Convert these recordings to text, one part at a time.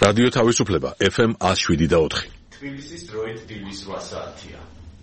რადიო თავისუფლება FM 107.4. თბილისის დროით დილის 8 საათია.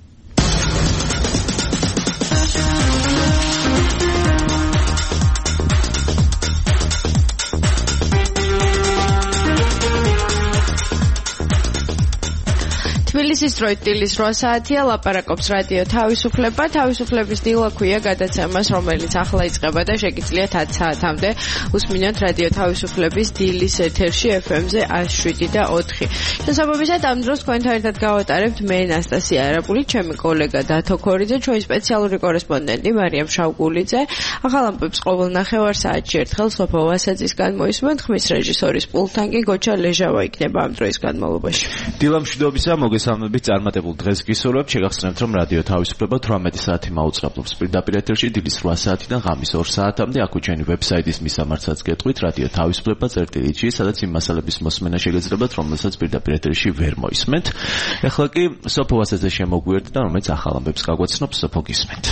თბილისის დროით დილის 8 საათია, ლაპარაკობს რადიო თავისუფლება. თავისუფლების დილა ქვია გადაცემას, რომელიც ახლა იწყება და შეგიძლიათ 10 საათამდე უსმინოთ რადიო თავისუფლების დილის ეთერში FM-ზე 107.4. შესაბამისად, ამ დროს თქვენთან ერთად გავატარებთ მე ნასტასია არაბული, ჩემი კოლეგა დათო ქორიძე, ჩვენი სპეციალური კორესპონდენტი მარიამ შავგულიძე. ახალ ამბებს ყოველ ნახევარ საათში ერთხელ სოფო ვასაძისგან მოისმენთ, ხმის რეჟისორის პულტთან კი გოჩა ლეჟავა იქნება ამ დროის განმავლობაში. დილა მშვიდობისა, მოგესალმებით, წარმატებულ დღეს გისურვებთ. შეგახსენებთ, რომ რადიო თავისუფლება 18 საათი მაუწყებლობს პირდაპირ ეთერში დილის 8 საათიდან ღამის 2 საათამდე. აქ ჩვენი ვებსაიტის მისამართსაც გეტყვით რადიო თავისუფლება.gr, სადაც იმ მასალების მოსმენა შეგეძლებათ, რომელსაც პირდაპირ ეთერში ვერ მოისმენთ. ეხლა კი სოფო ვასაძე შემოგვიერთდა, რომელიც ახალ ამბებს გაგვაცნობს. სოფო, გისმენთ.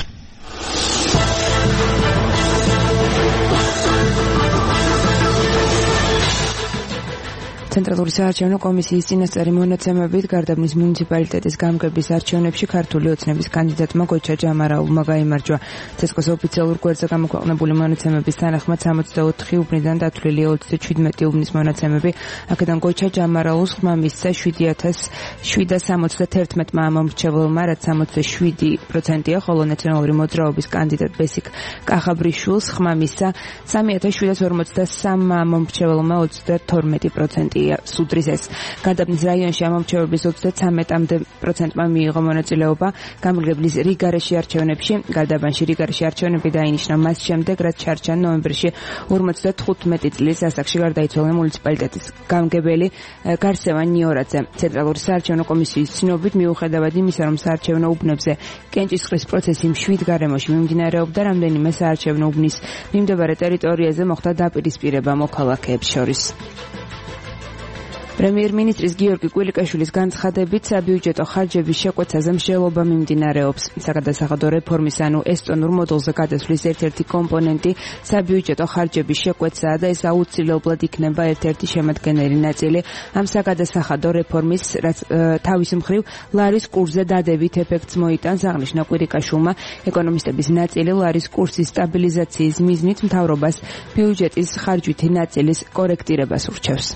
ცენტრალური საარჩევნო კომისიის წინასწარი მონაცემებით გარდაბნის მუნიციპალიტეტის გამგების არჩევნებში ქართული ოცნების კანდიდატმა გოჩა ჯამარაულმა გაიმარჯვა. ცესკოს ოფიციალურ გვერდზე გამოქვეყნებული მონაცემების თანახმად 64 უბნიდან დათვლილია 37 უბნის მონაცემები. აქედან გოჩა ჯამარაულს ხმა მისცა 7771 ამომრჩეველმა, რაც 67%-ია, ხოლო ნაციონალური მოძრაობის კანდიდატ ბესიკ კახაბრიშვილს ხმა მისცა 3743 ამომრჩეველმა, 32%. სუდრის ეს. გარდაბნის რაიონში ამომრჩევების 33%-მა მიიღო მონაწილეობა გამგებლის რიგარეში არჩევნებში. გარდაბანში რიგარეში არჩევნები დაინიშნა მას შემდეგ, რაც ჩარჩა ნოემბერში 55 წლის ასაკში გარდაიცვალა მუნიციპალიტეტის გამგებელი გარსევან ნიორაძე. ცენტრალური საარჩევნო კომისიის ცნობით, მიუხედავად იმისა, რომ საარჩევნო უბნებზე კენჭისყრის პროცესი მშვიდ გარემოში მიმდინარეობდა, რამდენიმე საარჩევნო უბნის მიმდებარე ტერიტორიაზე მოხდა დაპირისპირება მოქალაქეებს შორის. პრემიერ-მინისტრის გიორგი კვილიკაშვილის განცხადებით, საბიუჯეტო ხარჯების შეკვეცაზე მსჯელობა მიმდინარეობს. საგადასახადო რეფორმის, ანუ ესტონურ მოდელზე გადასვლის ერთ-ერთი კომპონენტი საბიუჯეტო ხარჯების შეკვეცაა და ეს აუცილებლად იქნება ერთ-ერთი შემადგენელი ნაწილი ამ საგადასახადო რეფორმის, რაც თავის მხრივ ლარის კურსზე დადებით ეფექტს მოიტანს. აღნიშნა კვილიკაშვილმა, ეკონომისტების ნაწილი ლარის კურსის სტაბილიზაციის მიზნით მთავრობას ბიუჯეტის ხარჯვითი ნაწილის კორექტირებას ურჩევს.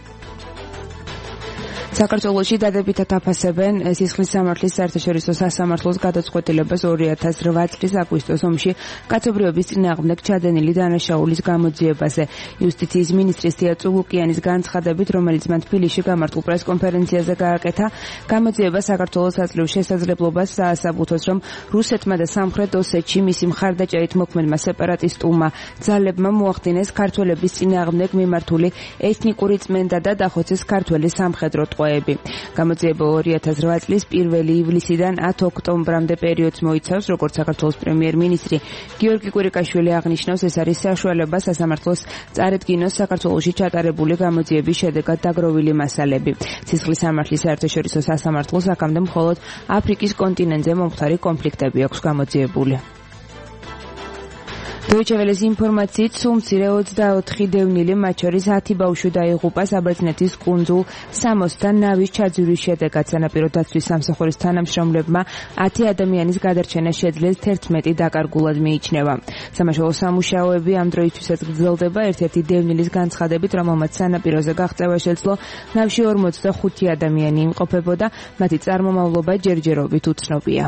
საქართველოში დადებითად აფასებენ სისხლის სამართლის საერთაშორისო სასამართლოს გადაწყვეტილებას 2008 წლის აგვისტოს ომში კაცობრიობის წინააღმდეგ ჩადენილი დანაშაულის გამოძიებაზე. იუსტიციის მინისტრის თია წულუკიანის განცხადებით, რომელიც მან თბილისში გამართულ პრესკონფერენციაზე გააკეთა, გამოძიება საქართველოს აძლევს შესაძლებლობას საასაბუთოს, რომ რუსეთმა და სამხრეთ ოსეთში მისი მხარდაჭერით მოქმედმა სეპარატისტულმა ძალებმა მოახდინეს ქართველების წინააღმდეგ მიმართული ეთნიკური წმენდა და დახოცეს ქართველი სამხედრო გამოძიება 2008 წლის 1 ივლისიდან 10 ოქტომბრამდე პერიოდს მოიცავს, როგორც საქართველოს პრემიერ-მინისტრი გიორგი კვილიკაშვილი აღნიშნავს, ეს არის საშუალება სასამართლოს წარედგინოს საქართველოში ჩატარებული გამოძიების შედეგად დაგროვილი მასალები. სისხლის სამართლის საერთაშორისო სასამართლოს აქამდე მხოლოდ აფრიკის კონტინენტზე მომხდარი კონფლიქტები აქვს გამოძიებული. Deutsche Welles ინფორმაციით, სულ მცირე 24 დევნილი, მათ შორის 10 ბავშვი დაიღუპა საბერძნეთის კუნძულ სამოსთან ნავის ჩაძვრის შედეგად. სანაპირო დაცვის სამსახურის თანამშრომლებმა 10 ადამიანის გადარჩენა შეძლეს, 11 დაკარგულად მიიჩნევა. სამაშველო სამუშაოები ამ დროისთვისაც გრძელდება. ერთ-ერთი დევნილის განცხადებით, რომელმაც სანაპიროზე გაღწევა შეძლო, ნავში 45 ადამიანი იმყოფებოდა, მათი წარმომავლობა ჯერჯერობით უცნობია.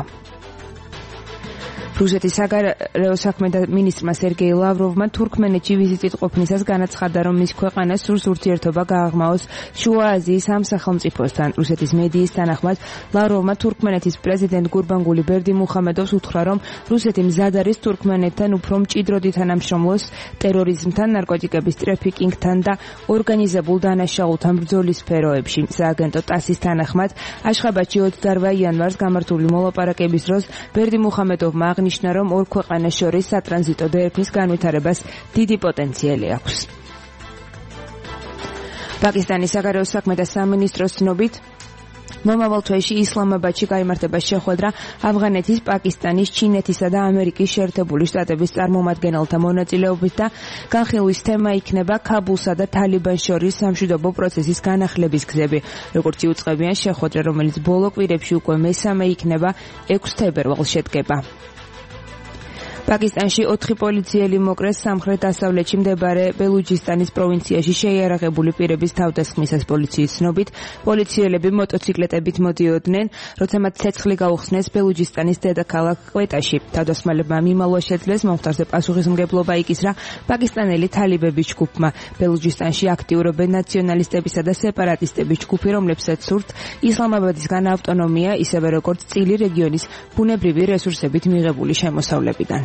რუსეთის საგარეო საქმეთა მინისტრმა სერგეი ლავროვმა თურქმენეთში ვიზიტით ყოფნისას განაცხადა, რომ მის ქვეყანას სურს ურთიერთობა გააღრმაოს შუა აზიის ამ სახელმწიფოსთან. რუსეთის მედიის თანახმად, ლავროვმა თურქმენეთის პრეზიდენტ გურბანგული ბერდიმუხამედოვს უთხრა, რომ რუსეთი მზად არის თურქმენეთთან უფრო მჭიდროდი თანამშრომლოს ტერორიზმთან, ნარკოტიკების ტრაფიკინგთან და ორგანიზებულ დანაშაულთან ბრძოლის სფეროებში. სააგენტო ტასის თანახმად, აშხაბადში 28 იანვარს გამართული მოლაპარაკების დროს ბერდიმუხამედოვმა ნიშნა, რომ ორ ქვეყანას შორის სატრანზიტო დერეფნის განვითარებას დიდი პოტენციალი აქვს. პაკისტანის საგარეო საქმეთა სამინისტროს ცნობით, მომავალ თვეში ისლამაბადში გაიმართება შეხვედრა ავღანეთის, პაკისტანის, ჩინეთისა და ამერიკის შეერთებული შტატების წარმომადგენელთა მონაწილეობით და განხილვის თემა იქნება ქაბულსა და თალიბანს შორის სამშვიდობო პროცესის განახლების გზები. როგორც იუწყებიან, შეხვედრა, რომელიც ბოლო კვირებში უკვე მესამე იქნება, 6 თებერვალს შედგება. პაკისტანში 4 პოლიციელი მოკრეს სამხრეთ-დასავლეთში მდებარე ბელუჯისტანის პროვინციაში შეიარაღებული პირების თავდასხმისას პოლიციის ცნობით. პოლიციელები მოტოციკლეტებით მოდიოდნენ, როცა მათ ცეცხლი გაუხსნეს ბელუჯისტანის დედაქალაქ კვეტაში. თავდასხმელებმა მიმალვა შეძლეს მომხდარზე პასუხისმგებლობა იკისრა პაკისტანელი თალიბების ჯგუფმა. ბელუჯისტანში აქტიურობენ ნაციონალისტებისა და სეპარატისტების ჯგუფი, რომლებსაც სურთ ისლამაბადისგან ავტონომია, ისევე როგორც წილი რეგიონის ბუნებრივი რესურსებით მიღებული შემოსავლებიდან.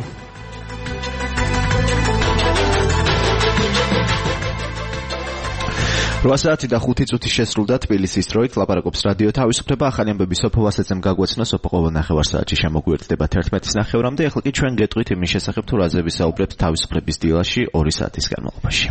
8 საათი და 5 წუთი შესრულდა თბილისის დროით. ლაპარაკობს რადიო თავისუფლება. ახალი ამბები სოფო ვასეცემ გაგვეცნო. სოფო ყოველ ნახევარ საათში შემოგვიერთდება 11-ის ნახევრამდე. ახლა კი ჩვენ გეტყვით იმის შესახებ, თუ რაზე ვისაუბრებთ თავისუფლების დილაში 2 საათის განმავლობაში.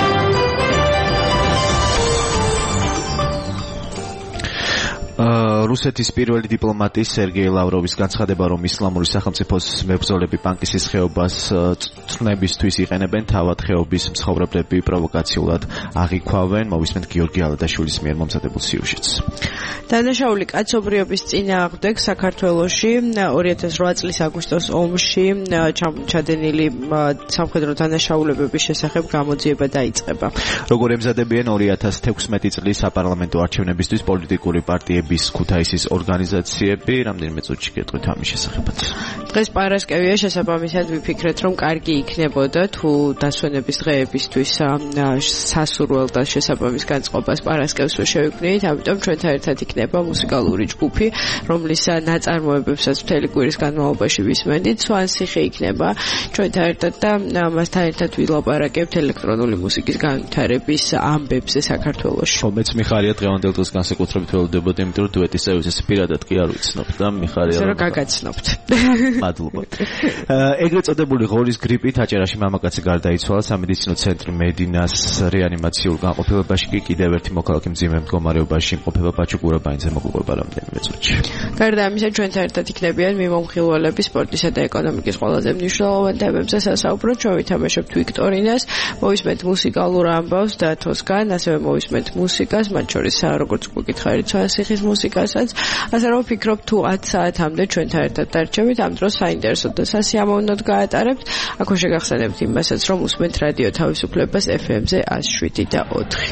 რუსეთის პირველი დიპლომატი სერგეი ლავროვის განცხადება, რომ ისლამური სახელმწიფოს მებრძოლები ბანკისის ხეობას წნებისთვის იყენებენ, თავად ხეობის მცხოვრებლები პროვოკაციულად აღიქვავენ. მოვისმენთ გიორგი ალადაშვილის მიერ მომზადებულ სიუჟეტს. დანაშაული კაცობრიობის წინააღმდეგ საქართველოში 2008 წლის აგვისტოს ომში ჩადენილი სამხედრო დანაშაულებების შესახებ გამოძიება დაიწყება. როგორ ემზადებიან 2016 წლის საპარლამენტო არჩევნებისთვის პოლიტიკური პარტიების ქუთაისის ორგანიზაციები? რამდენიმე წუთში გეტყვით ამის შესახებაც. დღეს პარასკევია, შესაბამისად ვიფიქრეთ, რომ კარგი იქნებოდა თუ დასვენების დღეებისთვის სასურველ და შესაბამის განწყობას პარასკევს შევიქმნით, ამიტომ ჩვენთან ერთად იქნება მუსიკალური ჯგუფი, რომლის ნაწარმოებებსაც მთელი კვირის განმავლობაში ვისმენდით. სვანსიხე იქნება ჩვენთან ერთად და მასთან ერთად ვილაპარაკებთ ელექტრონული მუსიკის განვითარების ამბებზე საქართველოში. მეც მიხარია დღევანდელ დღეს განსაკუთრებით ველოდებოდი, იმიტომ რომ დუეტის წევრებს პირადად კი არ ვიცნობ და მიხარია რომ გაგაცნობთ. მადლობა. ეგრეთ წოდებული ღორის გრიპით აჭარაში მამაკაცი გარდაიცვალა. სამედიცინო ცენტრი მედინას რეანიმაციულ განყოფილებაში კი კიდევ ერთი მოქალაქე მძიმე მდგომარეობაში იმყოფება. ბაჩუკურა ბაინზე მოგვიყვება რამდენიმე წუთში. გარდა ამისა, ჩვენთან ერთად იქნებიან მიმომხილველები სპორტისა და ეკონომიკის ყველაზე მნიშვნელოვან თემებზე სასაუბროდ. ჩვენ ვითამაშებთ ვიქტორინას, მოვისმენთ მუსიკალურ ამბავს დათოსგან, ასევე მოვისმენთ მუსიკას, მათ შორის როგორც გითხარით სვანსიხის მუსიკასაც. ასე რომ ვფიქრობ, თუ 10 საათამდე ჩვენთან ერთად დარჩებით, ამ დროს საინტერესოდ და სასიამოვნოდ გაატარებთ. აქვე შეგახსენებთ იმასაც, რომ უსმენთ რადიო თავისუფლებას FM-ზე 107.4.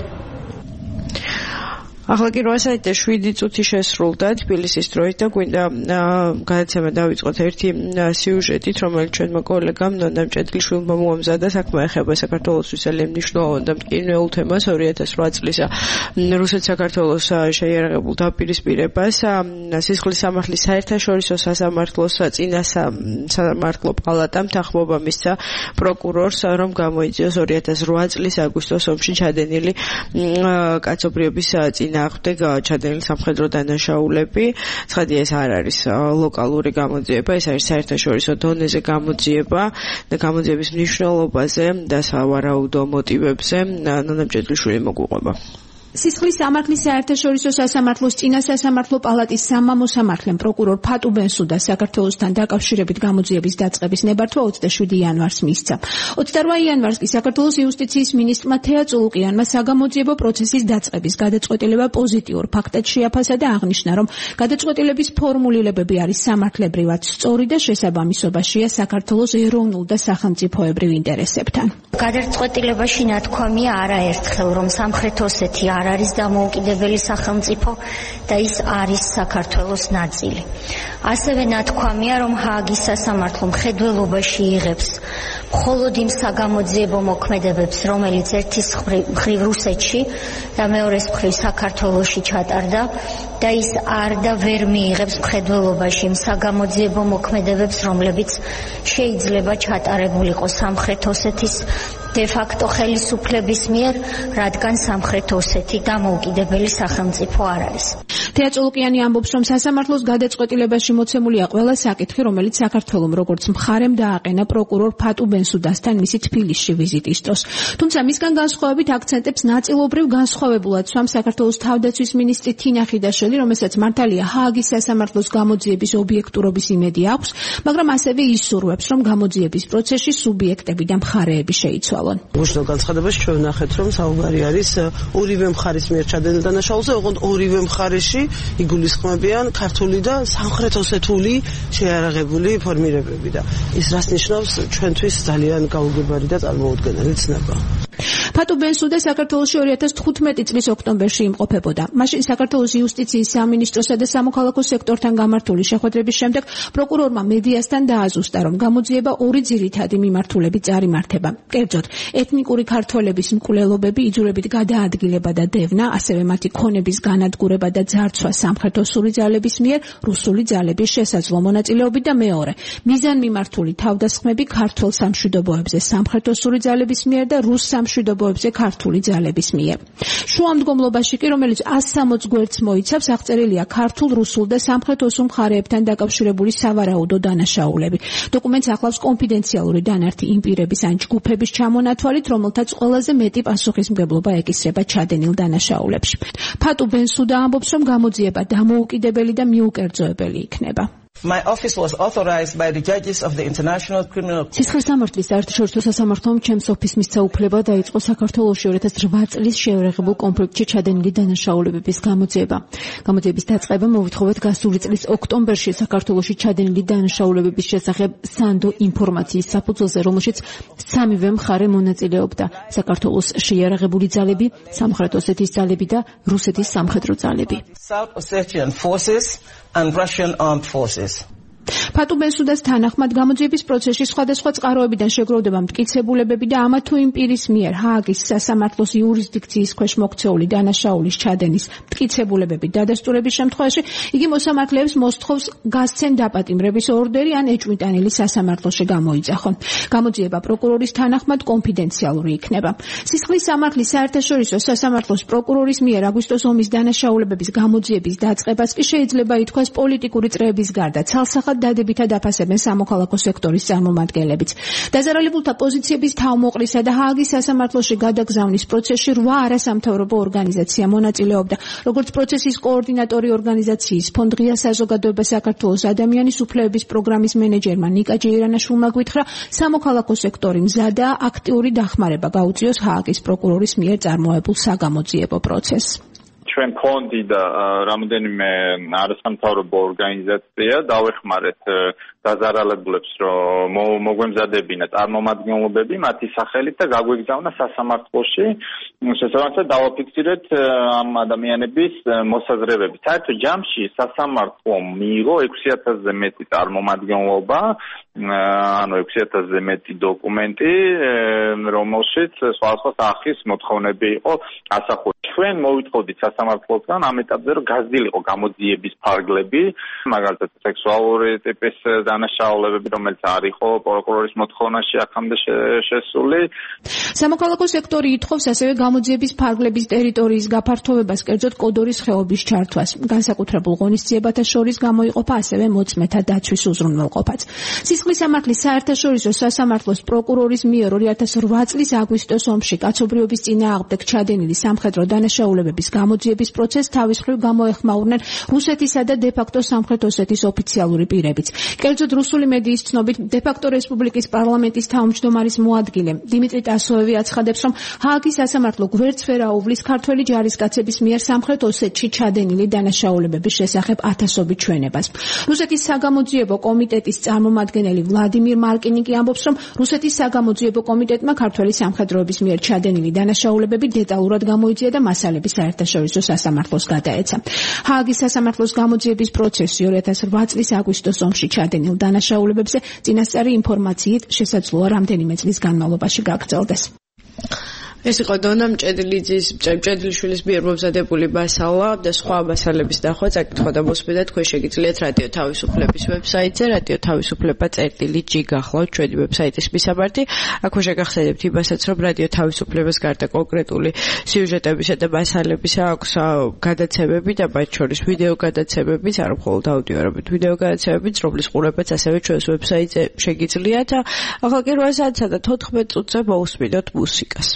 ახლა კი 8 საათი და 7 წუთი შესრულდა თბილისის დროით და გვინდა გადაცემა დავიწყოთ ერთი სიუჟეტით, რომელიც ჩვენმა კოლეგამ ნონამ ჭედლიშვილმა მოამზადა. საქმე ეხება საქართველოსთვის ძალიან მნიშვნელოვან და მტკივნეულ თემას 2008 წლის რუსეთ-საქართველოს შეიარაღებულ დაპირისპირებას. სისხლის სამართლის საერთაშორისო სასამართლოს წინა სამართლო პალატამ თანხმობა მისცა პროკურორს, რომ გამოიძიოს 2008 წლის აგვისტოს ომში ჩადენილი კაცობრიობის წინააღმდეგ ჩადენილი სამხედრო დანაშაულები. ცხადია, ეს არ არის ლოკალური გამოძიება, ეს არის საერთაშორისო დონეზე გამოძიება და გამოძიების მნიშვნელობაზე და სავარაუდო მოტივებზე ნონა ჭედლიშვილი მოგვიყვება. სისხლის სამართლის საერთაშორისო სასამართლოს წინა სასამართლო პალატის სამამოსამართლემ პროკურორ ფატუ ბენსუდას საქართველოსთან დაკავშირებით გამოძიების დაწყების ნებართვა 27 იანვარს მისცა. 28 იანვარს კი საქართველოს იუსტიციის მინისტრმა თეა წულუკიანმა საგამოძიებო პროცესის დაწყების გადაწყვეტილება პოზიტიურ ფაქტად შეაფასა და აღნიშნა, რომ გადაწყვეტილების ფორმულირებები არის სამართლებრივად სწორი და შესაბამისობაშია საქართველოს ეროვნულ და სახელმწიფოებრივ ინტერესებთან. გადაწყვეტილებაში ნათქვამია არაერთხელ, რომ სამხრეთ ოსეთი არ არის დამოუკიდებელი სახელმწიფო და ის არის საქართველოს ნაწილი. ასევე ნათქვამია, რომ ჰააგის სასამართლო მხედველობაში იღებს მხოლოდ იმ საგამოძიებო მოქმედებებს, რომელიც ერთის მხრივ რუსეთში და მეორეს მხრივ საქართველოში ჩატარდა და ის არ და ვერ მიიღებს მხედველობაში იმ საგამოძიებო მოქმედებებს, რომლებიც შეიძლება ჩატარებულიყო სამხრეთ ოსეთის დე-ფაქტო ხელისუფლების მიერ, რადგან სამხრეთ ოსეთი დამოუკიდებელი სახელმწიფო არ არის. თეაჭოლოკიანი ამბობს, რომ სასამართლოს გადაწყვეტილებაში მოცემულია ყველა საკითხი, რომელიც საქართველომ როგორც მხარემ დააყენა პროკურორ ფატუ ბენსუდასთან მისი თბილისში ვიზიტის დროს. თუმცა მისგან განსხვავებით აქცენტებს ნაწილობრივ განსხვავებულად სვამს საქართველოს თავდაცვის მინისტრი თინა ხიდაშვილი, რომელსაც მართალია ჰააგის სასამართლოს გამოძიების ობიექტურობის იმედი აქვს, მაგრამ ასევე ისურვებს, რომ გამოძიების პროცესში სუბიექტები და მხარეები შეიცვალონ. უშუალო განცხადებაში ჩვენ ვნახეთ, რომ საუბარი არის ორივე მხარის მიერ ჩადენილ დანაშაულზე, ოღონდ ორივე მხარეში იგულისხმებიან ქართული და სამხრეთ-ოსეთული შეიარაღებული ფორმირებები და ის რას ნიშნავს ჩვენთვის ძალიან გაუგებარი და წარმოუდგენელი ცნება. ფატუ ბენსუდა საქართველოში 2015 წლის ოქტომბერში იმყოფებოდა. მაშინ საქართველოს იუსტიციის სამინისტროსა და სამოქალაქო სექტორთან გამართული შეხვედრების შემდეგ პროკურორმა მედიასთან დააზუსტა, რომ გამოძიება ორი ძირითადი მიმართულებით წარიმართება. კერძოდ, ეთნიკური ქართველების მკვლელობები, იძულებით გადაადგილება და დევნა, ასევე მათი ქონების განადგურება და ძარცვა სამხრეთ-ოსური ძალების მიერ, რუსული ძალების შესაძლო მონაწილეობით და მეორე, მიზანმიმართული თავდასხმები ქართველ სამშვიდობოებზე სამხრეთ-ოსური ძალების მიერ და რუს სამშვიდობოებზე ქართული ძალების მიერ. შუამდგომლობაში კი, რომელიც 160 გვერდს მოიცავს, აღწერილია ქართულ, რუსულ და სამხრეთ-ოსურ მხარეებთან დაკავშირებული სავარაუდო დანაშაულები. დოკუმენტს ახლავს კონფიდენციალური დანართი იმ პირების ან ჯგუფების ჩამონათვალით, რომელთაც ყველაზე მეტი პასუხისმგებლობა ეკისრება ჩადენილ დანაშაულებში. ფატუ ბენსუდა ამბობს, რომ გამოძიება დამოუკიდებელი და მიუკერძოებელი იქნება. My office was authorized by the judges of the International Criminal Court. სისხლისამართლის საერთაშორისო სასამართლომ ჩემს ოფისს მისცა უფლება დაიწყო საქართველოში 2008 წლის შეერაღებულ კონფლიქტში ჩადენილი დანაშაულებების გამოძიება. გამოძიების დაწყება მოვითხოვეთ გასული წლის ოქტომბერში საქართველოში ჩადენილი დანაშაულებების შესახებ სანდო ინფორმაციის საფუძველზე, რომელშიც სამივე მხარე მონაწილეობდა: საქართველოს შეიარაღებული ძალები, სამხრეთ ოსეთის ძალები და რუსეთის სამხედრო ძალები. South Ossetian forces and Russian armed forces. ფატუ ბენსუდას თანახმად გამოძიების პროცესში სხვადასხვა წყაროებიდან შეგროვდება მტკიცებულებები და ამა თუ იმ პირის მიერ ჰააგის სასამართლოს იურისდიქციის ქვეშ მოქცეული დანაშაულის ჩადენის მტკიცებულებები დადასტურების შემთხვევაში იგი მოსამართლეებს მოსთხოვს გასცენ დაპატიმრების ორდერი ან ეჭვმიტანილი სასამართლოში გამოიძახონ. გამოძიება პროკურორის თანახმად კონფიდენციალური იქნება. სისხლის სამართლის საერთაშორისო სასამართლოს პროკურორის მიერ აგვისტოს ომის დანაშაულებების გამოძიების დაწყებას კი შეიძლება ითქვას პოლიტიკური წრეების გარდა ცალსახად დადებითად აფასებენ სამოქალაქო სექტორის წარმომადგენლებიც. დაზარალებულთა პოზიციების თავმოყრისა და ჰააგის სასამართლოში გადაგზავნის პროცესში 8 არასამთავრობო ორგანიზაცია მონაწილეობდა, როგორც პროცესის კოორდინატორი ორგანიზაციის ფონდ ღია საზოგადოება საქართველოს ადამიანის უფლებების პროგრამის მენეჯერმა ნიკა ჯეირანაშვილმა გვითხრა, სამოქალაქო სექტორი მზადაა აქტიური დახმარება გაუწიოს ჰააგის პროკურორის მიერ წარმოებულ საგამოძიებო პროცესს. ჩვენ ფონდი და რამოდენიმე არასამთავრობო ორგანიზაცია დავეხმარეთ დაზარალებულებს, რომ მოგვემზადებინა წარმომადგენლობები მათი სახელით და გაგვეგზავნა სასამართლოში. შესაბამისად დავაფიქსირეთ ამ ადამიანების მოსაზრებები. საერთოდ ჯამში სასამართლომ მიიღო 6000-ზე მეტი წარმომადგენლობა, ანუ 6000-ზე მეტი დოკუმენტი, რომელშიც სხვადასხვა სახის მოთხოვნები იყო ასახული. ჩვენ მოვითხოვდით სასამართლოსგან ამ ეტაპზე, რომ გაზრდილიყო გამოძიების ფარგლები, მაგალითად სექსუალური ტიპის დანაშაულებები, რომელიც არ იყო პროკურორის მოთხოვნაში აქამდე შესული. სამოქალაქო სექტორი ითხოვს ასევე გამოძიების ფარგლების ტერიტორიის გაფართოვებას, კერძოდ კოდორის ხეობის ჩართვას. განსაკუთრებულ ღონისძიებათა შორის გამოიყოფა ასევე მოწმეთა დაცვის უზრუნველყოფაც. სისხლის სამართლის საერთაშორისო სასამართლოს პროკურორის მიერ 2008 წლის აგვისტოს ომში კაცობრიობის წინააღმდეგ ჩადენილი სამხედრო დანაშაულებების გამოძიების პროცესს თავის მხრივ გამოეხმაურნენ რუსეთისა და დე-ფაქტო სამხრეთ ოსეთის ოფიციალური პირებიც. კერძოდ რუსული მედიის ცნობით დე-ფაქტო რესპუბლიკის პარლამენტის თავმჯდომარის მოადგილე დიმიტრი ტასოევი აცხადებს, რომ ჰააგის სასამართლო გვერდს ვერ აუვლის ქართველი ჯარისკაცების მიერ სამხრეთ ოსეთში ჩადენილი დანაშაულებების შესახებ ათასობით ჩვენებას. რუსეთის საგამოძიებო კომიტეტის წარმომადგენელი ვლადიმირ მარკინი კი ამბობს, რომ რუსეთის საგამოძიებო კომიტეტმა ქართველი სამხედროების მიერ ჩადენილი დანაშაულებები დეტალურად გამოიწვია და მასალები საერთაშორისო სასამართლოს გადაეცა. ჰააგის სასამართლოს გამოძიების პროცესი 2008 წლის აგვისტოს ომში ჩადენილ დანაშაულებებზე წინასწარი ინფორმაციით შესაძლოა რამდენიმე წლის განმავლობაში გაგრძელდეს. ეს იყო დონა მჭედლიშვილის მიერ მომზადებული მასალა და სხვა მასალების ნახვა წაკითხვა და მოსმენა თქვენ შეგიძლიათ რადიო თავისუფლების ვებსაიტზე radio.tavisufleba.g გახლავთ ჩვენი ვებსაიტის მისამართი. აქვე შეგახსენებთ იმასაც, რომ რადიო თავისუფლებას გარდა კონკრეტული სიუჟეტებისა და მასალებისა აქვს გადაცემები და მათ შორის ვიდეო გადაცემებიც, არ მხოლოდ აუდიო, არამედ ვიდეო გადაცემებიც, რომლის ყურებაც ასევე ჩვენს ვებსაიტზე შეგიძლიათ. ახლა კი 8 საათსა და 14 წუთზე მოусმინოთ მუსიკას.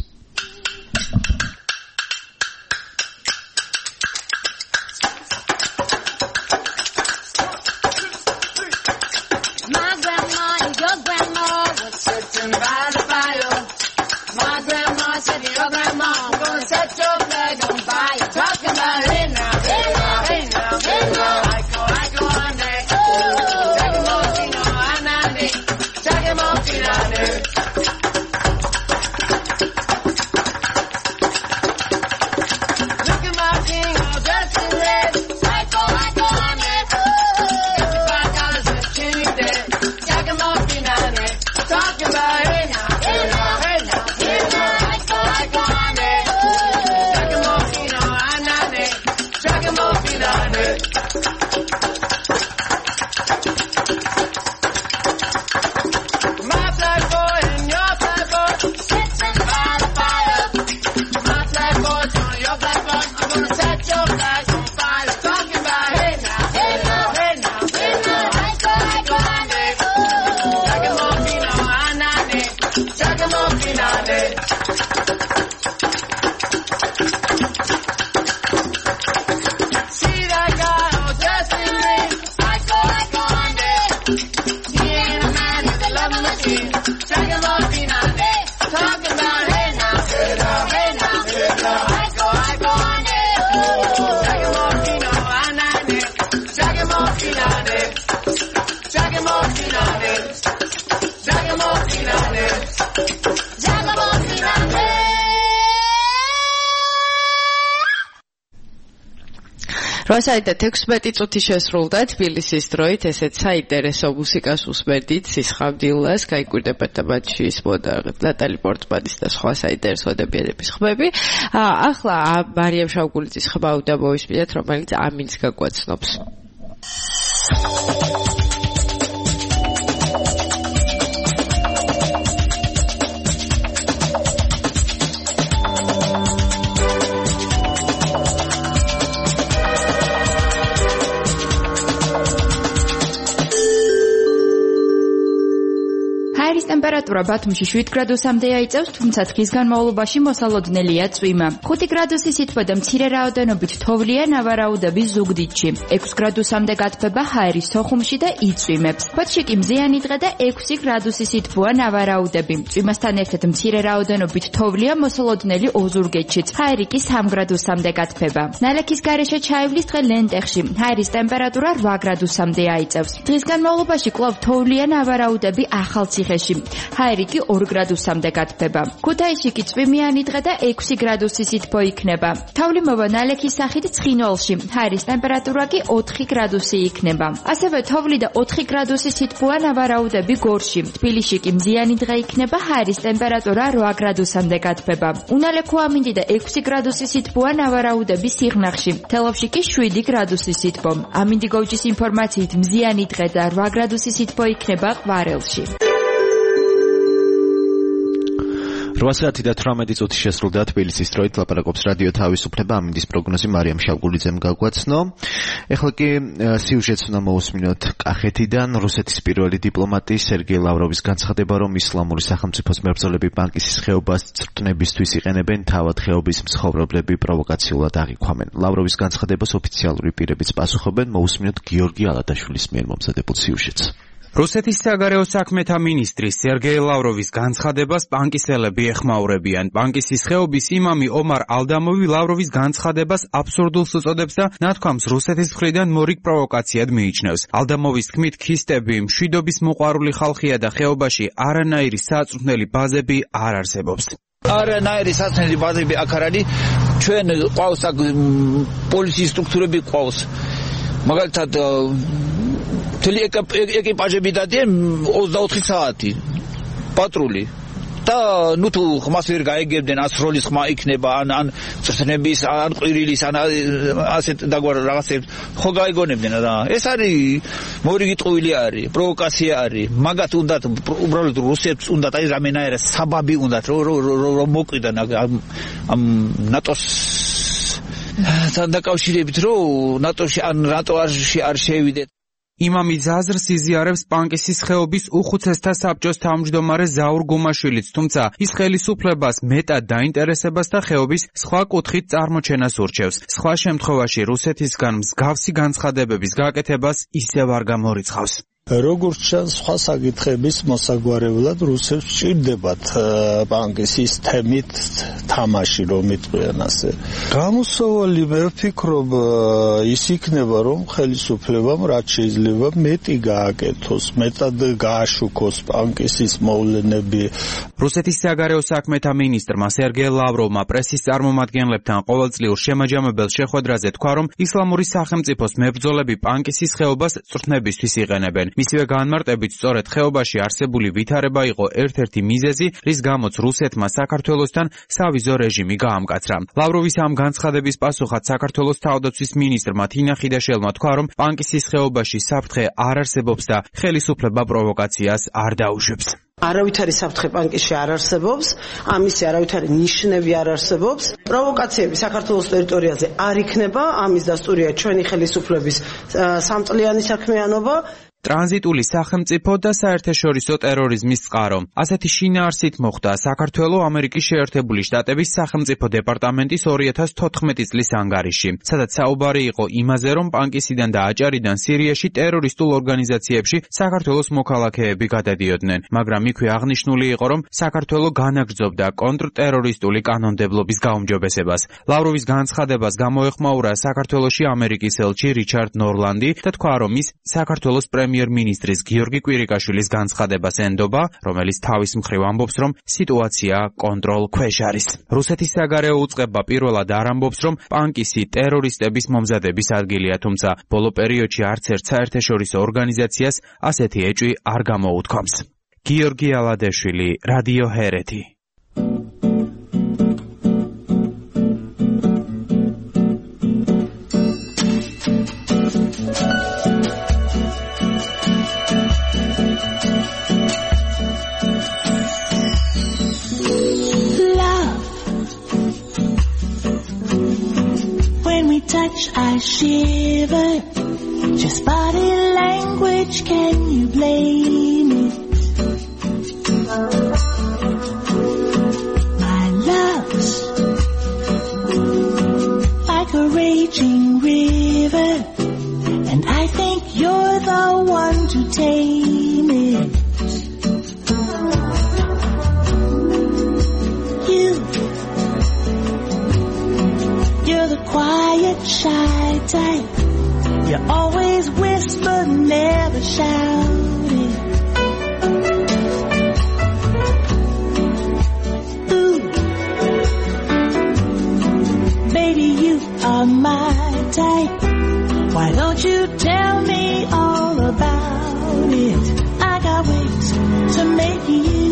Rosita 16 წუთი შესრულდა თბილისის დროით, ესეც საინტერესო მუსიკას უსმენდით სისხამდილას, გაიკვირდებათ და მათში ისმოდა ნატალი პორტმანის და სხვა საინტერესო ადამიანების ხმები. ახლა მარიამ შავგულიძის ხმა უნდა მოვისმინოთ, რომელიც ამინს გაგვაცნობს. ტემპერატურა ბათუმში 7 გრადუსამდე აიწევს, თუმცა დღის განმავლობაში მოსალოდნელია წვიმა. 5 გრადუსი სითბო და მცირე რაოდენობით თოვლია ნავარაუდების ზუგდიდში. 6 გრადუსამდე გათბება ჰაერის სოხუმში და იწვიმებს. ფოთში კი მზიანი დღე და 6 გრადუსი სითბოა ნავარაუდები. წვიმასთან ერთად მცირე რაოდენობით თოვლია მოსალოდნელი ოზურგეთშიც. ჰაერი კი 3 გრადუსამდე გათბება. ნალექის გარეშე ჩაივლის დღე ლენტეხში. ჰაერის ტემპერატურა 8 გრადუსამდე აიწევს. დღის განმავლობაში კვლავ თოვლია ნავარაუდები ახალციხეში. ჰაერი კი 2 გრადუსამდე გათბება. ქუთაისში კი წვიმიანი დღე და 6 გრადუსი სითბო იქნება. თავლი მოვა ნალექის სახით ცხინვალში. ჰაერის ტემპერატურა კი 4 გრადუსი იქნება. ასევე თოვლი და 4 გრადუსი სითბოა ნავარაუდები გორში. თბილისში კი მზიანი დღე იქნება, ჰაერის ტემპერატურა 8 გრადუსამდე გათბება. უნალექო ამინდი და 6 გრადუსი სითბოა ნავარაუდები სიღნაღში. თელავში კი 7 გრადუსი სითბო. ამინდი გოჯის ინფორმაციით მზიანი დღე და 8 გრადუსი სითბო იქნება ყვარელში. 8 საათი და 18 წუთი შესრულდა თბილისის დროით, ლაპარაკობს რადიო თავისუფლება, ამინდის პროგნოზი მარიამ შავგულიძემ გაგვაცნო. ეხლა კი სიუჟეტს უნდა მოусმინოთ კახეთიდან. რუსეთის პირველი დიპლომატი სერგეი ლავროვის განცხადება, რომ ისლამური სახელმწიფოს მებრძოლები ბანკისის ხეობას წვრთნებისთვის იყენებენ, თავად ხეობის მცხოვრებლები პროვოკაციულად აღიქვამენ. ლავროვის განცხადებას ოფიციალური პირებიც პასუხობენ. მოусმინოთ გიორგი ალადაშვილის მიერ მომზადებულ სიუჟეტს. რუსეთის საგარეო საქმეთა მინისტრის სერგეი ლავროვის განცხადებას ბანკისელები ეხმაურებიან. ბანკისის ხეობის იმამი ომარ ალდამოვი ლავროვის განცხადებას აბსურდულს უწოდებს და ნათქვამს რუსეთის მხრიდან მორიგ პროვოკაციად მიიჩნევს. ალდამოვის თქმით, ქისტები მშვიდობის მოყვარული ხალხია და ხეობაში არანაირი საწვრთნელი ბაზები არ არსებობს. არანაირი საწვრთნელი ბაზები აქ არ არის. ჩვენ ყავს აქ პოლიციის სტრუქტურები ყავს. მაგალითად თელი ეკიპაჟები დადიან 24 საათი პატრული. და ნუ თუ ხმას ვერ გაეგებდნენ ასროლის ხმა იქნება ან წნების ან ყვირილის ან ასეთ დაგვარ რაღაცებს ხო გაიგონებდნენ და ეს არის მორიგი ტყუილი არის პროვოკაცია არის მაგათ უნდათ უბრალოდ რუსებს უნდათ აი რამენაერა საბაბი უნდათ რომ მოკვიდან ამ ნატოს თან დაკავშირებით რომ ნატოში ან ნატოში არ შევიდეთ იმამი ზაზრს იზიარებს პანკისის ხეობის უხუცესთა საბჭოს თავმჯდომარე ზაურ გუმაშვილიც, თუმცა ის ხელისუფლებას მეტად დაინტერესებას და ხეობის სხვა კუთხით წარმოჩენას ურჩევს. სხვა შემთხვევაში რუსეთისგან მსგავსი განცხადებების გაკეთებას ისევ არ გამორიცხავს. როგორც ჩანს, სხვა საკითხების მოსაგვარებლად რუსებს სჭირდებათ პანკისის თემით თამაში, რომ იტყვიან ასე. გამოსავალი მე ვფიქრობ ის იქნება, რომ ხელისუფლებამ რაც შეიძლება მეტი გააკეთოს, მეტად გააშუქოს პანკისის მოვლენები. რუსეთის საგარეო საქმეთა მინისტრმა სერგეი ლავროვმა პრესის წარმომადგენლებთან ყოველწლიურ შემაჯამებელ შეხვედრაზე თქვა, რომ ისლამური სახელმწიფოს მებრძოლები პანკისის ხეობას წვრთნებისთვის იყენებენ. მისივე განმარტებით სწორედ ხეობაში არსებული ვითარება იყო ერთ-ერთი მიზეზი, რის გამოც რუსეთმა საქართველოსთან სავიზო რეჟიმი გაამკაცრა. ლავროვის ამ განცხადების პასუხად საქართველოს თავდაცვის მინისტრმა თინა ხიდაშელმა თქვა, რომ პანკისის ხეობაში საფრთხე არ არსებობს და ხელისუფლება პროვოკაციას არ დაუშვებს. არავითარი საფრთხე პანკისში არ არსებობს, ამისი არავითარი ნიშნები არ არსებობს. პროვოკაციები საქართველოს ტერიტორიაზე არ იქნება, ამის დასტურია ჩვენი ხელისუფლების სამწლიანი საქმიანობა. ტრანზიტული სახელმწიფო და საერთაშორისო ტერორიზმის წყარო. ასეთი შინაარსით მოხდა საქართველოს ამერიკის შეერთებული შტატების სახელმწიფო დეპარტამენტის 2014 წლის ანგარიში, სადაც საუბარი იყო იმაზე, რომ პანკისიდან და აჭარიდან სირიაში ტერორისტულ ორგანიზაციებში საქართველოს მოქალაქეები გადადიოდნენ, მაგრამ იქვე აღნიშნული იყო, რომ საქართველოს განაგრძობდა კონტრტერორისტული კანონმდებლობის გაუმჯობესებას. ლავროვის განცხადებას გამოეხმაურა საქართველოში ამერიკის ელჩი რიჩარდ ნორლანდი და თქვა, რომ ის საქართველოს პრემიერ-მინისტრის გიორგი კვირიკაშვილის განცხადებას ენდობა, რომელიც თავის მხრივ ამბობს, რომ სიტუაცია კონტროლ ქვეშ არის. რუსეთის საგარეო უწყება პირველად არ ამბობს, რომ პანკისი ტერორისტების მომზადების ადგილია, თუმცა ბოლო პერიოდში არც ერთ საერთაშორისო ორგანიზაციას ასეთი ეჭვი არ გამოუთქვამს. გიორგი ალადეშვილი, რადიო ჰერეთი. Touch, I shiver. Just body language, can you blame it? My love's like a raging river, and I think you're the one to tame it. You're the quiet, shy type. You always whisper, never shout it. Ooh, baby, you are my type. Why don't you tell me all about it? I got ways to make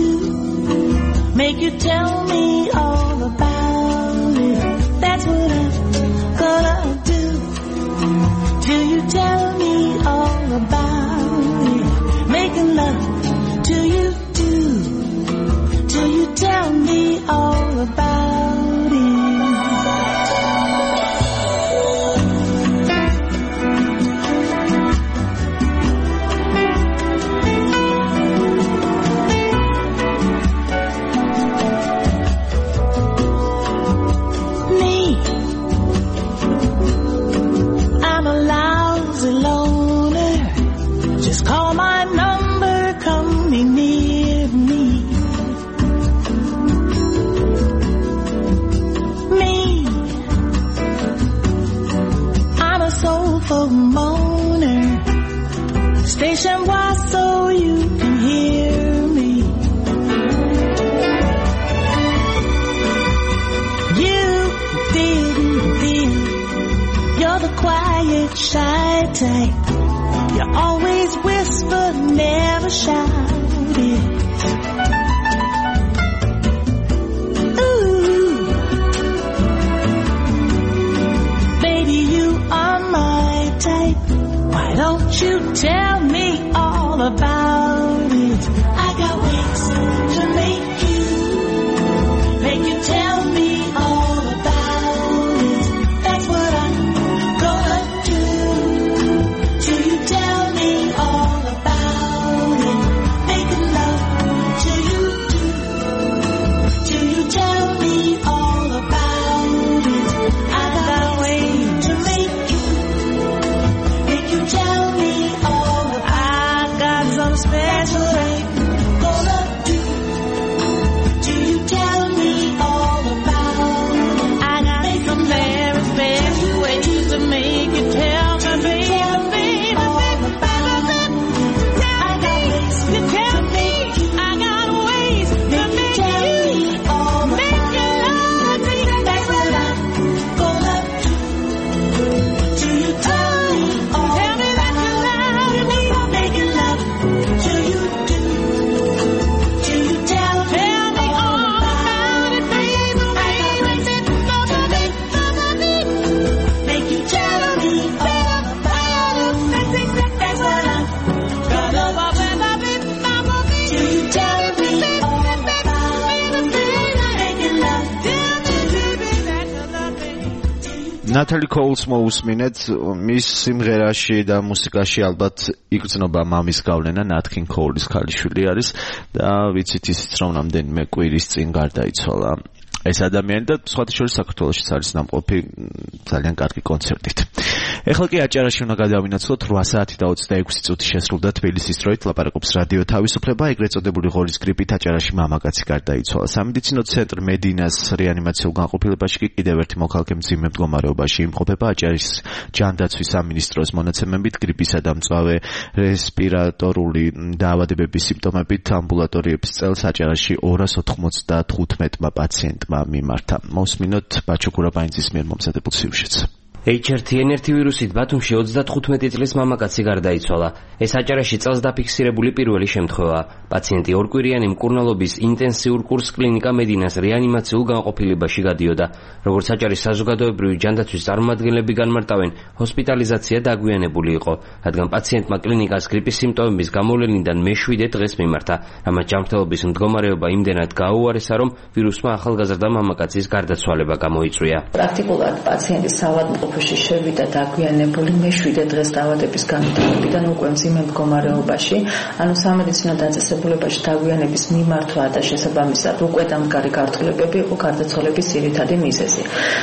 you tell me all about it. That's what I'm gonna do. Till you tell me all about it. Making love till you do. Till you tell me all about it. Station wide so you can hear me. You didn't feel. You're the quiet, shy type. You always whisper, never shout it. it. I got ways to make you tell me all about it. That's what I'm gonna do. Till you tell me all about it. Making love till you do. Till you tell me all about it. I got ways to make you tell me all about it. I got some special way gonna do. Till you tell me all about it. I got some very special ways to make you tell me, baby, baby, baby, baby. I got ways to tell me. I got ways to make you all make you love me. That's what I'm gonna do. Till you tell me all about it. Making love till you do. Till you tell me all about it, baby, baby, make you tell me all about it. That's what I'm gonna do. Till you tell me all about it. Making love ნატალი კოულს მოусმინეთ მის სიმღერაში და მუსიკაში ალბათ იგრძნობა მამის გავლენა ნათ კინგ კოულის ქალიშვილი არის და ვიცით ისიც რომ რამდენიმე კვირის წინ გარდაიცვალა ეს ადამიანი და სხვათა შორის საქართველოშიც არის ნამყოფი ძალიან კარგი კონცერტით. ეხლა კი აჭარაში უნდა გადავინაცვლოთ 8 საათი და 26 წუთი შესრულდა თბილისის დროით ლაპარაკობს რადიო თავისუფლება ეგრეთ წოდებული ღორის გრიპით აჭარაში მამაკაცი გარდაიცვალა. სამედიცინო ცენტრ მედინას რეანიმაციულ განყოფილებაში კი კიდევ ერთი მოქალაქე მძიმე მდგომარეობაში იმყოფება. აჭარის ჯანდაცვის სამინისტროს მონაცემებით გრიპისა და მწვავე რესპირატორული დაავადებების სიმპტომებით ამბულატორიების წელს აჭარაში 295 პაციენტმა მიმართა. მოსმინოთ ბაჩო კურაბაინძის მიერ მომზადებულ სიუჟეტს. H1N1 ვირუსით ბათუმში 35 წლის მამაკაცი გარდაიცვალა. ეს აჭარაში წელს დაფიქსირებული პირველი შემთხვევაა. პაციენტი ორკვირიანი მკურნალობის ინტენსიურ კურს კლინიკა მედინას რეანიმაციულ განყოფილებაში გადიოდა. როგორც აჭარის საზოგადოებრივი ჯანდაცვის წარმომადგენლები განმარტავენ, ჰოსპიტალიზაცია დაგვიანებული იყო, რადგან პაციენტმა კლინიკას გრიპის სიმპტომების გამოვლენიდან მე-7 დღეს მიმართა. რამაც ჯანმრთელობის მდგომარეობა იმდენად გაუარესა, რომ ვირუსმა ახალგაზრდა მამაკაცის გარდაცვალება გამოიწვია. პრაქტიკულად პაციენტის საავადმყოფოში შევიდა დაგვიანებული მე-7 დღეს დაავადების განვითარებიდან უკვე მძიმე მდგომარეობაში, ანუ სამედიცინო დაწესებულებაში დაგვიანების მიმართვა და შესაბამისად უკვე დამდგარი გართულებები იყო გარდაცვალების ძირითადი მიზეზი.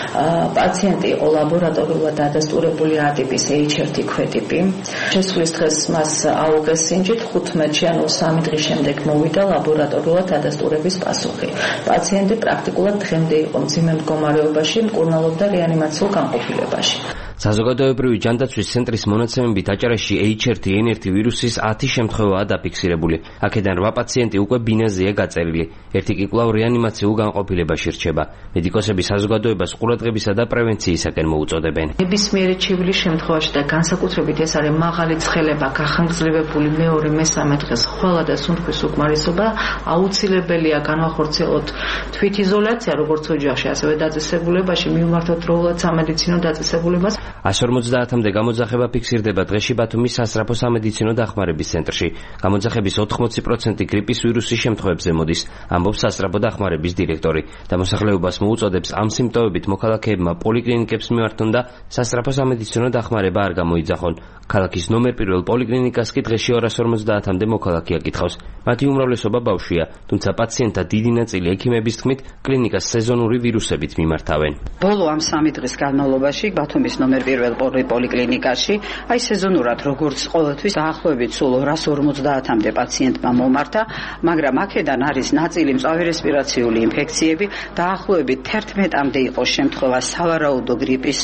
პაციენტი იყო ლაბორატორიულად დადასტურებული A ტიპის H1 ქვეტიპი. შესვლის დღეს მას აუღეს სინჯით 15-ში, ანუ 3 დღის შემდეგ მოვიდა ლაბორატორიულად დადასტურების პასუხი. პაციენტი პრაქტიკულად დღემდე იყო მძიმე მდგომარეობაში, მკურნალობდა რეანიმაციულ განყოფილებაში. საზოგადოებრივი ჯანდაცვის ცენტრის მონაცემებით აჭარაში H1N1 ვირუსის 10 შემთხვევაა დაფიქსირებული. აქედან 8 პაციენტი უკვე ბინაზეა გაწერილი. ერთი კი კვლავ რეანიმაციულ განყოფილებაში რჩება. მედიკოსები საზოგადოებას ყურადღებისა და პრევენციისაკენ მოუწოდებენ. ნებისმიერი ჩივილის შემთხვევაში და განსაკუთრებით ეს არის მაღალი ცხელება, გახანგრძლივებული მეორე, მესამე დღეს ხვალა და სუნთქვის უკმარისობა, აუცილებელია განვახორციელოთ თვითიზოლაცია, როგორც ოჯახში, ასევე დაწესებულებაში, მივმართოთ დროულად სამედიცინო დაწესებულებას. 150-მდე გამოძახება ფიქსირდება დღეში ბათუმის სასწრაფო სამედიცინო დახმარების ცენტრში. გამოძახების 80% გრიპის ვირუსის შემთხვევებზე მოდის, ამბობს სასწრაფო დახმარების დირექტორი. დამოსახლეობას მოუწოდებს ამ სიმპტომებით მოქალაქეებმა პოლიკლინიკებს მიმართონ და სასწრაფო სამედიცინო დახმარება არ გამოიძახონ. ქალაქის ნომერ 1 პოლიკლინიკას კი დღეში 250-მდე მოქალაქე აკითხავს. მათი უმრავლესობა ბავშვია, თუმცა პაციენტთა დიდი ნაწილი ექიმების თქმით კლინიკას სეზონური ვირუსებით მიმართავენ. ბოლო ამ 3 დღის განმავლობაში ბათუმის ნომერ 1 პოლიკლინიკაში აი სეზონურად როგორც ყოველთვის დაახლოებით სულ 250-მდე პაციენტმა მომართა, მაგრამ აქედან არის ნაწილი მწვავე რესპირაციული ინფექციები, დაახლოებით 11-მდე იყო შემთხვევა სავარაუდო გრიპის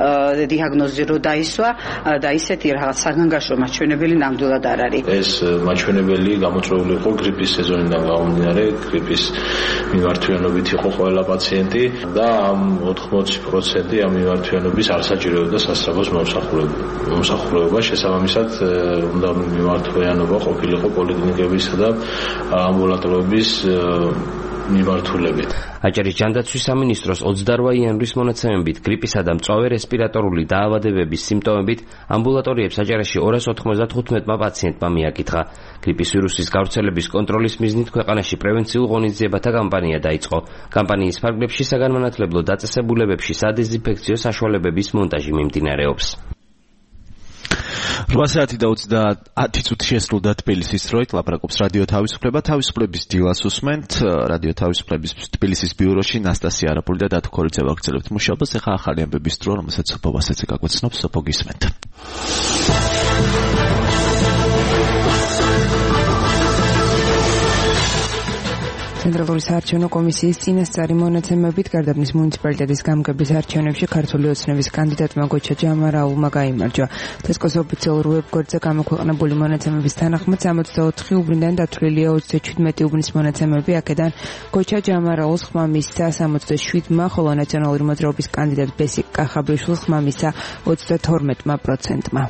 დიაგნოზი რო დაისვა და ისეთი რაღაც საგანგაშო მაჩვენებელი ნამდვილად არ არის. ეს მაჩვენებელი გამოწვეული იყო გრიპის სეზონიდან გამომდინარე, გრიპის მიმართვიანობით იყო ყველა პაციენტი და ამ 80% ამ მიმართვიანობის არ საჭიროებდა სასწრაფოს მომსახურება. შესაბამისად უნდა მიმართვიანობა ყოფილიყო პოლიკლინიკებისა და ამბულატორიების მიმართულებით. აჭარის ჯანდაცვის სამინისტროს 28 იანვრის მონაცემებით გრიპისა და მწვავე რესპირატორული დაავადებების სიმპტომებით ამბულატორიებს აჭარაში 295-მა პაციენტმა მიაკითხა. გრიპის ვირუსის გავრცელების კონტროლის მიზნით ქვეყანაში პრევენციულ ღონისძიებათა კამპანია დაიწყო. კამპანიის ფარგლებში საგანმანათლებლო დაწესებულებებში სადეზინფექციო საშუალებების მონტაჟი მიმდინარეობს. 8:30 წუთი შესრულდა თბილისის დროით, ლაპარაკობს რადიო თავისუფლება. თავისუფლების დილას უსმენთ. რადიო თავისუფლების თბილისის ბიუროში ნასტასია არაპული და დათო ქორიძე ვაგრძელებთ მუშაობას. ახლა ახალი ამბების დრო, რომელსაც სოფო ვასეცე გაგვეცნობს. სოფო, გისმენთ. ცენტრალური საარჩევნო კომისიის წინასწარი მონაცემებით გარდაბნის მუნიციპალიტეტის გამგების არჩევნებში ქართული ოცნების კანდიდატმა გოჩა ჯამარაულმა გაიმარჯვა. თესკოს ოფიციალურ ვებგვერდზე გამოქვეყნებული მონაცემების თანახმად 64 უბნიდან დათვლილია 37 უბნის მონაცემები, აქედან გოჩა ჯამარაულს ხმა მისცა 67-მა, ხოლო ნაციონალური მოძრაობის კანდიდატ ბესიკ კახაბრიშვილს ხმა მისცა 32%-მა.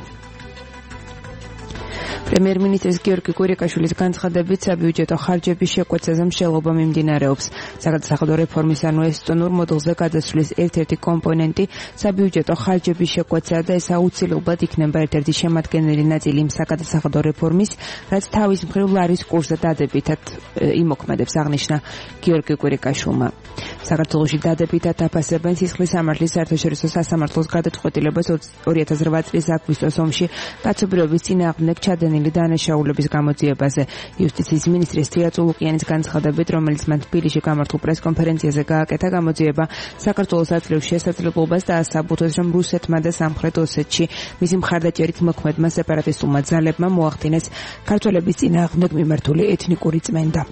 პრემიერ-მინისტრის გიორგი კვირიკაშვილის განცხადებით საბიუჯეტო ხარჯების შეკვეცაზე მსჯელობა მიმდინარეობს. საგადასახადო რეფორმის ანუ ესტონურ მოდელზე გადასვლის ერთ-ერთი კომპონენტი საბიუჯეტო ხარჯების შეკვეცაა და ეს აუცილებლად იქნება ერთ-ერთი შემადგენელი ნაწილი იმ საგადასახადო რეფორმის, რაც თავის მხრივ ლარის კურსზე დადებითად იმოქმედებს, აღნიშნა გიორგი კვირიკაშვილმა. საქართველოში დადებითად აფასებენ სისხლის სამართლის საერთაშორისო სასამართლოს გადაწყვეტილებას 2008 წლის აგვისტოს ომში კაცობრიობის წინააღმდეგ ჩადენილი დანაშაულების გამოძიებაზე. იუსტიციის მინისტრის თია წულუკიანის განცხადებით, რომელიც მან თბილისში გამართულ პრესკონფერენციაზე გააკეთა, გამოძიება საქართველოს აძლევს შესაძლებლობას დაასაბუთოს, რომ რუსეთმა და სამხრეთ ოსეთში მისი მხარდაჭერით მოქმედმა სეპარატისტულმა ძალებმა მოახდინეს ქართველების წინააღმდეგ მიმართული ეთნიკური წმენდა.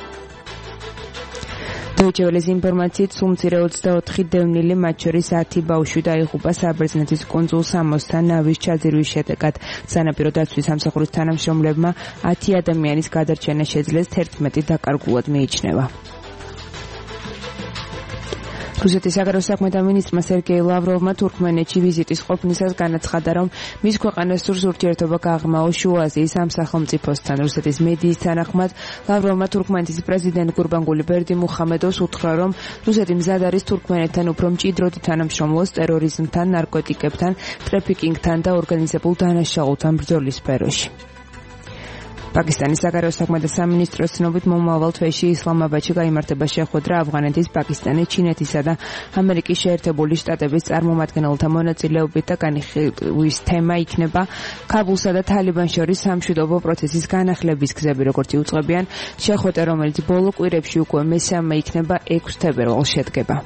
Deutsche Welles ინფორმაციით სულ მცირე 24 დევნილი, მათ შორის 10 ბავშვი დაიღუპა საბერძნეთის კუნძულ სამოსთან ნავის ჩაძირვის შედეგად. სანაპირო დაცვის სამსახურის თანამშრომლებმა 10 ადამიანის გადარჩენა შეძლეს, 11 დაკარგულად მიიჩნევა. რუსეთის საგარეო საქმეთა მინისტრმა სერგეი ლავროვმა თურქმენეთში ვიზიტის ყოფნისას განაცხადა, რომ მის ქვეყანას სურს ურთიერთობა გაღრმაოს შუა აზიის ამ სახელმწიფოსთან. რუსეთის მედიის თანახმად ლავროვმა თურქმენეთის პრეზიდენტ გურბანგული ბერდიმუხამედოვს უთხრა, რომ რუსეთი მზად არის თურქმენეთთან უფრო მჭიდროდ თანამშრომლოს ტერორიზმთან, ნარკოტიკებთან, ტრაფიკინგთან და ორგანიზებულ დანაშაულთან ბრძოლის სფეროში. პაკისტანის საგარეო საქმეთა სამინისტროს ცნობით მომავალ თვეში ისლამაბადში გაიმართება შეხვედრა ავღანეთის, პაკისტანის, ჩინეთისა და ამერიკის შეერთებული შტატების წარმომადგენელთა მონაწილეობით და განხილვის თემა იქნება ქაბულსა და თალიბანს შორის სამშვიდობო პროცესის განახლების გზები, როგორც იუწყებიან. შეხვედრა, რომელიც ბოლო კვირებში უკვე მესამე იქნება, 6 თებერვალს შედგება.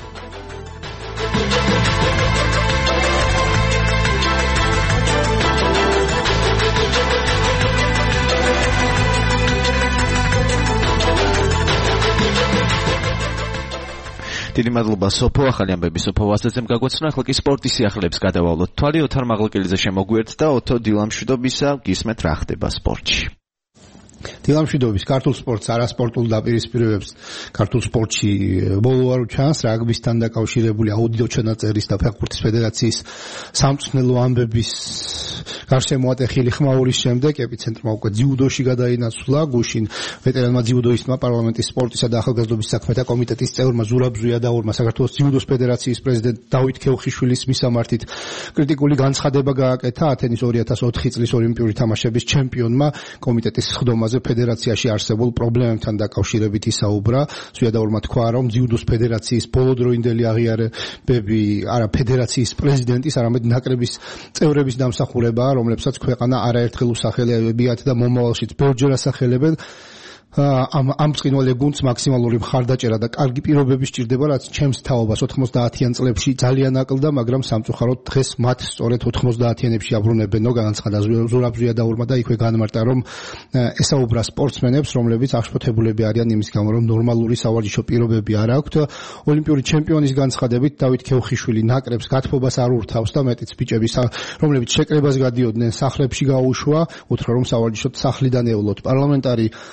დიდი მადლობა სოფო, ახალი ამბები სოფო ვასეცემ გაგვეცნო. ახლა კი სპორტის სიახლეებს გადავალოთ. თვალი ოთარ მაღლაკელიძე შემოგვიერთდა. ოთო, დილამშვიდობისა, გისმენთ რა ხდება სპორტში. დილამშვიდობის ქართულ სპორტს არასპორტულ დაპირისპირებებს ქართულ სპორტში ბოლო არ ჩანს რაგბისთან დაკავშირებული აუდიო ჩანაწერის და ფეხბურთის ფედერაციის სამწვრთნელო ამბების გარშემოატეხილი ხმაურის შემდეგ ეპიცენტრმა უკვე ძიუდოში გადაინაცვლა. გუშინ ვეტერანმა ძიუდოისტმა პარლამენტის სპორტისა და ახალგაზრდობის საქმეთა კომიტეტის წევრმა ზურაბ ზვიადაურმა საქართველოს ძიუდოს ფედერაციის პრეზიდენტ დავით ქეუხიშვილის მისამართით კრიტიკული განცხადება გააკეთა. ათენის 2004 წლის ოლიმპიური თამაშების ჩემპიონმა კომიტეტის სხდომაზე ფედერაციაში არსებულ პრობლემებთან დაკავშირებით ისაუბრა. ზვიადაურმა თქვა, რომ ძიუდოს ფედერაციის ბოლოდროინდელი აღიარებები არა ფედერაციის პრეზიდენტის, არამედ ნაკრების წევრების დამსახურებაა, რომლებსაც ქვეყანა არაერთხელ უსახელებიათ და მომავალშიც ბევრჯერ ასახელებენ. ამ ბრწყინვალე გუნდს მაქსიმალური მხარდაჭერა და კარგი პირობები სჭირდება, რაც ჩემს თაობას 90-იან წლებში ძალიან აკლდა, მაგრამ სამწუხაროდ დღეს მათ სწორედ 90-იანებში აბრუნებენო, განაცხადა ზურაბ ზვიადაურმა და იქვე განმარტა, რომ ესაუბრა სპორტსმენებს, რომლებიც აღშფოთებულები არიან იმის გამო, რომ ნორმალური სავარჯიშო პირობები არ აქვთ. ოლიმპიური ჩემპიონის განცხადებით დავით ქეუხიშვილი ნაკრებს გათბობას არ ურთავს და მეტიც ბიჭები, რომლებიც შეკრებას გადიოდნენ, სახლებში გაუშვა, უთხრა, რომ სავარჯიშოდ სახლიდან ევლოთ. პარლამენტარი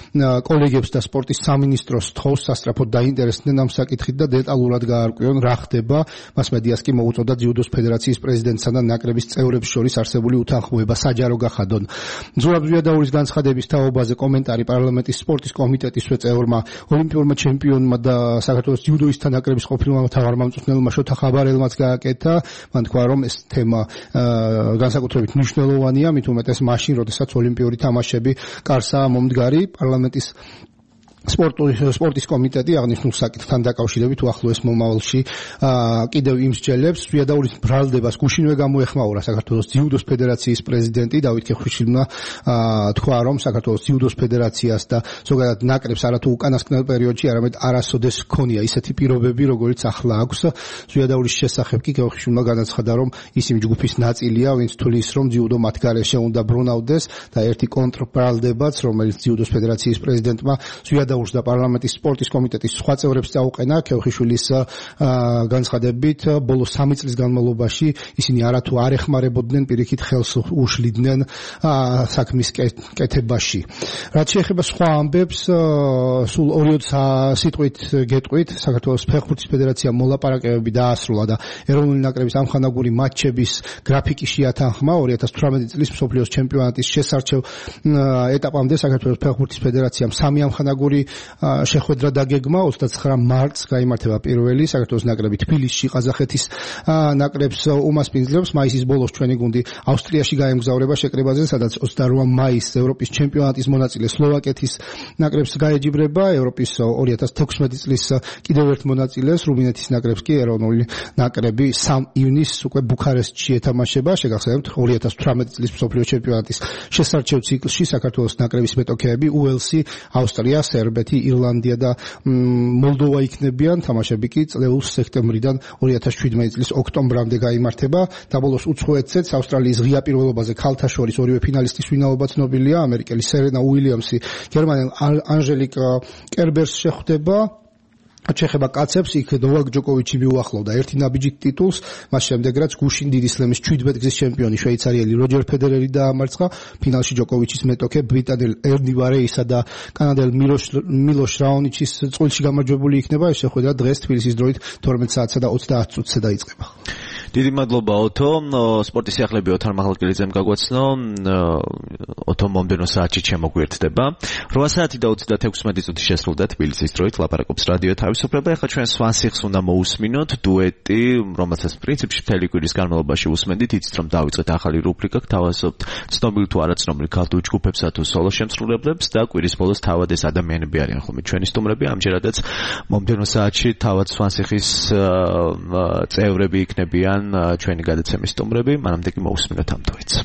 კოლეგებს და სპორტის სამინისტროს თხოვს სასწრაფოდ დაინტერესდნენ ამ საკითხით და დეტალურად გაარკვიონ რა ხდება. მას მედიას კი მოუწოდა ძიუდოს ფედერაციის პრეზიდენტსა და ნაკრების წევრებს შორის არსებული უთანხმოება საჯარო გახადონ. ზურაბ ზვიადაურის განცხადების თაობაზე კომენტარი პარლამენტის სპორტის კომიტეტისვე წევრმა, ოლიმპიურმა ჩემპიონმა და საქართველოს ძიუდოისტთა ნაკრების ყოფილმა მთავარმა მწვრთნელმა შოთა ხაბარელმაც გააკეთა. მან თქვა, რომ ეს თემა განსაკუთრებით მნიშვნელოვანია, მით უმეტეს მაშინ, როდესაც ოლიმპიური თამაშები კარსაა მომდგარი. პარლამენტის სპორტის კომიტეტი აღნიშნულ საკითხთან დაკავშირებით უახლოეს მომავალში კიდევ იმსჯელებს. ზვიადაურის ბრალდებას გუშინვე გამოეხმაურა საქართველოს ძიუდოს ფედერაციის პრეზიდენტი დავით ქეხვიშვილმა თქვა, რომ საქართველოს ძიუდოს ფედერაციას და ზოგადად ნაკრებს არათუ უკანასკნელ პერიოდში, არამედ არასოდეს ჰქონია ისეთი პირობები, როგორიც ახლა აქვს. ზვიადაურის შესახებ კი ქეხვიშვილმა განაცხადა, რომ ის იმ ჯგუფის ნაწილია, ვინც თulis, რომ ძიუდო მათ გარეშე უნდა ბრუნავდეს და ერთი კონტრბრალდებაც, რომელიც ძიუდოს ფედერაციის პრეზიდენტმა ზვიადაურს და პარლამენტის სპორტის კომიტეტის სხვა წევრებს წაუყენა. ქეხვიშვილის განცხადებით, ბოლო 3 წლის განმავლობაში ისინი არათუ არ ეხმარებოდნენ, პირიქით ხელს უშლიდნენ საქმის კეთებაში. რაც შეეხება სხვა ამბებს, სულ 2 სიტყვით გეტყვით, საქართველოს ფეხბურთის ფედერაციამ მოლაპარაკებები დაასრულა და ეროვნული ნაკრების ამხანაგური მატჩების გრაფიკი შეათანხმა 2018 წლის მსოფლიოს ჩემპიონატის შესარჩევ ეტაპამდე. საქართველოს ფეხბურთის ფედერაციამ 3 ამხანაგური შეხვედრა დაგეგმა. 29 მარტს გაიმართება პირველი საქართველოს ნაკრები თბილისში ყაზახეთის ნაკრებს უმასპინძლებს. მაისის ბოლოს ჩვენი გუნდი ავსტრიაში გაემგზავრება შეკრებაზე, სადაც 28 მაისს ევროპის ჩემპიონატის მონაწილე სლოვაკეთის ნაკრებს გაეჯიბრება. ევროპის 2016 წლის კიდევ ერთ მონაწილეს რუმინეთის ნაკრებს კი ეროვნული ნაკრები 3 ივნისს უკვე ბუქარესტში ეთამაშება. შეგახსენებთ 2018 წლის მსოფლიოს ჩემპიონატის შესარჩევ ციკლში საქართველოს ნაკრების მეტოქეები უელსი, ავსტრია, სერბეთი, ირლანდია და მოლდოვა იქნებიან. თამაშები კი წლეულის სექტემბრიდან 2017 წლის ოქტომბრამდე გაიმართება. დაბოლოს უცხოეთზეც ავსტრალიის ღია პირველობაზე ქალთა შორის ორივე ფინალისტის ვინაობა ცნობილია. ამერიკელი სერენა უილიამსი გერმანელ ანჟელიკ კერბერს შეხვდება. ჩეხება კაცებს, იქ ნოვაკ ჯოკოვიჩი მიუახლოვდა ერთი ნაბიჯით ტიტულს, მას შემდეგ რაც გუშინ დიდი სლემის 17 გზის ჩემპიონი შვეიცარიელი როჯერ ფედერერი დაამარცხა. ფინალში ჯოკოვიჩის მეტოქე ბრიტანელ ერნი ვარეისა და კანადელ მილოშ რაონიჩის წყვილში გამარჯვებული იქნება. ეს შეხვედრა დღეს თბილისის დროით 12 საათსა და 30 წუთზე დაიწყება. დიდი მადლობა ოთო. სპორტის სიახლეები ოთარ მაღალკელიძემ გაგვაცნო. ოთო მომდენო საათში შემოგვიერთდება. 8 საათი და 36 წუთი შესრულდა თბილისის დროით. ლაპარაკობს რადიო თავისუფლება. ახლა ჩვენ სვანსიხს უნდა მოусმინოთ დუეტი, რომელსაც პრინციპში მთელი კვირის განმავლობაში უსმენდით. იცით რომ დავიწყეთ ახალი რუბრიკა, გთავაზობთ ცნობილ თუ არაცნობილ ქართულ ჯგუფებსა თუ სოლო შემსრულებლებს და კვირის ბოლოს თავად ეს ადამიანები არიან ხოლმე ჩვენი სტუმრები. ამჯერადაც მომდენო საათში თავად სვანსიხის წევრები იქნებიან ჩვენი გადაცემის სტუმრები. მანამდე კი მოусმინოთ ამ დუეტს.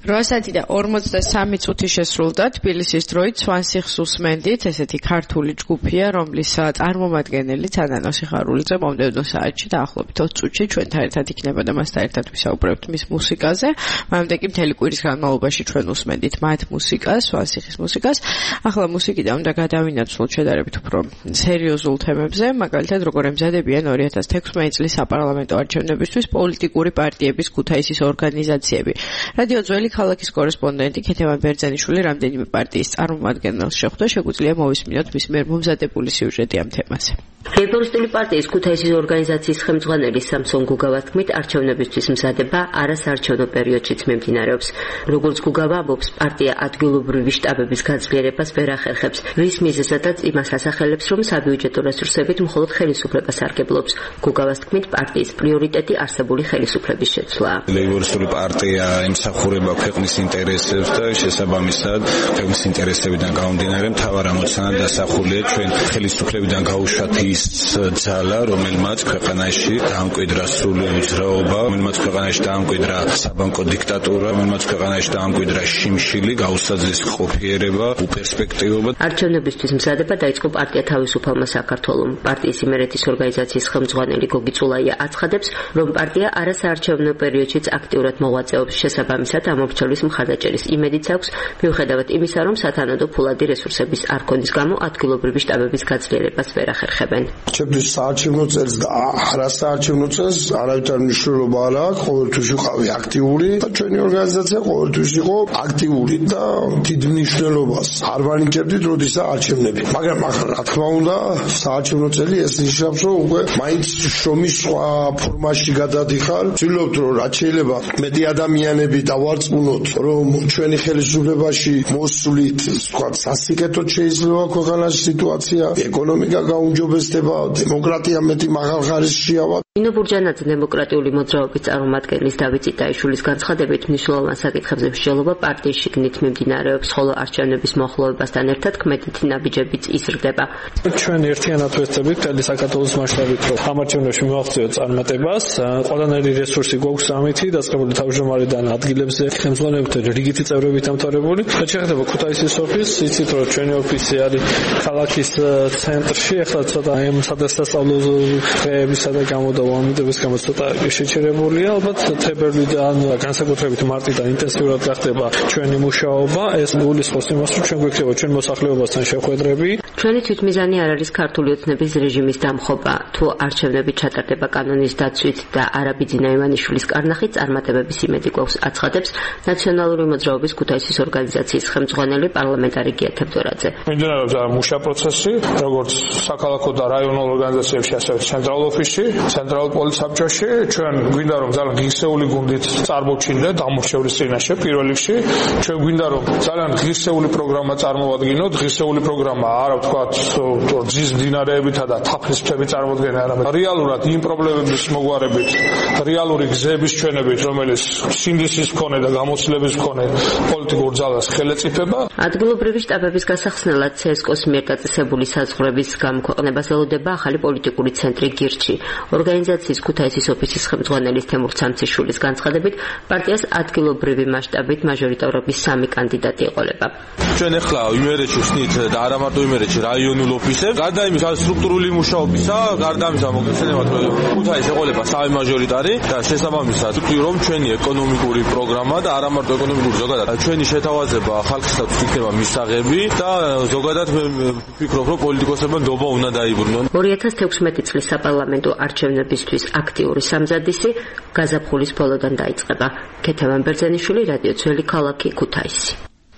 8 და 43 წუთი შესრულდა თბილისის დროით სვანსიხს უსმენდით, ესეთი ქართული ჯგუფია, რომლის წარმომადგენელი თანანო სიხარულიძე მომდევნო საათში დაახლოებით 20 წუთში ჩვენთან ერთად იქნება და მასთან ერთად ვისაუბრებთ მის მუსიკაზე. მანამდე კი მთელი კვირის განმავლობაში ჩვენ უსმენდით მათ მუსიკას, სვანსიხის მუსიკას. ახლა მუსიკიდან უნდა გადავინაცვლოთ შედარებით უფრო სერიოზულ თემებზე, მაგალითად როგორ ემზადებიან 2016 წლის საპარლამენტო არჩევნებისთვის პოლიტიკური პარტიების ქუთაისის ორგანიზაციები. რადიო ძველი ქალაქის კორესპონდენტი ქეთევან ბერძენიშვილი რამდენიმე პარტიის წარმომადგენელს შეხვდა, შეგვიძლია მოვისმინოთ მის მიერ მომზადებული სიუჟეტი ამ თემაზე. ლეიბორისტული პარტიის ქუთაისის ორგანიზაციის ხელმძღვანელი სამსონ გუგავას თქმით, არჩევნებისთვის მზადება არასაარჩევნო პერიოდშიც მიმდინარეობს. როგორც გუგავა ამბობს, პარტია ადგილობრივი შტაბების გაძლიერებას ვერ ახერხებს, რის მიზეზადაც იმას ასახელებს, რომ საბიუჯეტო რესურსებით მხოლოდ ხელისუფლებას არგებლობს. გუგავას თქმით, პარტიის პრიორიტეტი არსებული ხელისუფლების შეცვლაა. ლეიბორისტული პარტია ემსახურება ქვეყნის ინტერესებს და შესაბამისად ქვეყნის ინტერესებიდან გამომდინარე მთავარ ამოცანად დასახულია ჩვენ ხელისუფლებიდან გაუშვათ ის ძალა, რომელმაც ქვეყანაში დაამკვიდრა სრული უძრაობა, რომელმაც ქვეყანაში დაამკვიდრა საბანკო დიქტატურა, რომელმაც ქვეყანაში დაამკვიდრა შიმშილი, გაუსაძლის ყოფიერება, უპერსპექტივობა. არჩევნებისთვის მზადება დაიწყო პარტია თავისუფალმა საქართველომ. პარტიის იმერეთის ორგანიზაციის ხელმძღვანელი გოგი წულაია აცხადებს, რომ პარტია არასაარჩევნო პერიოდშიც აქტიურად მოღვაწეობს. შესაბამისად, ამორჩევის მხარდაჭერის იმედიც აქვს, მიუხედავად იმისა, რომ სათანადო ფულადი რესურსების არ ქონის გამო ადგილობრივი შტაბების გაძლიერებას ვერ ახერხებენ. ჩემთვის საარჩევნო წელს და არასაარჩევნო წელს არავითარ მნიშვნელობა არ აქვს, ყოველთვის ვიყავი აქტიური და ჩვენი ორგანიზაცია ყოველთვის იყო აქტიური და დიდ მნიშვნელობას არ ვანიჭებდით როდესაც არჩევნები. მაგრამ ახლა რა თქმა უნდა, საარჩევნო წელი ეს ნიშნავს, რომ უკვე მაინც შრომის სხვა ფორმაში გადადიხარ. ვცდილობთ, რომ რაც შეიძლება მეტი ადამიანები დავარწმუნოთ, რომ ჩვენი ხელისუფლებაში მოსვლით, ვთქვათ, სასიკეთოდ შეიძლება ქვეყანაში სიტუაცია, ეკონომიკა გაუმჯობესდება, დემოკრატია მეტი მაღალხარისხიავა. ნინო ბურჯანაძე დემოკრატიული მოძრაობის წარმომადგენლის დავით წიტაიშვილის განცხადებით მნიშვნელოვან საკითხებზე მსჯელობა პარტიის შიგნით მიმდინარეობს, ხოლო არჩევნების მოახლოებასთან ერთად ქმედითი ნაბიჯებიც იზრდება. ჩვენ ერთიანად ვეცდებით მთელი საქართველოს მასშტაბით, რომ ამ არჩევნებში მივახციოთ წარმატებას. ყველანაირი რესურსი გვაქვს ამითი დაწყებული თავმჯდომარედან ადგილებზე ხელმძღვანელობთ რიგითი წევრებით ამთავრებული. რაც შეეხება ქუთაისის ოფისს, იცით რომ ჩვენი ოფისი არის ქალაქის ცენტრში, ახლა ცოტა ამ სადასწავლო დღეებისა და გამოდავალების გამო ცოტა შეჩერებულია. ალბათ თებერვლიდან განსაკუთრებით მარტიდან ინტენსიურად გახდება ჩვენი მუშაობა. ეს გულისხმობს იმას, რომ ჩვენ გვექნება ჩვენ მოსახლეობასთან შეხვედრები. ჩვენი თვითმიზანი არ არის ქართული ოცნების რეჟიმის დამხობა. თუ არჩევნები ჩატარდება კანონის დაცვით და არაბიძინა ივანიშვილის კარნახით, წარმატებების იმედი გვაქვს, აცხადებს ნაციონალური მოძრაობის ქუთაისის ორგანიზაციის ხელმძღვანელი პარლამენტარი გია თევდორაძე. მიმდინარეობს მუშა პროცესი, როგორც საქალაქო და რაიონულ ორგანიზაციებში, ასევე ცენტრალურ ოფისში, ცენტრალურ პოლიცსაბჭოში. ჩვენ გვინდა რომ ძალიან ღირსეული გუნდით წარმოვჩინდეთ დამორჩევლის წინაშე პირველ რიგში. ჩვენ გვინდა რომ ძალიან ღირსეული პროგრამა წარმოვადგინოთ. ღირსეული პროგრამა არა ვთქვათ ძის მდინარეებითა და თაფლის მთების წარმოდგენა, არამედ რეალურად იმ პრობლემების მოგვარებით, რეალური გზების ჩვენებით, რომელიც სინდისის მქონე და გამოცდილების მქონე პოლიტიკურ ძალას ხელეწიფება. ადგილობრივი შტაბების გასახსნელად CSKO-ს მიერ დაწესებული საზღვრების გამოქვეყნებას ელოდება ახალი პოლიტიკური ცენტრი გირჩი. ორგანიზაციის ქუთაისის ოფისის ხელმძღვანელის თემურ ცამციშვილის განცხადებით, პარტიას ადგილობრივი მასშტაბით მაჟორიტარობის 3 კანდიდატი ეყოლება. ჩვენ ახლა იმერეთში ვსნით და არა მარტო იმერეთში რაიონულ ოფისებს, გარდა იმის სტრუქტურული მუშაობისა, გარდა ამისა მოგეხსენებათ ქუთაისს ეყოლება 3 მაჟორიტარი და შესაბამისად ვთქვი რომ ჩვენი ეკონომიკური პროგრამა და არა მარტო ეკონომიკური ზოგადად ჩვენი შეთავაზება ხალხისათვის იქნება მისაღები და ზოგადად მე ვფიქრობ რომ პოლიტიკოსებმა ნდობა უნდა დაიბრუნონ. 2016 წლის საპარლამენტო არჩევნებისთვის აქტიური სამზადისი გაზაფხულის ბოლოდან დაიწყება. ქეთევან ბერძენიშვილი, რადიო ძველი ქალაქი, ქუთაისი.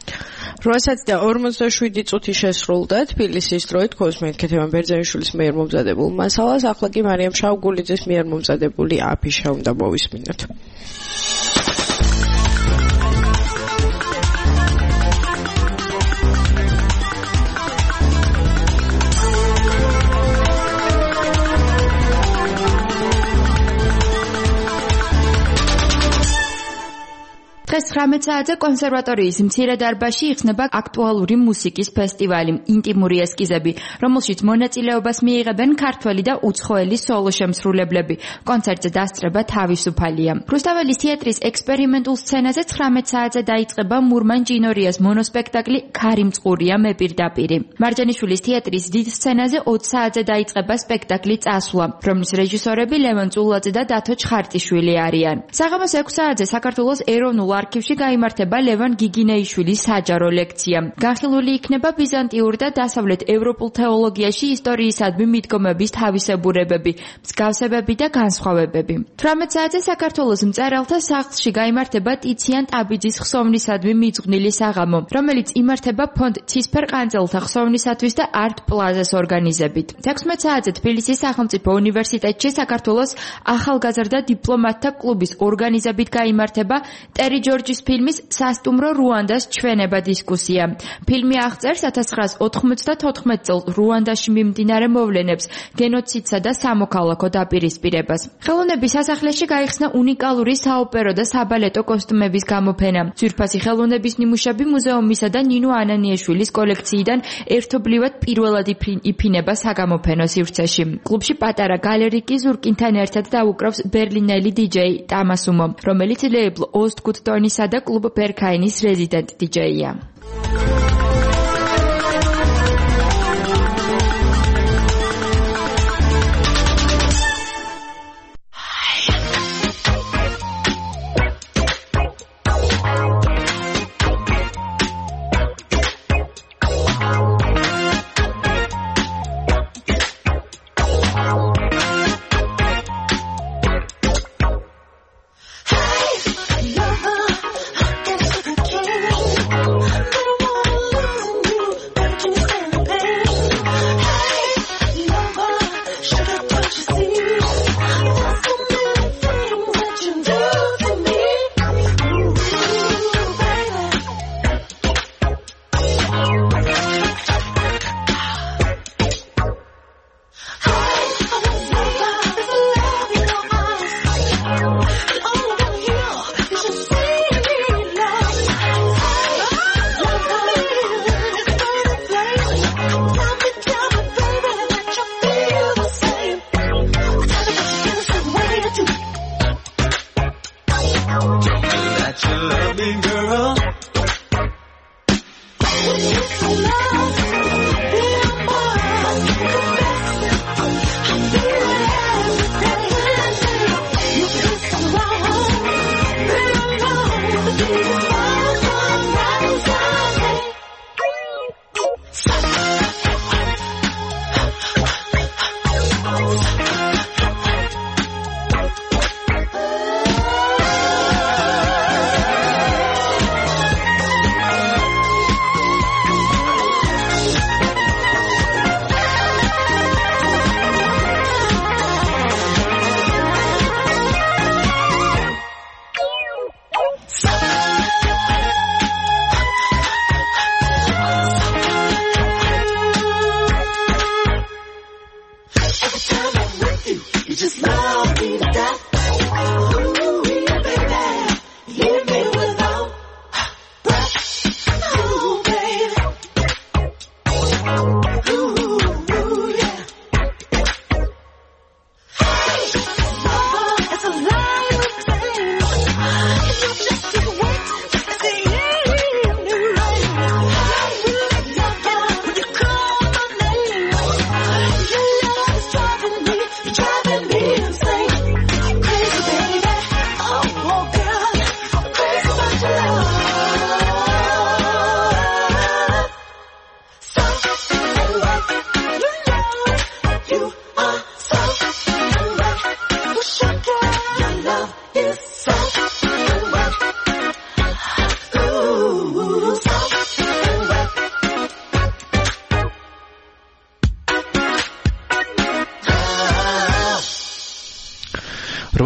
8:47 წუთი შესრულდა თბილისის დროით კოსმეთ ქეთევან ბერძენიშვილის მიერ მომზადებულ მასალას, ახლა კი მარიამ შავგულიძის მიერ მომზადებული აფიშა უნდა მოვისმინოთ. დღეს 19 საათზე კონსერვატორიის მცირე დარბაზში იხსნება აქტუალური მუსიკის ფესტივალი ინტიმური ესკიზები, რომელშიც მონაწილეობას მიიღებენ ქართველი და უცხოელი სოლო შემსრულებლები. კონცერტზე დასწრება თავისუფალია. რუსთაველის თეატრის ექსპერიმენტულ სცენაზე 19 საათზე დაიწყება მურმან ჭინორიას მონოსპექტაკლი ქარი მწყურია მე პირდაპირი. მარჯანიშვილის თეატრის დიდ სცენაზე 20 საათზე დაიწყება სპექტაკლი წასვლა, რომლის რეჟისორები ლევან წულაძე და დათო ჩხარტიშვილი არიან. საღამოს 6 საათზე საქართველოს ეროვნულ არქივში გაიმართება ლევან გიგინეიშვილის საჯარო ლექცია. განხილული იქნება ბიზანტიურ და დასავლეთ ევროპულ თეოლოგიაში ისტორიისადმი მიდგომების თავისებურებები, მსგავსებები და განსხვავებები. 18 საათზე საქართველოს მწერალთა სახლში გაიმართება ტიციან ტაბიძის ხსოვნისადმი მიძღვნილი საღამო, რომელიც იმართება ფონდ ცისფერ ყანწელთა ხსოვნისათვის და არტ პლაზას ორგანიზებით. 16 საათზე თბილისის სახელმწიფო უნივერსიტეტში საქართველოს ახალგაზრდა დიპლომატთა კლუბის ორგანიზებით გაიმართება ტერი ჯორჯის ფილმის სასტუმრო რუანდას ჩვენება დისკუსია. ფილმი აღწერს 1994 წელს რუანდაში მიმდინარე მოვლენებს, გენოციდსა და სამოქალაქო დაპირისპირებას. ხელოვნების სასახლეში გაიხსნა უნიკალური საოპერო და საბალეტო კოსტუმების გამოფენა. ძვირფასი ხელოვნების ნიმუშები მუზეუმისა და ნინო ანანიაშვილის კოლექციიდან ერთობლივად პირველად იფინება საგამოფენო სივრცეში. კლუბში პატარა გალერიკი ზურკინთან ერთად დაუკრავს ბერლინელი დიჯეი ტამასუმო, რომელიც ლეიბლ Ostgut Tonisა და კლუბ Berkainis რეზიდენტ დიჯეია.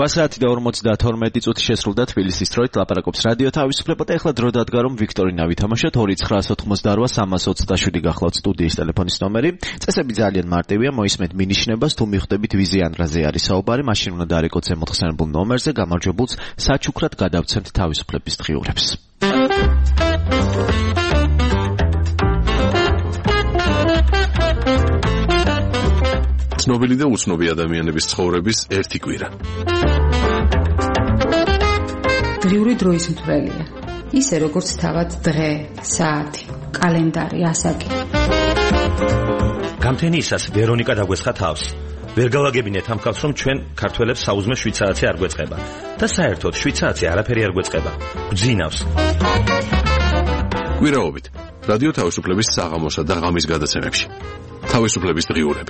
8 საათი და 52 წუთი შესრულდა თბილისის დროით ლაპარაკობს რადიო თავისუფლება და ეხლა დრო დადგა რომ ვიქტორინა ვითამაშოთ 2988 გახლავთ სტუდიის ტელეფონის ნომერი. წესები ძალიან მარტივია, მოისმენთ მინიშნებას, თუ მიხვდებით ვიზი ანდრაზე არის საუბარი, მაშინ უნდა დაარეკოთ ზემოთხსენებულ ნომერზე, გამარჯვებულს საჩუქრად გადავცემთ თავისუფლების დღიურებს. ცნობილი და უცნობი ადამიანების ცხოვრების ერთი კვირა. დღიური დროის მთვრელია. ისე როგორც თავად დღე, საათი, კალენდარი, ასაკი. გამთენიისას ვერონიკა დაგვესხა თავს. ვერ გავაგებინეთ ამ ხალხს, რომ ჩვენ ქართველებს საუზმე 7 საათი არ გვეწყება და საერთოდ 7 საათი არაფერი არ გვეწყება. გძინავს. კვირაობით რადიო თავისუფლების საღამოსა და ღამის გადაცემებში. თავისუფლების დღიურები.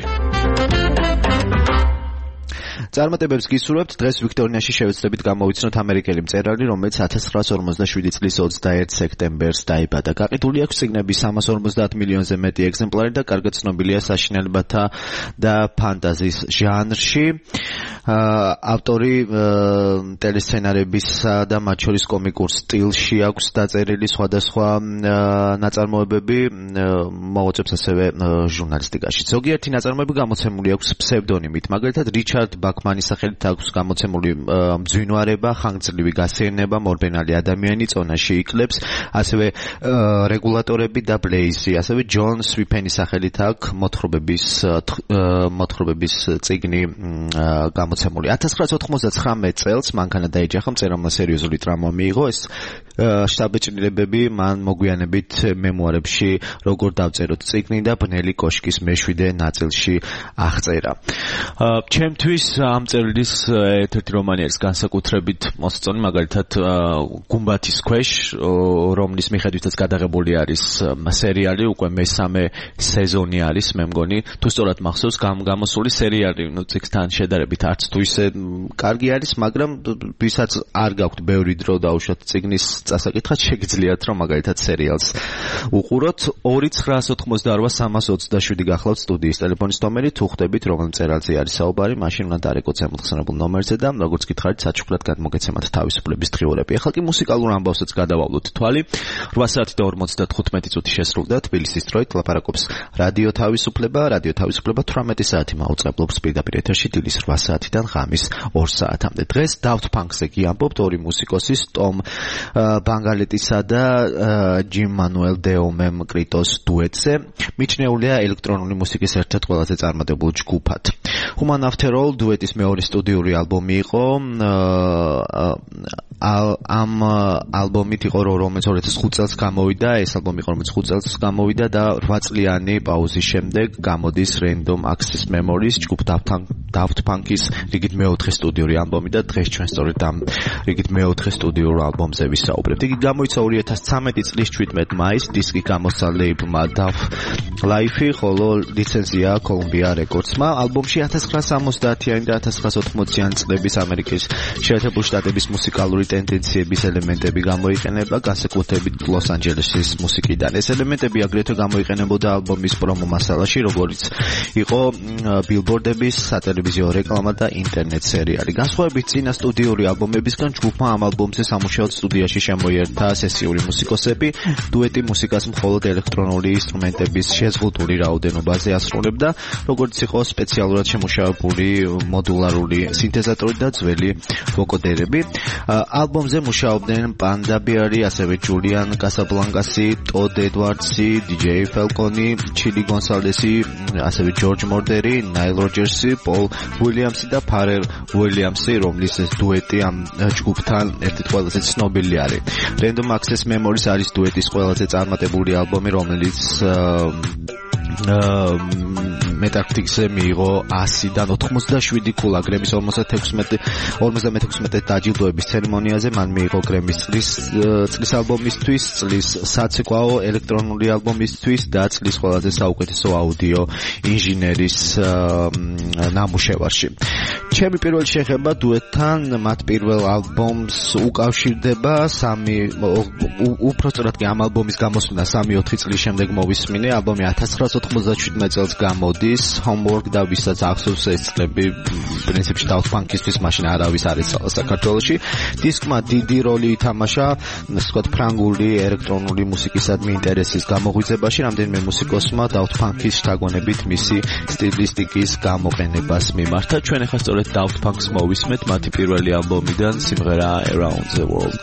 წარმატებებს გისურვებთ. დღეს ვიქტორინაში შევეცდებით გამოვიცნოთ ამერიკელი მწერალი, რომელიც 1947 წლის 21 სექტემბერს დაიბადა. გაყიდული აქვს წიგნების 350 მილიონზე მეტი ეგზემპლარი და კარგად ცნობილია საშინელებათა და ფანტაზიის ჟანრში. ავტორი ტელესცენარებისა და მათ შორის კომიკურ სტილში აქვს დაწერილი სხვადასხვა ნაწარმოებები, მოღვაწეობს ასევე ჟურნალისტიკაში. ზოგიერთი ნაწარმოები გამოცემული აქვს ფსევდონიმით, მაგალითად რიჩარდ ბაკმანის სახელით აქვს გამოცემული მძვინვარება, ხანგრძლივი გასეირნება, მორბენალი ადამიანი, წონაში იკლებს, ასევე რეგულატორები და ბლეიზი, ასევე ჯონ სვიფენის სახელით აქვს მოთხრობების წიგნი გამოცემული. 1999 წელს მანქანა დაეჯახა, მწერალმა სერიოზული ტრაუმა მიიღო. ეს შთაბეჭდილებები მან მოგვიანებით მემუარებში როგორ დავწეროთ წიგნი და ბნელი კოშკის მეშვიდე ნაწილში აღწერა. ჩემთვის ამ წერილის ერთ-ერთი რომანი არის განსაკუთრებით მოსწონი, მაგალითად გუმბათის ქვეშ, რომლის მიხედვითაც გადაღებული არის სერიალი, უკვე მესამე სეზონი არის, მე მგონი, თუ სწორად მახსოვს, გამოსული სერიალი, წიგნთან შედარებით არც თუ ისე კარგი არის, მაგრამ ვისაც არ გაქვთ ბევრი დრო დაუშვათ წიგნის წასაკითხად, შეგიძლიათ რომ მაგალითად სერიალს უყუროთ. 2988 გახლავთ სტუდიის ტელეფონის ნომერი, თუ ხვდებით რომელ მწერალზე არის საუბარი, მაშინ უნდა დაარეკოთ ზემოთხსენებულ ნომერზე და როგორც გითხარით, საჩუქრად გადმოგეცემათ თავისუფლების დღიურები. ახლა კი მუსიკალურ ამბავსაც გადავავლოთ თვალი. 8 საათი და 55 წუთი შესრულდა თბილისის დროით ლაპარაკობს რადიო თავისუფლება. რადიო თავისუფლება 18 საათი მაუწყებლობს პირდაპირ ეთერში დილის 8 საათიდან ღამის 2 საათამდე. დღეს Daft Punk-ზე კი ამბობთ ორი მუსიკოსის, ტომ ბანგალეტისა და ჯიმ მანუელ დეომემ კრიტოს დუეტზე. მიჩნეულია ელექტრონული მუსიკის ერთ-ერთ ყველაზე წარმატებულ ჯგუფად. Human After All დუეტის მეორე სტუდიური ალბომი იყო. ამ ალბომით იყო, რომელიც 2005 წელს გამოვიდა. ეს ალბომი იყო, რომელიც 5 წელს გამოვიდა და 8 წლიანი პაუზის შემდეგ გამოდის Random Access Memories, ჯგუფ Daft Punk-ის რიგით მეოთხე სტუდიური ალბომი და დღეს ჩვენ სწორედ ამ რიგით მეოთხე სტუდიურ ალბომზე ვისაუბრებთ. იგი გამოიცა 2013 წლის 17 მაისს, დისკი გამოსცა ლეიბლმა Daf Life-ი, ხოლო ლიცენზია Columbia Records-მა. ალბომში 1960-იანი და 1980-იანი წლების ამერიკის შეერთებული შტატების მუსიკალური ტენდენციების ელემენტები გამოიყენება, განსაკუთრებით ლოს-ანჯელესის მუსიკიდან. ეს ელემენტები აგრეთვე გამოიყენებოდა ალბომის პრომო მასალაში, როგორც იყო ბილბორდების, სატელევიზიო რეკლამა და ინტერნეტ სერიალი. განსხვავებით წინა სტუდიური ალბომებისგან, ჯგუფმა ამ ალბომზე სამუშაოდ სტუდიაში შემოიერთა სესიური მუსიკოსები. დუეტი მუსიკას მხოლოდ ელექტრონული ინსტრუმენტების შეზღუდული რაოდენობაზე ასრულებდა, როგორც იყო სპეციალურად შემუშავებული მოდულარული სინთეზატორი და ძველი ვოკოდერები. ალბომზე მუშაობდნენ პანდა ბიარი, ასევე ჯულიან კასაბლანკასი, ტოდ ედვარდსი, DJ ფელკონი, ჩილი გონსალესი, ასევე ჯორჯ მორდერი, ნაილ როჯერსი, პოლ უილიამსი და ფარელ უილიამსი, რომლის ეს დუეტი ამ ჯგუფთან ერთ-ერთი ყველაზე ცნობილი არის. Random Access Memories არის დუეტის ყველაზე წარმატებული ალბომი, რომელიც მეტარქტიკზე მიიღო 100-დან 87 ქულა გრემის 56 დაჯილდოების ცერემონიაზე. მან მიიღო გრემის წლის ალბომისთვის, წლის საცეკვაო ელექტრონული ალბომისთვის და წლის ყველაზე საუკეთესო აუდიო ინჟინერის ნამუშევარში. ჩემი პირველი შეხება დუეტთან მათ პირველ ალბომს უკავშირდება უпростоრად კი ამ ალბომის გამოსვლა 3-4 წლის შემდეგ მოვისმინე. ალბომი 1997 წელს გამოდის. Homework და ვისაც ახსოვს ეს წლები პრინციპში Daft Punk-ისთვის მაშინ არავის არ ეცალა საქართველოში. დისკმა დიდი როლი ითამაშა ვთქვათ ფრანგული ელექტრონული მუსიკისადმი ინტერესის გამოღვიძებაში. რამდენიმე მუსიკოსმა Daft Punk-ის შთაგონებით მისი სტილისტიკის გამოყენებას მიმართა. ჩვენ ახლა სწორედ Daft Punk-ს მოვისმენთ მათი პირველი ალბომიდან სიმღერა Around the World.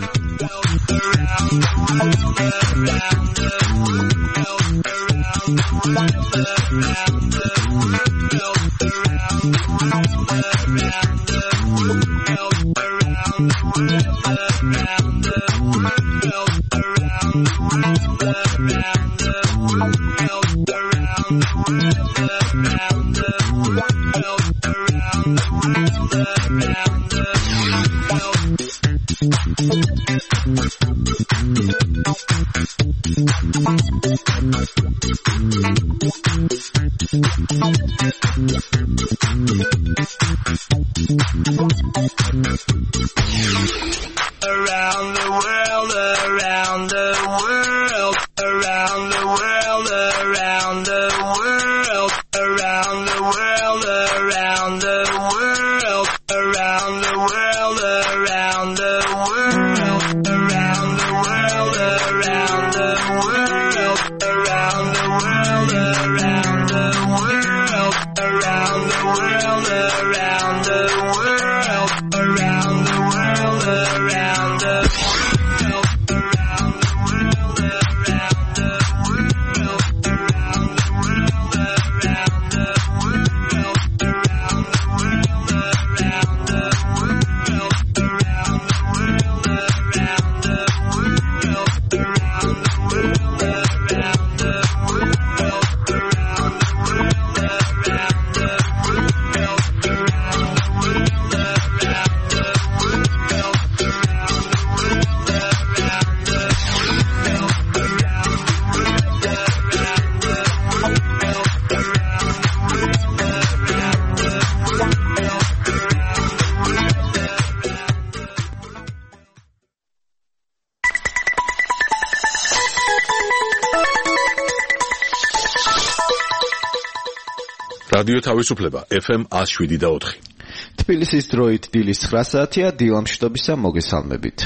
რადიო თავისუფლება FM 107.4. თბილისის დროით დილის 9 საათია. დილა მშვიდობისა, მოგესალმებით.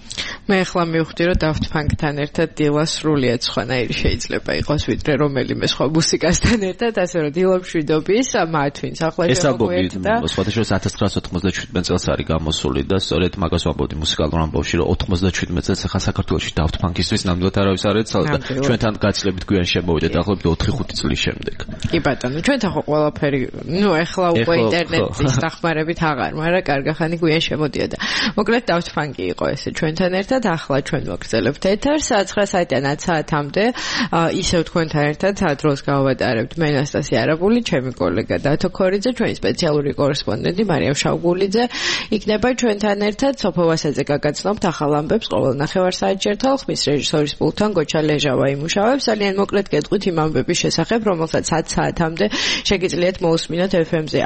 მე ახლა მივხვდი რომ Daft Punk-თან ერთად დილა სრულიად სხვანაირი შეიძლება იყოს ვიდრე რომელიმე სხვა მუსიკასთან ერთად, ასე რომ დილა მშვიდობის მათ ვინც ახლა შემოგვიერთდა. ეს ალბომი სხვადასხვა 1997 წელს არის გამოსული და სწორედ მაგას ვამბობდი მუსიკალურ ამბავში რომ 97 წელს ახლა საქართველოში Daft Punk-ისთვის ნამდვილად არავის არ ეცალა და ჩვენთან გაცილებით გვიან შემოვიდა დაახლოებით 4-5 წლის შემდეგ. კი ბატონო, ჩვენთან ხო ყველაფერი, ახლა უკვე ინტერნეტის დახმარებით აღარ, მაგრამ კარგახანი გვიან შემოდიოდა. მოკლედ Daft Punk-ი იყო ესე ჩვენთან ერთად. ახლა ჩვენ მოგრძელებთ ეთერს 9 საათიდან 10 საათამდე ისევ თქვენთან ერთად დროს გავატარებთ მე ანასტასია არაბული, ჩემი კოლეგა დათო ქორიძე, ჩვენი სპეციალური კორესპონდენტი მარიამ შავგულიძე იქნება ჩვენთან ერთად. სოფო ვასაძე გაგაცნობთ ახალ ამბებს ყოველ ნახევარსაათში ერთხელ. ხმის რეჟისორის პულტთან გოჩა ლეჟავა იმუშავებს. ძალიან მოკლედ გეტყვით იმ ამბების შესახებ, რომელსაც 10 საათამდე შეგიძლიათ მოусმინოთ FM-ზე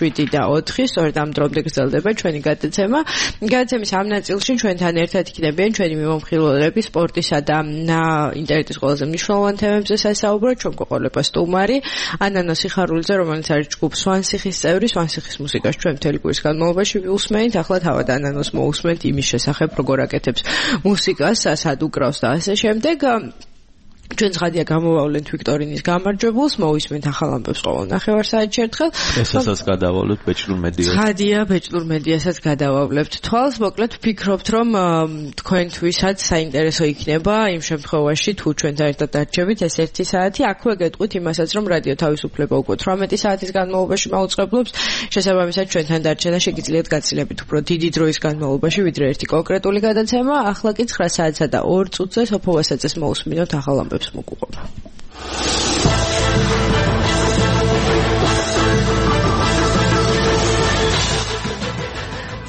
107.4. სწორედ ამ დრომდე გრძელდება ჩვენი გადაცემა. გადაცემის ამ ნაწილში ჩვენთან ერთად იქნება ჩვენი მიმომხილველები სპორტისა და ინტერნეტის ყველაზე მნიშვნელოვან თემებზე საუბრობთ. ჩვენ გვყოლება სტუმარი ანანა სიხარულიძე, რომელიც არის ჯგუფ სვანსიხის წევრი. სვანსიხის მუსიკას ჩვენ მთელი კვირის განმავლობაში ვუსმენთ. ახლა თავად ანანოს მოусმენთ იმის შესახებ, როგორ აკეთებს მუსიკას, სად უკრავს და ასე შემდეგ. ჩვენ ცხადია გამოვავლენთ ვიქტორინის გამარჯვებულს, მოვისმენთ ახალ ამბებს ყოველ ნახევარსაათში ერთხელ. ესაც გადავავლებთ ბეჭდურ მედიას. ცხადია, ბეჭდურ მედიასაც გადავავლებთ თვალს. მოკლედ ვფიქრობთ, რომ თქვენთვისაც საინტერესო იქნება იმ შემთხვევაში, თუ ჩვენთან ერთად დარჩებით ეს 1 საათი. აქვე გეტყვით იმასაც, რომ რადიო თავისუფლება უკვე 18 საათის განმავლობაში მაუწყებლობს. შესაბამისად, ჩვენთან დარჩენა შეგიძლიათ გაცილებით უფრო დიდი დროის განმავლობაში, ვიდრე ერთი კონკრეტული გადაცემა. ახლა კი 9 საათსა და 2 წუთზე სოფო ვასაძეს მოусმინოთ ახალ ამბებს. მოგუყვება.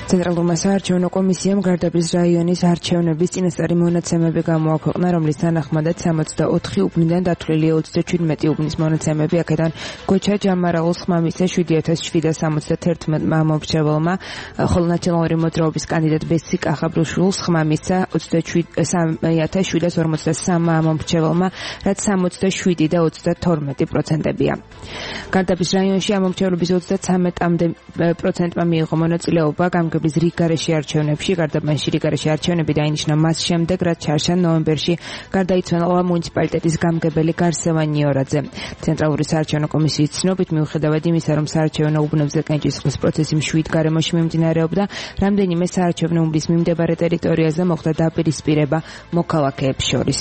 ცენტრალურმა საარჩევნო კომისიამ გარდაბის რაიონის არჩევნების წინასწარი მონაცემები გამოაქვეყნა, რომლის თანახმადაც 64 უბნიდან დათვლილია 37 უბნის მონაცემები, აქედან გოჩა ჯამარაულის ხმამისზე 7771 მომრჩეველმა, ხოლო ნაციონალური მოძრაობის კანდიდატ ბესიკ ახაბრუშვილის ხმამისზე 23753 მომრჩეველმა, რაც 67 და 32%-ია. გარდაბის რაიონში ამომრჩევლების 33% მიიღო მონაწილეობა გამგებლის რიგგარეშე არჩევნებში. გარდაბანში რიგგარეშე არჩევნები დაინიშნა მას შემდეგ, რაც ჩარშან ნოემბერში გარდაიცვალა მუნიციპალიტეტის გამგებელი გარსევან ნიორაძე. ცენტრალური საარჩევნო კომისიის ცნობით, მიუხედავად იმისა, რომ საარჩევნო უბნებზე კენჭისყრის პროცესი მშვიდ გარემოში მიმდინარეობდა, რამდენიმე საარჩევნო უბნის მიმდებარე ტერიტორიაზე მოხდა დაპირისპირება მოქალაქეებს შორის.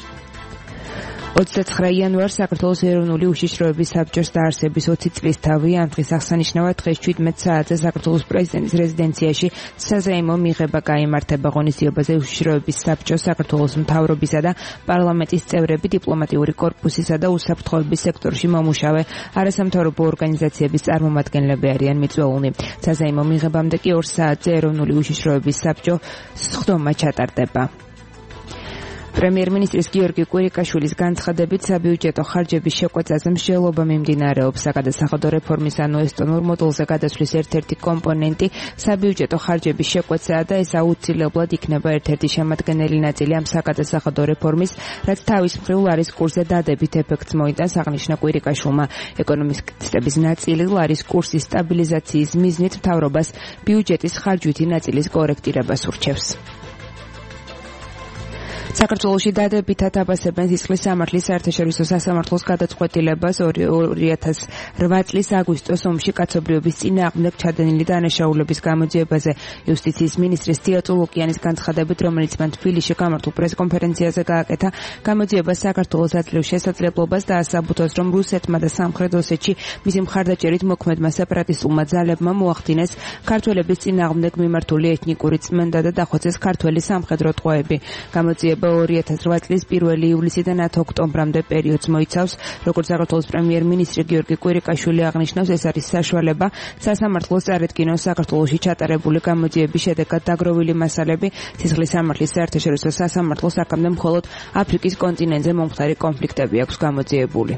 29 იანვარს საქართველოს ეროვნული უშიშროების საბჭოს დაარსების 20 წლისთავი, ამ დღის აღსანიშნავად დღეს 17 საათზე საქართველოს პრეზიდენტის რეზიდენციაში საზეიმო მიღება გაიმართება. ღონისძიებაზე უშიშროების საბჭოს, საქართველოს მთავრობისა და პარლამენტის წევრები, დიპლომატიური კორპუსისა და უსაფრთხოების სექტორში მომუშავე არასამთავრობო ორგანიზაციების წარმომადგენლები არიან მიწვეულნი. საზეიმო მიღებამდე კი 2 საათზე ეროვნული უშიშროების საბჭოს სხდომა ჩატარდება. პრემიერ-მინისტრის გიორგი კვირიკაშვილის განცხადებით, საბიუჯეტო ხარჯების შეკვეცაზე მსჯელობა მიმდინარეობს. საგადასახადო რეფორმის ანუ ესტონურ მოდელზე გადასვლის ერთ-ერთი კომპონენტი საბიუჯეტო ხარჯების შეკვეცაა და ეს აუცილებლად იქნება ერთ-ერთი შემადგენელი ნაწილი ამ საგადასახადო რეფორმის, რაც თავის მხრივ ლარის კურსზე დადებით ეფექტს მოიტანს, აღნიშნა კვირიკაშვილმა. ეკონომისტების ნაწილი ლარის კურსის სტაბილიზაციის მიზნით მთავრობას ბიუჯეტის ხარჯვითი ნაწილის კორექტირებას ურჩევს. საქართველოში დადებითად აფასებენ სისხლის სამართლის საერთაშორისო სასამართლოს გადაწყვეტილებას 2008 წლის აგვისტოს ომში კაცობრიობის წინააღმდეგ ჩადენილი დანაშაულების გამოძიებაზე. იუსტიციის მინისტრის თეატრო ლუკიანის განცხადებით, რომელიც მან თბილისში გამართულ პრესკონფერენციაზე გააკეთა, გამოძიება საქართველოს აძლევს შესაძლებლობას დაასაბუთოს, რომ რუსეთმა და სამხრეთ ოსეთში მისი მხარდაჭერით მოქმედმა სეპარატისტულმა ძალებმა მოახდინეს ქართველების წინააღმდეგ მიმართული ეთნიკური წმენდა და დახვეწეს ქართველი სამხედრო ტყვეები. გამოძიება 2008 წლის 1 ივლისიდან 10 ოქტომბრამდე პერიოდს მოიცავს. როგორც საქართველოს პრემიერ-მინისტრი გიორგი კვირიკაშვილი აღნიშნავს, ეს არის საშუალება სასამართლოს წარედგინოს საქართველოში ჩატარებული გამოძიების შედეგად დაგროვილი მასალები სისხლის სამართლის საერთაშორისო სასამართლოს აქამდე მხოლოდ აფრიკის კონტინენტზე მომხდარი კონფლიქტები აქვს გამოძიებული.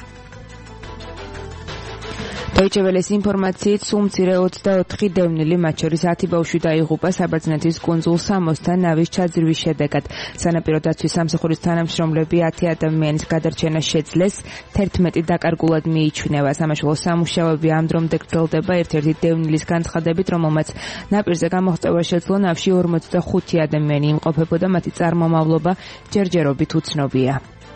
Deutsche Welles ინფორმაციით, სულ მცირე 24 დევნილი, მათ შორის 10 ბავშვი დაიღუპა საბერძნეთის კუნძულ სამოსთან ნავის ჩაძირვის შედეგად. სანაპირო დაცვის სამსახურის თანამშრომლები 10 ადამიანის გადარჩენას შეძლეს, 11 დაკარგულად მიიჩნევა. სამაშველო სამუშაოები ამ დრომდე გრძელდება. ერთ-ერთი დევნილის განცხადებით, რომელმაც ნაპირზე გამოღწევა შეძლო, ნავში 45 ადამიანი იმყოფებოდა, მათი წარმომავლობა ჯერჯერობით უცნობია.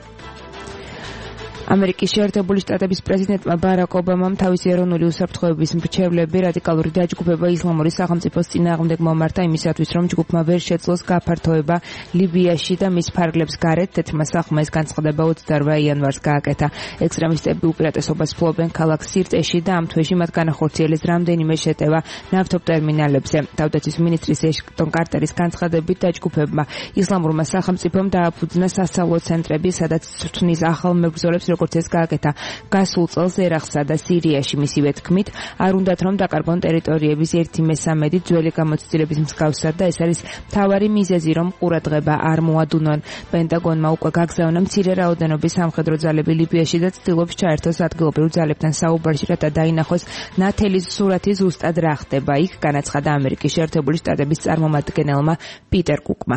ამერიკის შეერთებული შტატების პრეზიდენტმა ბარაკ ობამამ თავისი ეროვნული უსაფრთხოების მრჩევლები რადიკალური დაჯგუფება ისლამური სახელმწიფოს წინააღმდეგ მომართა იმისათვის, რომ ჯგუფმა ვერ შეძლოს გაფართოება ლიბიაში და მის ფარგლებს გარეთ. თეთრმა სახლმა ეს განცხადება 28 იანვარს გააკეთა. ექსტრემისტები უპირატესობას ფლობენ ქალაქ სირტეში და ამ თვეში მათ განახორციელეს რამდენიმე შეტევა ნავთობტერმინალებზე. თავდაცვის მინისტრის ეშტონ კარტერის განცხადებით, დაჯგუფებმა ისლამურმა სახელმწიფომ დააფუძნა სასწავლო ცენტრები, სადაც ცვლის ახალ მებრძოლებს, როგორც ეს გააკეთა გასულ წელს ერაყსა და სირიაში. მისივე თქმით, არ უნდათ რომ დაკარგონ ტერიტორიების 1/3 ძველი გამოცდილების მსგავსად და ეს არის მთავარი მიზეზი, რომ ყურადღება არ მოადუნონ. პენტაგონმა უკვე გაგზავნა მცირე რაოდენობის სამხედრო ძალები ლიბიაში და ცდილობს ჩაერთოს ადგილობრივ ძალებთან საუბარში, რათა დაინახოს ნათელის სურათი ზუსტად რა ხდება იქ, განაცხადა ამერიკის შეერთებული შტატების წარმომადგენელმა პიტერ კუკმა.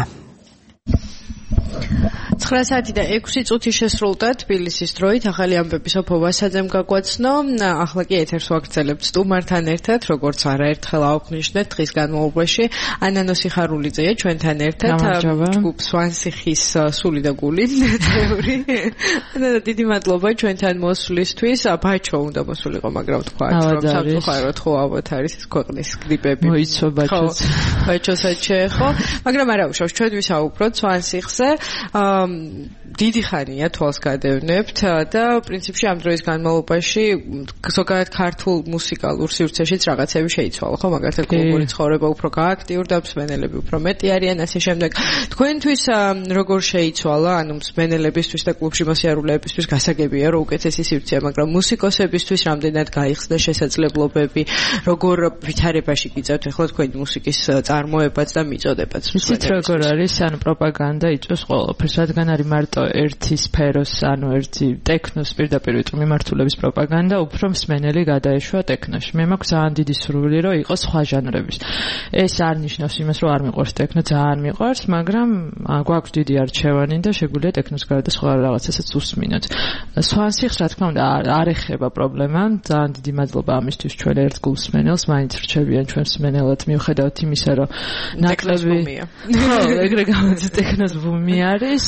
9 საათი და 6 წუთი შესრულდა თბილისის დროით. ახალი ამბები სოფო ვასაძემ გაგვაცნო. ახლა კი ეთერს ვაგრძელებთ სტუმართან ერთად, როგორც არაერთხელ აღვნიშნეთ დღის განმავლობაში. ანანო სიხარულიძეა ჩვენთან ერთად. ჯგუფ სვანსიხის სული და გული წევრი. და დიდი მადლობა ჩვენთან მოსვლისთვის. ბაჩო უნდა მოსულიყო, მაგრამ თქვა, რომ სამწუხაროდ ხო ალბათ არის ეს ქვეყნის გრიპები. მოიცვა ბაჩოც. ბაჩოსაც შეეხო, მაგრამ არა უშავს, ჩვენ ვისაუბროთ სვანსიხზე. დიდი ხანია თვალს გადევნებთ და პრინციპში ამ დროის განმავლობაში ზოგადად ქართულ მუსიკალურ სივრცეშიც რაღაცები შეიცვალა, ხო, მაგალითად კლუბური ცხოვრება უფრო გააქტიურდა, მსმენელები უფრო მეტი არიან, ასე შემდეგ. თქვენთვის როგორ შეიცვალა, ანუ მსმენელებისთვის და კლუბში მოსიარულეებისთვის გასაგებია, რომ უკეთესი სივრცეა, მაგრამ მუსიკოსებისთვის რამდენად გაიხსნა შესაძლებლობები, როგორ ვითარებაში გიწევთ ახლა თქვენი მუსიკის წარმოებაც და მიწოდებაც. ისიც როგორ არის, ანუ პროპაგანდა იწვევს ყველაფერს, რადგან არის მარტო ერთი სფეროს, ანუ ერთი ტექნოს პირდაპირ მიმართულების პროპაგანდა, უფრო მსმენელი გადაეშვა ტექნოში. მე მაქვს ძალიან დიდი სურვილი, რომ იყოს სხვა ჟანრების. ეს არ ნიშნავს იმას, რომ არ მიყვარს ტექნო, ძალიან მიყვარს, მაგრამ გვაქვს დიდი არჩევანი და შეგვიძლია ტექნოს გარდა სხვა რაღაცასაც უსმინოთ. სვანსიხს, რა თქმა უნდა, არ ეხება პრობლემა. ძალიან დიდი მადლობა ამისთვის ჩვენ ერთ გულსმენელს, მაინც რჩებიან ჩვენ მსმენელად, მიუხედავად იმისა, რომ ნაკლები ხო, ეგრე გამოდის ტექნოს ბუმი არის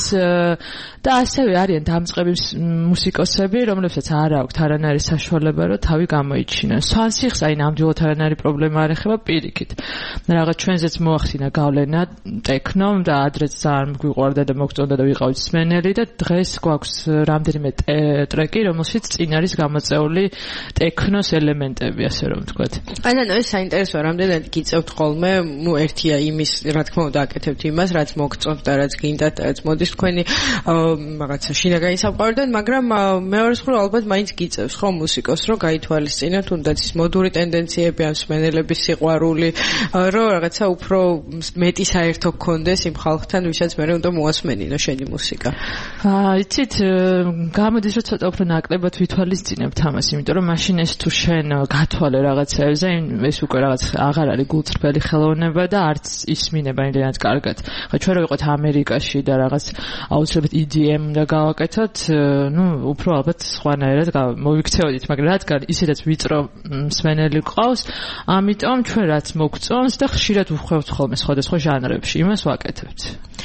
და ასევე არიან დამწყები მუსიკოსები, რომლებსაც არ აქვთ არანაირი საშუალება, რომ თავი გამოიჩინონ. სვანსიხს აი ნამდვილად არანაირი პრობლემა არ ეხება პირიქით. რაღაც ჩვენზეც მოახდინა გავლენა ტექნომ და ადრეც ძალიან გვიყვარდა და მოგწონდა და ვიყავით მსმენელი და დღეს გვაქვს რამდენიმე ტრეკი, რომელშიც წინ არის გამოწეული ტექნოს ელემენტები, ასე რომ ვთქვათ. ანუ ეს საინტერესოა, რამდენად გიწევთ ხოლმე, ნუ ერთია იმის, რა თქმა უნდა, აკეთებთ იმას, რაც მოგწონთ და რაც გინდათ, რაც მოდის თქვენი რაღაცა შინაგანი სამყაროდან, მაგრამ მეორე მხრივ ალბათ მაინც გიწევს ხო მუსიკოს, რომ გაითვალისწინოთ თუნდაც ის მოდური ტენდენციები, ან მსმენელების სიყვარული, რომ რაღაცა უფრო მეტი საერთო გქონდეს იმ ხალხთან, ვისაც მე უნდა მოასმენინო შენი მუსიკა. იცით, გამოდის რომ ცოტა უფრო ნაკლებად ვითვალისწინებთ ამას, იმიტომ რომ მაშინ ეს თუ შენ გათვალე რაღაცებზე, ეს უკვე რაღაც აღარ არის გულწრფელი ხელოვნება და არც ისმინება იმდენად კარგად. ხო, ჩვენ რო ვიყოთ ამერიკაში და რაღაც აუცილებლად EDM უნდა გავაკეთოთ, ნუ უფრო ალბათ სხვანაირად მოვიქცეოდით, მაგრამ რადგან ისედაც ვიწრო მსმენელი გყავს, ამიტომ ჩვენ რაც მოგწონს და ხშირად ვხვევთ ხოლმე სხვადასხვა ჟანრებში, იმას ვაკეთებთ.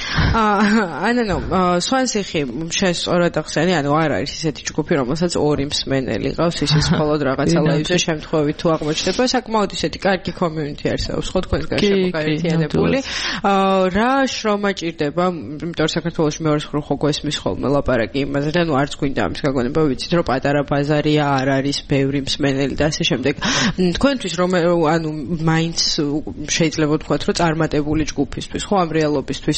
ანუ სვანსიხი შენ სწორად ახსენე, ანუ არ არის ისეთი ჯგუფი, რომელსაც ორი მსმენელი ყავს, ისიც მხოლოდ რაღაცა ლაივზე შემთხვევით თუ აღმოჩნდება, საკმაოდ ისეთი კარგი community არსებობს, ხო თქვენს გარშემო გაერთიანებული. რა შრომა ჭირდება, იმიტომ რომ საქართველოში მეორე მხრივ ხო გვესმის ხოლმე ლაპარაკი იმაზე, და ნუ არც გვინდა ამის გაგონება, ვიცით რომ პატარა ბაზარია, არ არის ბევრი მსმენელი და ასე შემდეგ. თქვენთვის რომ ანუ მაინც შეიძლება ვთქვათ, რომ წარმატებული ჯგუფისთვის, ხო ამ რეალობისთვის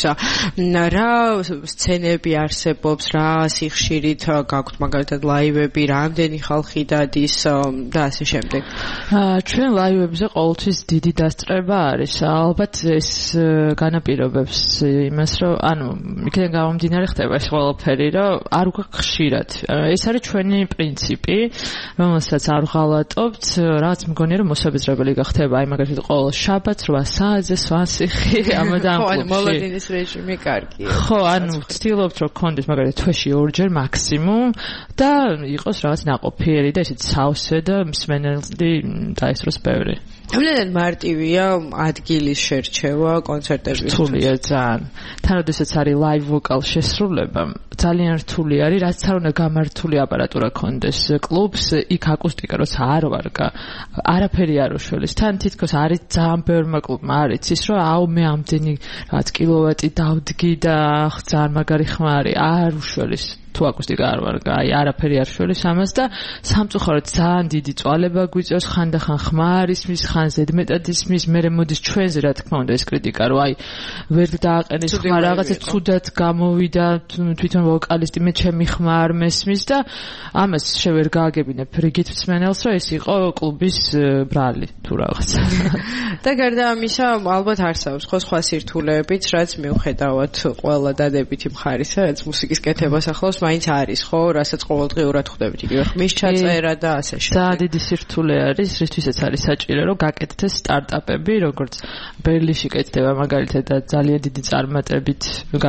რა სცენები არსებობს, რა სიხშირით გაქვთ მაგალითად ლაივები, რამდენი ხალხი დადის და ასე შემდეგ. ჩვენ ლაივებზე ყოველთვის დიდი დასწრება არის. ალბათ ეს განაპირობებს იმას, რომ ანუ იქიდან გამომდინარე ხდება ეს ყველაფერი, რომ არ გვაქვს ხშირად. ეს არის ჩვენი პრინციპი, რომელსაც არ ვღალატობთ, რაც მგონია რომ მოსაბეზრებელი გახდება. აი მაგალითად ყოველ შაბათს 8 საათზე სვანსიხი ამოდან კლუბში. ხო, მოლოდინის რეჟიმი კარგია. ხო, ანუ ვცდილობთ რომ გქონდეს მაგალითად თვეში ორჯერ მაქსიმუმ და იყოს რაღაც ნაყოფიერი და ისიც სავსე და მსმენელი დაესწროს ბევრი. რამდენად მარტივია ადგილის შერჩევა კონცერტების? რთულია ძალიან. თან როდესაც არის live vocal შესრულება, ძალიან რთული არის, რაც არ უნდა გამართული აპარატურა კონდეს კლუბს, იქ აკუსტიკა როცა არ ვარგა, არაფერი არ უშველის. თან თითქოს არის ძალიან ბევრმა კლუბმა არის ის, რომ აუ მე ამდენი რაღაც კილოვატი დავდგი და ძალიან მაგარი ხმა არის, არ უშველის. თუ აკუსტიკა არ ვარგა, აი არაფერი არ შველის ამას და სამწუხაროდ ძალიან დიდი წვალება გვიწევს, ხანდახან ხმა არის მის, ხან ზედმეტად ისმის, მერე მოდის ჩვენზე რა თქმა უნდა ეს კრიტიკა, რომ აი ვერ დააყენეს ხმა, რაღაცა ცუდად გამოვიდა თვითონ ვოკალისტი, მე ჩემი ხმა არ მესმის და ამას შევერ გააგებინებ რიგით მსმენელს, რომ ეს იყო კლუბის ბრალი თუ რაღაცა. და გარდა ამისა, ალბათ არსებობს ხო სხვა სირთულეებიც, რაც მიუხედავად ყველა დადებითი მხარისა, რაც მუსიკის კეთებას ახლავს, მაინც არის ხო, რასაც ყოველდღიურად ხვდებით, იგივე ხმის ჩაწერა და ასე შემდეგ. ძალიან დიდი სირთულე არის, რისთვისაც არის საჭირო, რომ გაკეთდეს სტარტაპები, როგორც ბერლინში კეთდება მაგალითად და ძალიან დიდი წარმატებით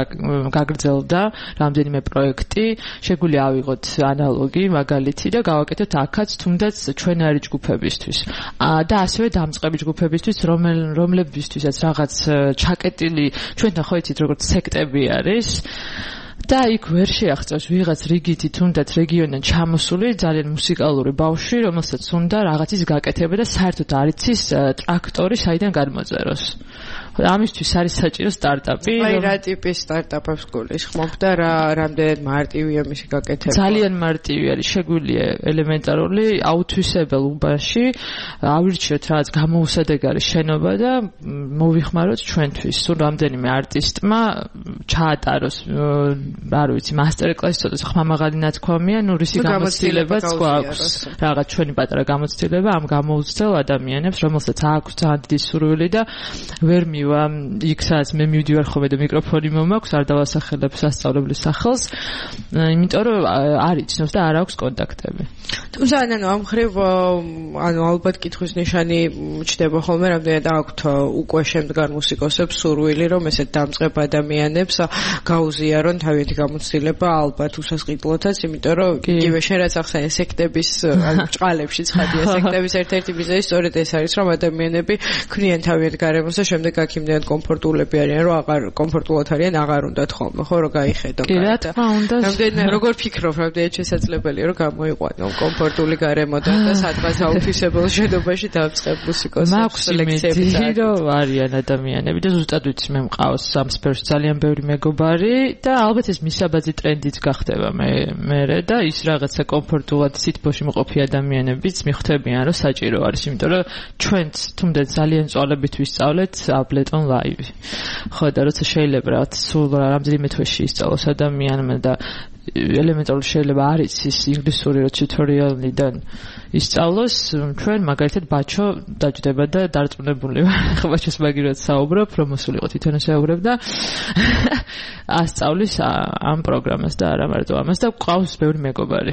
გაგრძელდა რამდენიმე პროექტი, შეგვიძლია ავიღოთ ანალოგი, მაგალითი და გავაკეთოთ აქაც თუნდაც ჩვენარი ჯგუფებისთვის. და ასევე დამწყები ჯგუფებისთვის, რომლებისთვისაც რაღაც ჩაკეტილი, ჩვენთან ხო იცით როგორც სექტები არის. და იქ ვერ შეაღწევს ვიღაც რიგითი თუნდაც რეგიონიდან ჩამოსული ძალიან მუსიკალური ბავშვი, რომელსაც უნდა რაღაცის გაკეთება და საერთოდ არ იცის ტრაქტორი საიდან გადმოწეროს. ამისთვის არის საჭირო სტარტაპი. აი რა ტიპის სტარტაპებს გულისხმობ და რამდენად მარტივია მისი გაკეთება? ძალიან მარტივი არის, შეგვიძლია ელემენტარული აუთვისებელ უბანში ავირჩიოთ რაღაც გამოუსადეგარი შენობა და მოვიხმაროთ ჩვენთვის. სულ რამდენიმე არტისტმა ჩაატაროს არ ვიცი მასტერკლასი ცოტა ხმამაღალი ნათქვამია, ნუ რისი გამოცდილებაც გვაქვს. რაღაც ჩვენი პატარა გამოცდილება ამ გამოუცდელ ადამიანებს, რომელსაც აქვს ძალიან დიდი სურვილი და ვერ მივა იქ სადაც მე მივდივარ ხოლმე და მიკროფონი მომაქვს, არ დავასახელებ სასწავლებლის სახელს, იმიტომ რომ არ იცნობს და არ აქვს კონტაქტები. თუმცა ამ ხრივ ალბათ კითხვის ნიშანი ჩდება ხოლმე, რამდენად აქვთ უკვე შემდგარ მუსიკოსებს სურვილი, რომ ესეთ დამწყებ ადამიანებს გაუზიარონ თავიანთი გამოცდილება ალბათ უსასყიდლოთაც, იმიტომ რომ იგივე შენ რაც ახსენე სექტების ბრჭყალებში ცხადია სექტების ერთ-ერთი მიზეზი სწორედ ეს არის, რომ ადამიანები ქმნიან თავიანთ გარემოს და შემდეგ აქ იმდენად კომფორტულები არიან, რომ აღარ კომფორტულად არიან, აღარ უნდათ ხოლმე, ხო, რომ გაიხედო. კი, რა თქმა უნდა. რამდენად როგორ ფიქრობ, რამდენად შესაძლებელია, რომ გამოიყვანო კომფორტული გარემოდან და სადღაც აუთვისებელ შენობაში დავწყებ მუსიკოსებს ლექციები და რომ არიან ადამიანები და ზუსტად ვიცი მე მყავს ამ სფეროში ძალიან ბევრი მეგობარი და ალბათ ეს მისაბაძი ტრენდიც გახდება მე და ის რაღაცა კომფორტულად სითბოში მყოფი ადამიანებიც მიხვდებიან რომ საჭირო არის, იმიტომ რომ ჩვენც თუნდაც ძალიან წვალებით ვისწავლეთ Ableton Live. ხო და როცა შეიძლება რაღაც სულ რამდენიმე თვეში ისწავლოს ადამიანმა და ელემენტარული შეიძლება არის ის ინგლისური ტიუტორიალიდან ისწავლოს, ჩვენ მაგალითად ბაჩო დაჯდება და დარწმუნებული ვარ, ხო ბაჩოს მაგირად საუბრობ, რომ მოსულიყო თვითონ საუბრებ და ასწავლის ამ პროგრამას და არა მარტო ამას და ყავს ბევრი მეგობარი.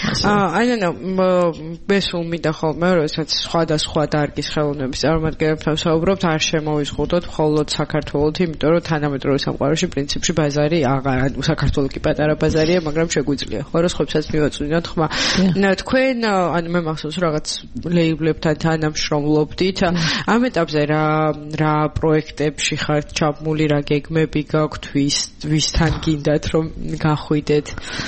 I don't know, besul მინდა ხოლმე, როდესაც სხვადასხვა დარგის ხელოვნების წარმომადგენლებთან საუბრობთ, არ შემოვიზღუდოთ მხოლოდ საქართველოს, იმიტომ რომ თანამედროვე სამყაროში პრინციპში ბაზარი აღარ, საქართველოს კი პატარა ბაზარია, მაგრამ შეგვიძლია, ხო, რომ სხვებსაც მივაწვინოთ ხმა. თქვენ, ანუ მე მახსოვს რაღაც ლეიბლებთან თანამშრომლობდით, ამ ეტაპზე რა პროექტებში ხართ ჩაბმული, რა გეგმები გაქვთ, ვისთან გინდათ რომ გახვიდეთ?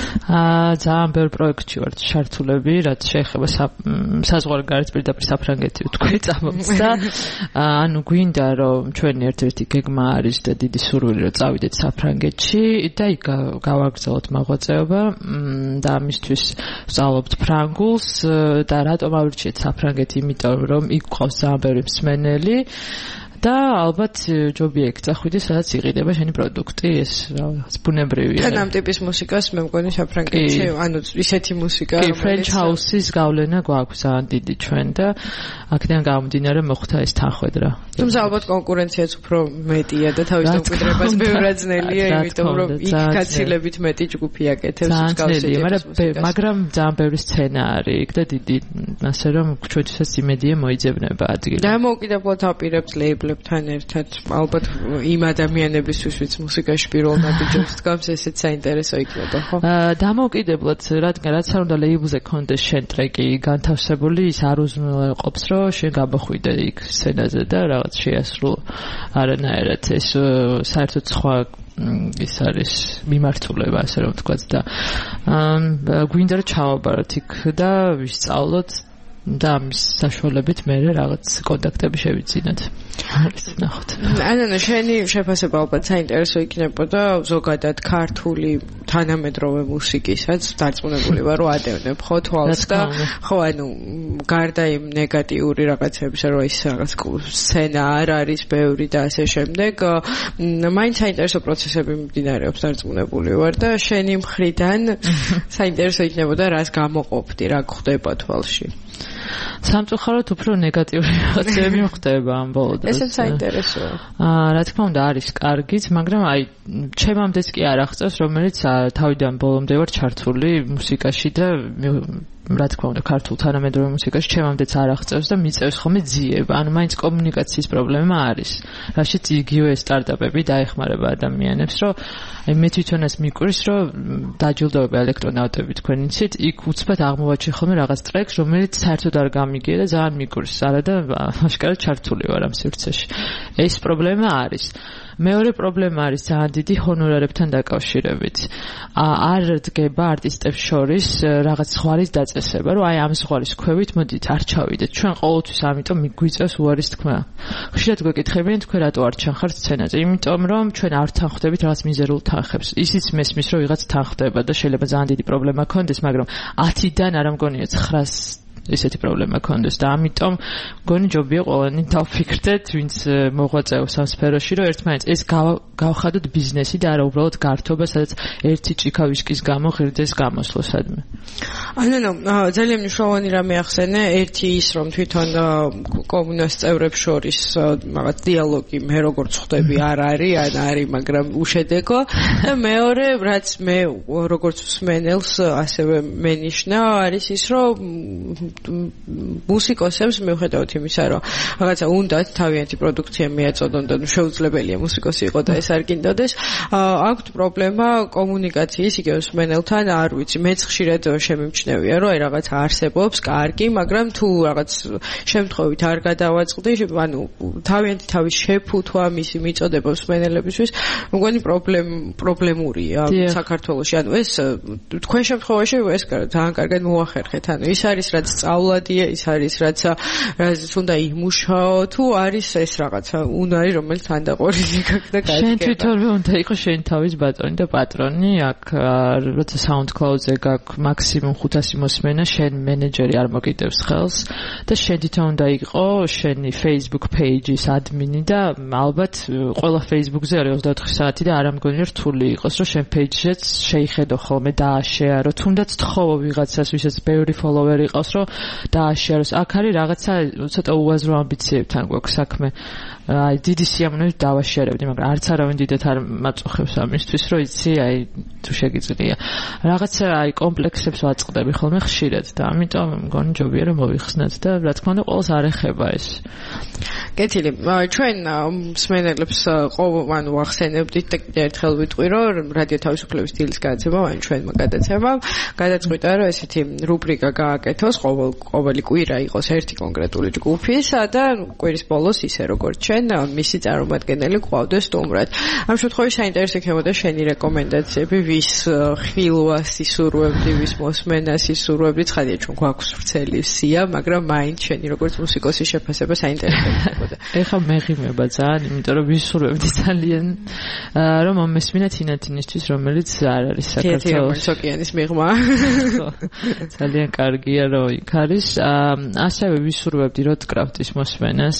ძალიან ბევრი პროექტი ვართ შართულები, რაც შეეხება საზღვარგარეთ პირდაპირ საფრანგეთი ვთქვი წამოწდა. ანუ გვინდა რომ ჩვენი ერთ-ერთი გეგმა არის და დიდი სურვილი რომ წავიდეთ საფრანგეთში და იქ გავაგრძელოთ მოღვაწეობა და ამისთვის ვსწავლობთ ფრანგულს და რატომ ავირჩიეთ საფრანგეთი, იმიტომ რომ იქ ყავს ძალიან ბევრი მსმენელი და ალბათ ჯობია იქ წახვიდე, სადაც იყიდება შენი პროდუქტი, ეს რაღაც ბუნებრივია. თან ამ ტიპის მუსიკას მე მგონი საფრანგეთში, ანუ ისეთი მუსიკა, რომელიც French House-ის გავლენა გვაქვს ძალიან დიდი ჩვენ და აქედან გამომდინარე მოხდა ეს თანხwebdriver. თუმცა ალბათ კონკურენციაც უფრო მეტია და თავის დამკვიდრებას ბევრად ძნელია, იმიტომ რომ იქ გაცილებით მეტი ჯგუფი აკეთებს მსგავსი. მაგრამ ძალიან ბევრი სცენა არის იქ და დიდი, ასე რომ ჩვენთვისაც იმედია მოიძებნება ადგილი. და მოვკიდებლად აპირებთ ლეიბლებთან ერთად, ალბათ იმ ადამიანებისთვის, ვინც მუსიკაში პირველ ნაბიჯებს დგამს, ესეც საინტერესო იქნება, ხო? დამოუკიდებლად, რადგან რაც არ უნდა ლეიბლზე კონდეს შენ ტრეკი განთავსებული, ის არ უზრუნველყოფს, რომ შენ გამოხვიდე იქ სცენაზე და რაღაც შეასრულო. არანაირად ეს საერთოდ სხვა ის არის მიმართულება, ასე რომ ვთქვათ და გვინდა რომ ჩავაბაროთ იქ და ვისწავლოთ და ამის საშუალებით მე რაღაც კონტაქტები შევიძინოთ. არის ნახოთ. ანუ შენი შეფასება ალბათ საინტერესო იქნებოდა ზოგადად ქართული თანამედროვე მუსიკისაც დარწმუნებული ვარ რომ ადევნებ ხო თვალს და ხო ანუ გარდა იმ ნეგატიური რაღაცების რომ ის რაღაც სცენა არ არის ბევრი და ასე შემდეგ მაინც საინტერესო პროცესები მიმდინარეობს დარწმუნებული ვარ და შენი მხრიდან საინტერესო იქნებოდა რას გამოყოფდი რა ხდება თვალში. სამწუხაროდ უფრო ნეგატიური რაღაცები ხდება ამ ბოლო დროს. ესეც საინტერესოა. რა თქმა უნდა არის კარგიც, მაგრამ აი ჩემამდეც კი არ აღწევს, რომელიც თავიდან ბოლომდე ვარ ჩართული მუსიკაში და რა თქმა უნდა ქართულ თანამედროვე მუსიკაში ჩემამდეც არ აღწევს და მიწევს ხოლმე ძიება. ანუ მაინც კომუნიკაციის პრობლემა არის. რაშიც იგივე სტარტაპები დაეხმარება ადამიანებს, რომ აი მე თვითონაც მიკვრის, რომ დაჯილდოება ელექტრონაუტები თქვენი ცით, იქ უცბად აღმოვაჩინე ხოლმე რაღაც ტრეკს, რომელიც საერთოდ არ გამიგია და ძალიან მიკვრის. არა და აშკარად ჩართული ვარ ამ სივრცეში. ეს პრობლემა არის. მეორე პრობლემა არის ძალიან დიდი ჰონორარებთან დაკავშირებით. არ დგება არტისტებს შორის რაღაც ზღვარის დაწესება, რომ აი ამ ზღვარის ქვევით მოდით არ ჩავიდეთ. ჩვენ ყოველთვის ამიტომ მიგვიწევს უარის თქმა. ხშირად გვეკითხებიან თქვენ რატო არ ჩახართ სცენაზე? იმიტომ რომ ჩვენ არ თანხდებით რაღაც მიზერულ თანხებს. ისიც მესმის რომ ვიღაც თანხდება და შეიძლება ძალიან დიდი პრობლემა ქონდეს, მაგრამ 10-დან არ მგონია 900 ესეთი პრობლემა ქონდეს და ამიტომ მგონი ჯობია ყველანი დავფიქრდეთ, ვინც მოღვაწეობს ამ სფეროში, რომ ერთმანეთს ეს გავხადოთ ბიზნესი და არა უბრალოდ გართობა, სადაც ერთი ჭიქა ვისკის გამო ღირდეს გამოსვლისადმი. ანუ ძალიან მნიშვნელოვანი რამე ახსენე, ერთი ის რომ თვითონ კომუნას წევრებს შორის რაღაც დიალოგი მე როგორც ხვდები არ არის, ან არის, მაგრამ უშედეგო და მეორე რაც მე როგორც მსმენელს ასევე მენიშნა არის ის რომ მუსიკოსებს მიუხედავად იმისა, რომ რაღაცა უნდათ თავიანთი პროდუქცია მიაწოდონ და შეუძლებელია მუსიკოსი იყო და ეს არ გინდოდეს, აქვთ პრობლემა კომუნიკაციის იგივე მსმენელთან, არ ვიცი, მეც ხშირად შემიმჩნევია, რომ აი რაღაცა არსებობს, კარგი, მაგრამ თუ რაღაც შემთხვევით არ გადავაწყდი, ანუ თავიანთი თავის შეფუთვა, მისი მიწოდება მსმენელებისთვის, მგონი პრობლემურია საქართველოში. ანუ ეს თქვენ შემთხვევაში ეს ძალიან კარგად მოახერხეთ. ანუ ის არის რაც სწავლადია, ის არის რაც უნდა იმუშაო, თუ არის ეს რაღაცა უნარი, რომელიც თანდაყოლილი გაქვს და გაიგება. შენ თვითონვე უნდა იყოს შენ თავის ბატონი და პატრონი, აქ როცა SoundCloud-ზე გაქვს მაქსიმუმ 500 მოსმენა, შენ მენეჯერი არ მოგიდევს ხელს და შენ თვითონ უნდა იყო შენი Facebook page-ის admin და ალბათ ყველა Facebook-ზე არის 24 საათი და არ ამგონია რთული იყოს, რომ შენ page-ზეც შეიხედო ხოლმე დააშეარო, თუნდაც თხოვო ვიღაცას, ვისაც ბევრი follower იყოს, რომ დააშეროს. აქ არის რაღაცა ცოტა უაზრო ამბიციებთან გვაქვს საქმე. აი დიდი სიამოვნებით დავაშერებდი, მაგრამ არც არავინ დიდად არ მაწუხებს ამისთვის, რომ იცი, აი თუ შეგიძლია. რაღაცა აი კომპლექსებს ვაწყდები ხოლმე ხშირად და ამიტომ მგონი ჯობია რომ მოვიხსნათ და რა თქმა უნდა ყოველს არ ეხება ეს. კეთილი. ჩვენ მსმენელებს ანუ ახსენებდით და კიდევ ერთხელ ვიტყვი, რომ რადიო თავისუფლების დილის გადაცემამ, ან ჩვენმა გადაცემამ გადაწყვიტა, რომ ესეთი რუბრიკა გააკეთოს, ყოველი კვირა იყოს ერთი კონკრეტული ჯგუფისა და კვირის ბოლოს ისე როგორც ჩვენ მისი წარმომადგენელი გვყავდეს სტუმრად. ამ შემთხვევაში საინტერესო იქნებოდა შენი რეკომენდაციები, ვის ხილვას ისურვებდი, ვის მოსმენას ისურვებდი, ცხადია ჩვენ გვაქვს ვრცელი სია, მაგრამ მაინც შენი როგორც მუსიკოსის შეფასება საინტერესო იქნებოდა. ეხლა მეღიმება ძალიან, იმიტომ რომ ვისურვებდი ძალიან რომ მომესმინა თინათინისთვის, რომელიც არ არის საქართველოს ოკეანის მიღმა. ძალიან კარგია რომ იქ არის. ასევე ვისურვებდი როტკრაფტის მოსმენას.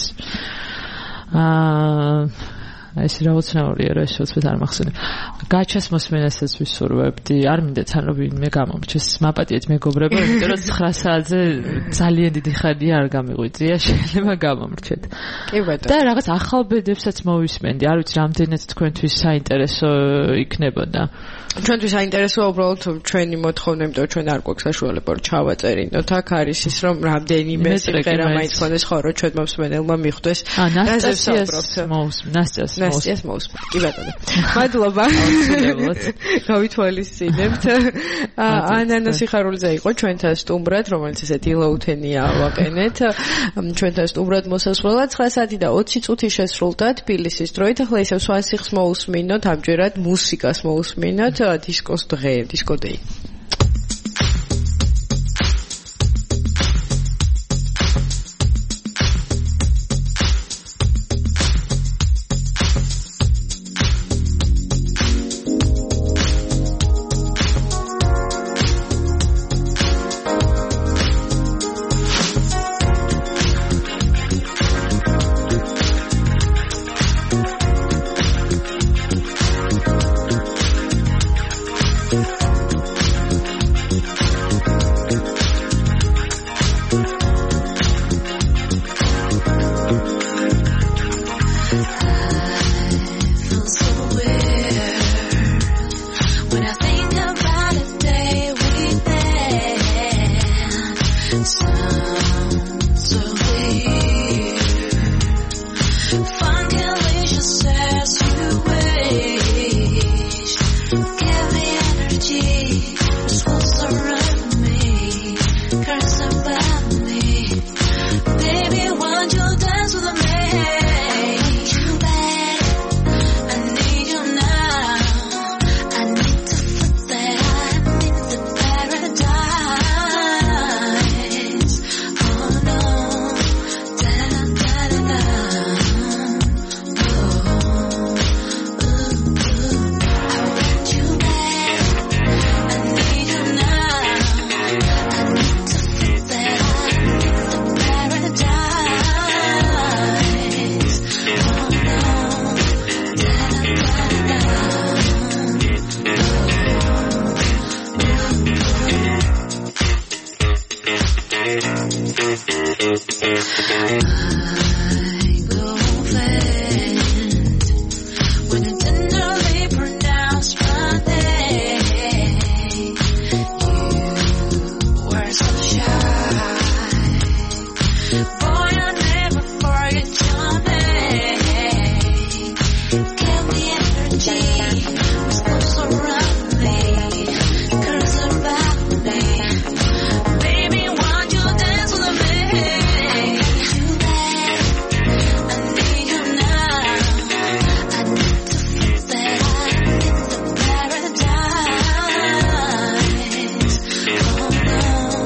ეს რაოცნაურია რომ ეს უცბად არ მახსენებ. გაჩას მოსმენასაც ვისურვებდი. არ მინდა თან რომ ვინმე გამომრჩეს. მაპატიეთ მეგობრებო, იმიტომ რომ 9 საათზე ძალიან დიდი ხანია არ გამიღვიძია, შეიძლება გამომრჩეთ. კი ბატონო. და რაღაც ახალ ბედებსაც მოვისმენდი. არ ვიცი რამდენად თქვენთვის საინტერესო იქნებოდა. ჩვენთვის საინტერესოა უბრალოდ ჩვენი მოთხოვნა, იმიტომ რომ ჩვენ არ გვაქვს საშუალება რომ ჩავაწერინოთ. აქ არის ის რომ რამდენიმე სიმღერა მაინც ხონდეს ხო რომ ჩვენ მსმენელმა მიხვდეს. ნასტიას მოусმენ. კი ბატონო. მადლობა. გავითვალისწინებთ. ანანა სიხარულიძე იყო ჩვენთან სტუმრად, რომელიც ესე დილაუთენია ვაყენეთ. ჩვენთან სტუმრად მოსასვლელად 9 საათი და 20 წუთი შესრულდა თბილისის დროით. ახლა ისევ სვანსიხს მოусმინოთ, ამჯერად მუსიკას მოусმინოთ. დისკოს დღე, დისკო დეი. give me energy. What's close around me, curves around me. Baby, why'd you dance with me? You there, I need you now. I need to feel that it's a paradise. Oh no,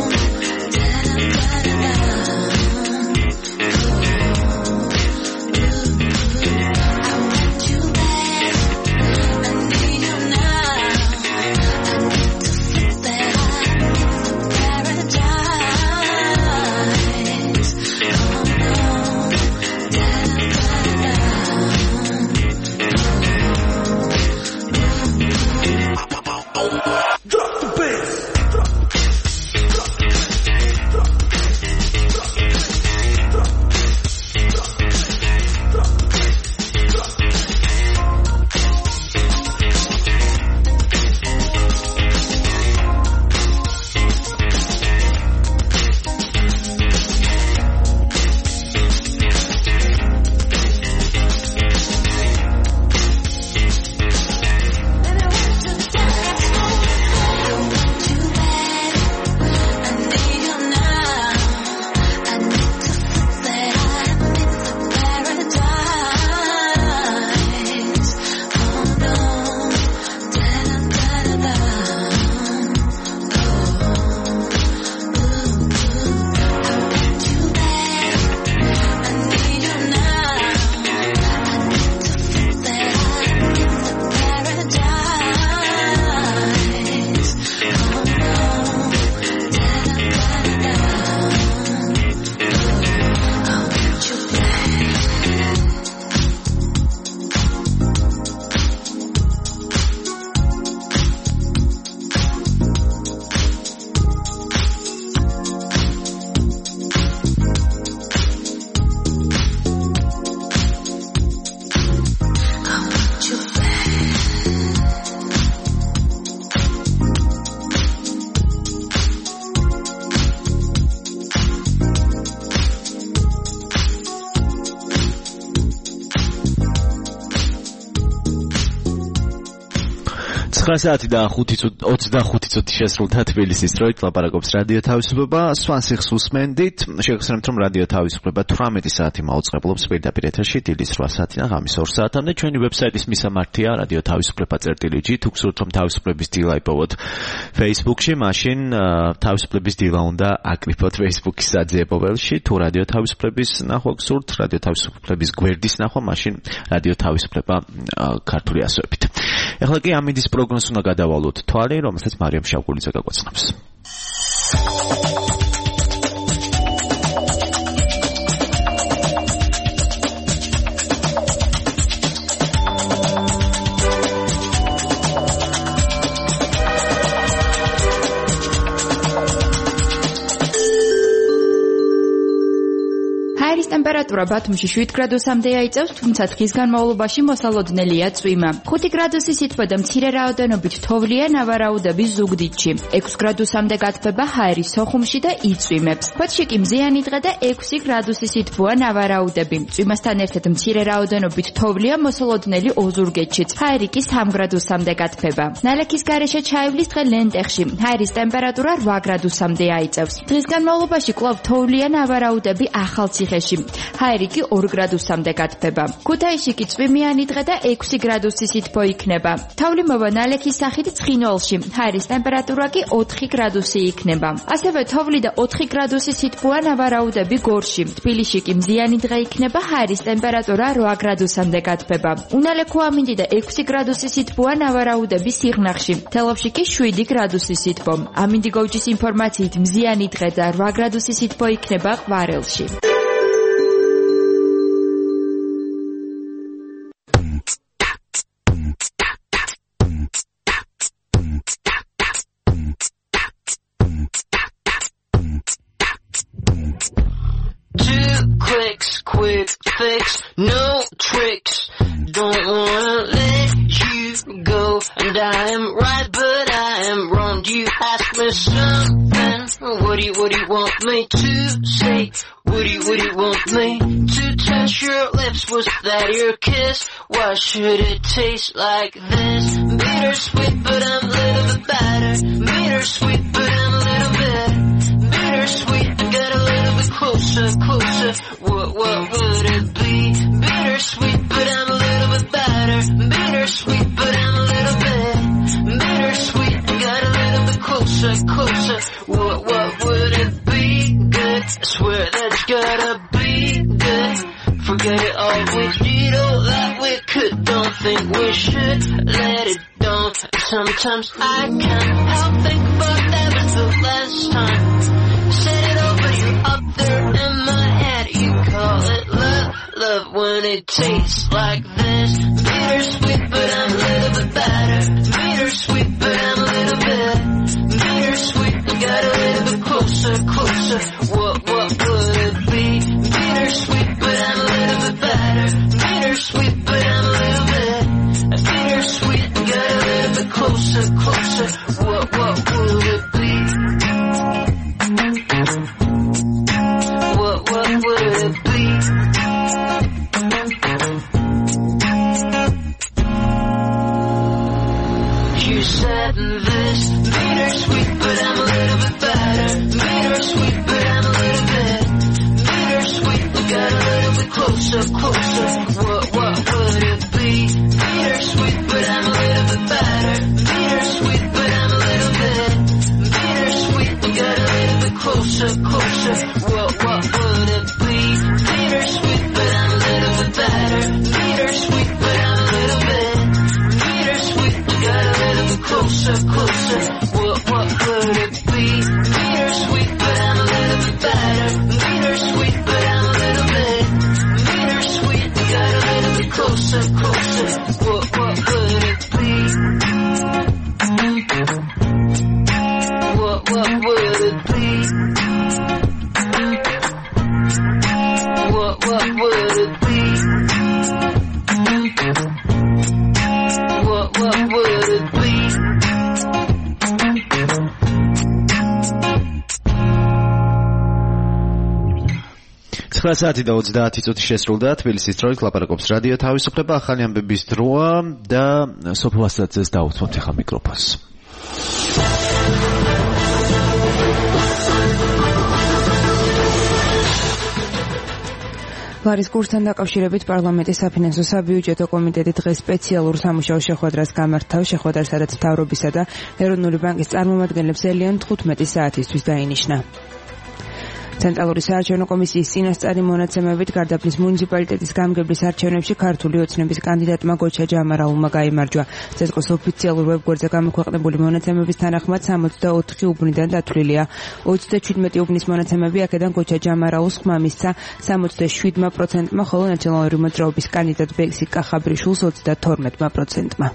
საათი და 25 წუთი შესრულდა თბილისის დროით ლაპარაკობს რადიო თავისუფლება. სვანსიხს უსმენდით. შეგახსენებთ, რომ რადიო თავისუფლება 18 საათი მაუწყებლობს პირდაპირ ეთერში დილის 8 საათიდან ღამის 2 საათამდე. ჩვენი ვებსაიტის მისამართია რადიო თავისუფლება.gr. თუ გსურთ რომ თავისუფლების დილა იპოვოთ Facebook-ში, მაშინ თავისუფლების დილა უნდა აკრიფოთ Facebook-ის საძიებოველში. თუ რადიო თავისუფლების ნახვა გსურთ, რადიო თავისუფლების გვერდის ნახვა, მაშინ რადიო თავისუფლება ქართული ასოებით. ეხლა კი ამინდის პროგნოზს უნდა გადავალოთ თვალი, რომელსაც მარიამ შავგულიძე გაგვაცნობს. ტემპერატურა ბათუმში 7 გრადუსამდე აიწევს, თუმცა დღის განმავლობაში მოსალოდნელია წვიმა. 5 გრადუსი სითბო და მცირე რაოდენობით თოვლია ნავარაუდების ზუგდიდში. 6 გრადუსამდე გათბება ჰაერის სოხუმში და იწვიმებს. ფოთში კი მზიანი დღე და 6 გრადუსი სითბოა ნავარაუდები. წვიმასთან ერთად მცირე რაოდენობით თოვლია მოსალოდნელი ოზურგეთშიც. ჰაერი კი 3 გრადუსამდე გათბება. ნალექის გარეშე ჩაივლის დღე ლენტეხში. ჰაერის ტემპერატურა 8 გრადუსამდე აიწევს. დღის განმავლობაში კვლავ თოვლია ნავარაუდები ახალციხეში. ჰაერი კი 2 გრადუსამდე გათბება. ქუთაისში კი წვიმიანი დღე და 6 გრადუსი სითბო იქნება. თოვლიმოვა ნალექის სახით ცხინვალში. ჰაერის ტემპერატურა კი 4 გრადუსი იქნება. ასევე თოვლი და 4 გრადუსი სითბოა ნავარაუდები გორში. თბილისში კი მზიანი დღე იქნება. ჰაერის ტემპერატურა 8 გრადუსამდე გათბება. უნალექო ამინდი და 6 გრადუსი სითბოა ნავარაუდები სიღნაღში. თელავში კი 7 გრადუსი სითბო. ამინდი გოჯის ინფორმაციით მზიანი დღე და 8 გრადუსი სითბო იქნება ყვარელში. Quick fix, no tricks. Don't wanna let you go. And I am right, but I am wrong. You ask me something What do you want me to say? What do you want me to touch your lips? Was that your kiss? Why should it taste like this? Bittersweet, but I'm a little bit better. Bittersweet, but I'm a little bit bittersweet. Get a little bit closer. What would it be? Bittersweet, but I'm a little bit better. Bittersweet, but I'm a little bit bittersweet. Got a little bit closer. What would it be? Good. I swear that's gotta be good. Forget it all, we did all that we could. Don't think we should let it down. Sometimes I can't help think about that was the last time. Said it over, you're up there in my head. You call it love when it tastes like this. Bittersweet, but I'm a little bit better. Bittersweet, but I'm a little bit bittersweet. Got a little bit closer. What would it be? Bittersweet, but I'm a little bit better. Bittersweet, but I'm a little bit bittersweet. Got a little bit closer. What would it be? What would it be? You said this, bittersweet, but I'm a little bit better. Bittersweet, but I'm a little bit bittersweet. Got a little bit closer. What would it be? Bittersweet, but I'm a little bit better. Bittersweet, but I'm a little bit bittersweet. Got a little bit closer. What would it be? Bittersweet, but I'm a little bit better. Bittersweet, but I'm a little bit bittersweet. Got a little bit closer. What would it be? Bittersweet, but I'm a little bit better. Bittersweet, but I'm a little bit bittersweet. Got a little bit closer. What would it be? What would it be? What would it be? What would it be? საათი და 30 წუთი შესრულდა თბილისის დროით ლაპარაკობს რადიო თავისუფლება ახალი ამბების დროა და სოფლასაძეს დაუწყობთ ახლა მიკროფონს. ლარის კურსთან დაკავშირებით პარლამენტის საფინანსო საბიუჯეტო კომიტეტი დღეს სპეციალურ სამუშაო შეხვედრას გამართა. შეხვედრა სადაც მთავრობისა და ეროვნული ბანკის წარმომადგენლებს ელიან 15 საათისთვის დაინიშნა. ცენტრალური საარჩევნო კომისიის წინასწარი მონაცემებით გარდაბნის მუნიციპალიტეტის გამგებლის არჩევნებში ქართული ოცნების კანდიდატმა გოჩა ჯამარაულმა გაიმარჯვა. ცესკოს ოფიციალურ ვებგვერდზე გამოქვეყნებული მონაცემების თანახმად 64 უბნიდან დათვლილია. 37 უბნის მონაცემები აქედან გოჩა ჯამარაულს ხმა მისცა 67%-მა, ხოლო ნაციონალური მოძრაობის კანდიდატ ბექსი კახაბრიშვილს 32%-მა.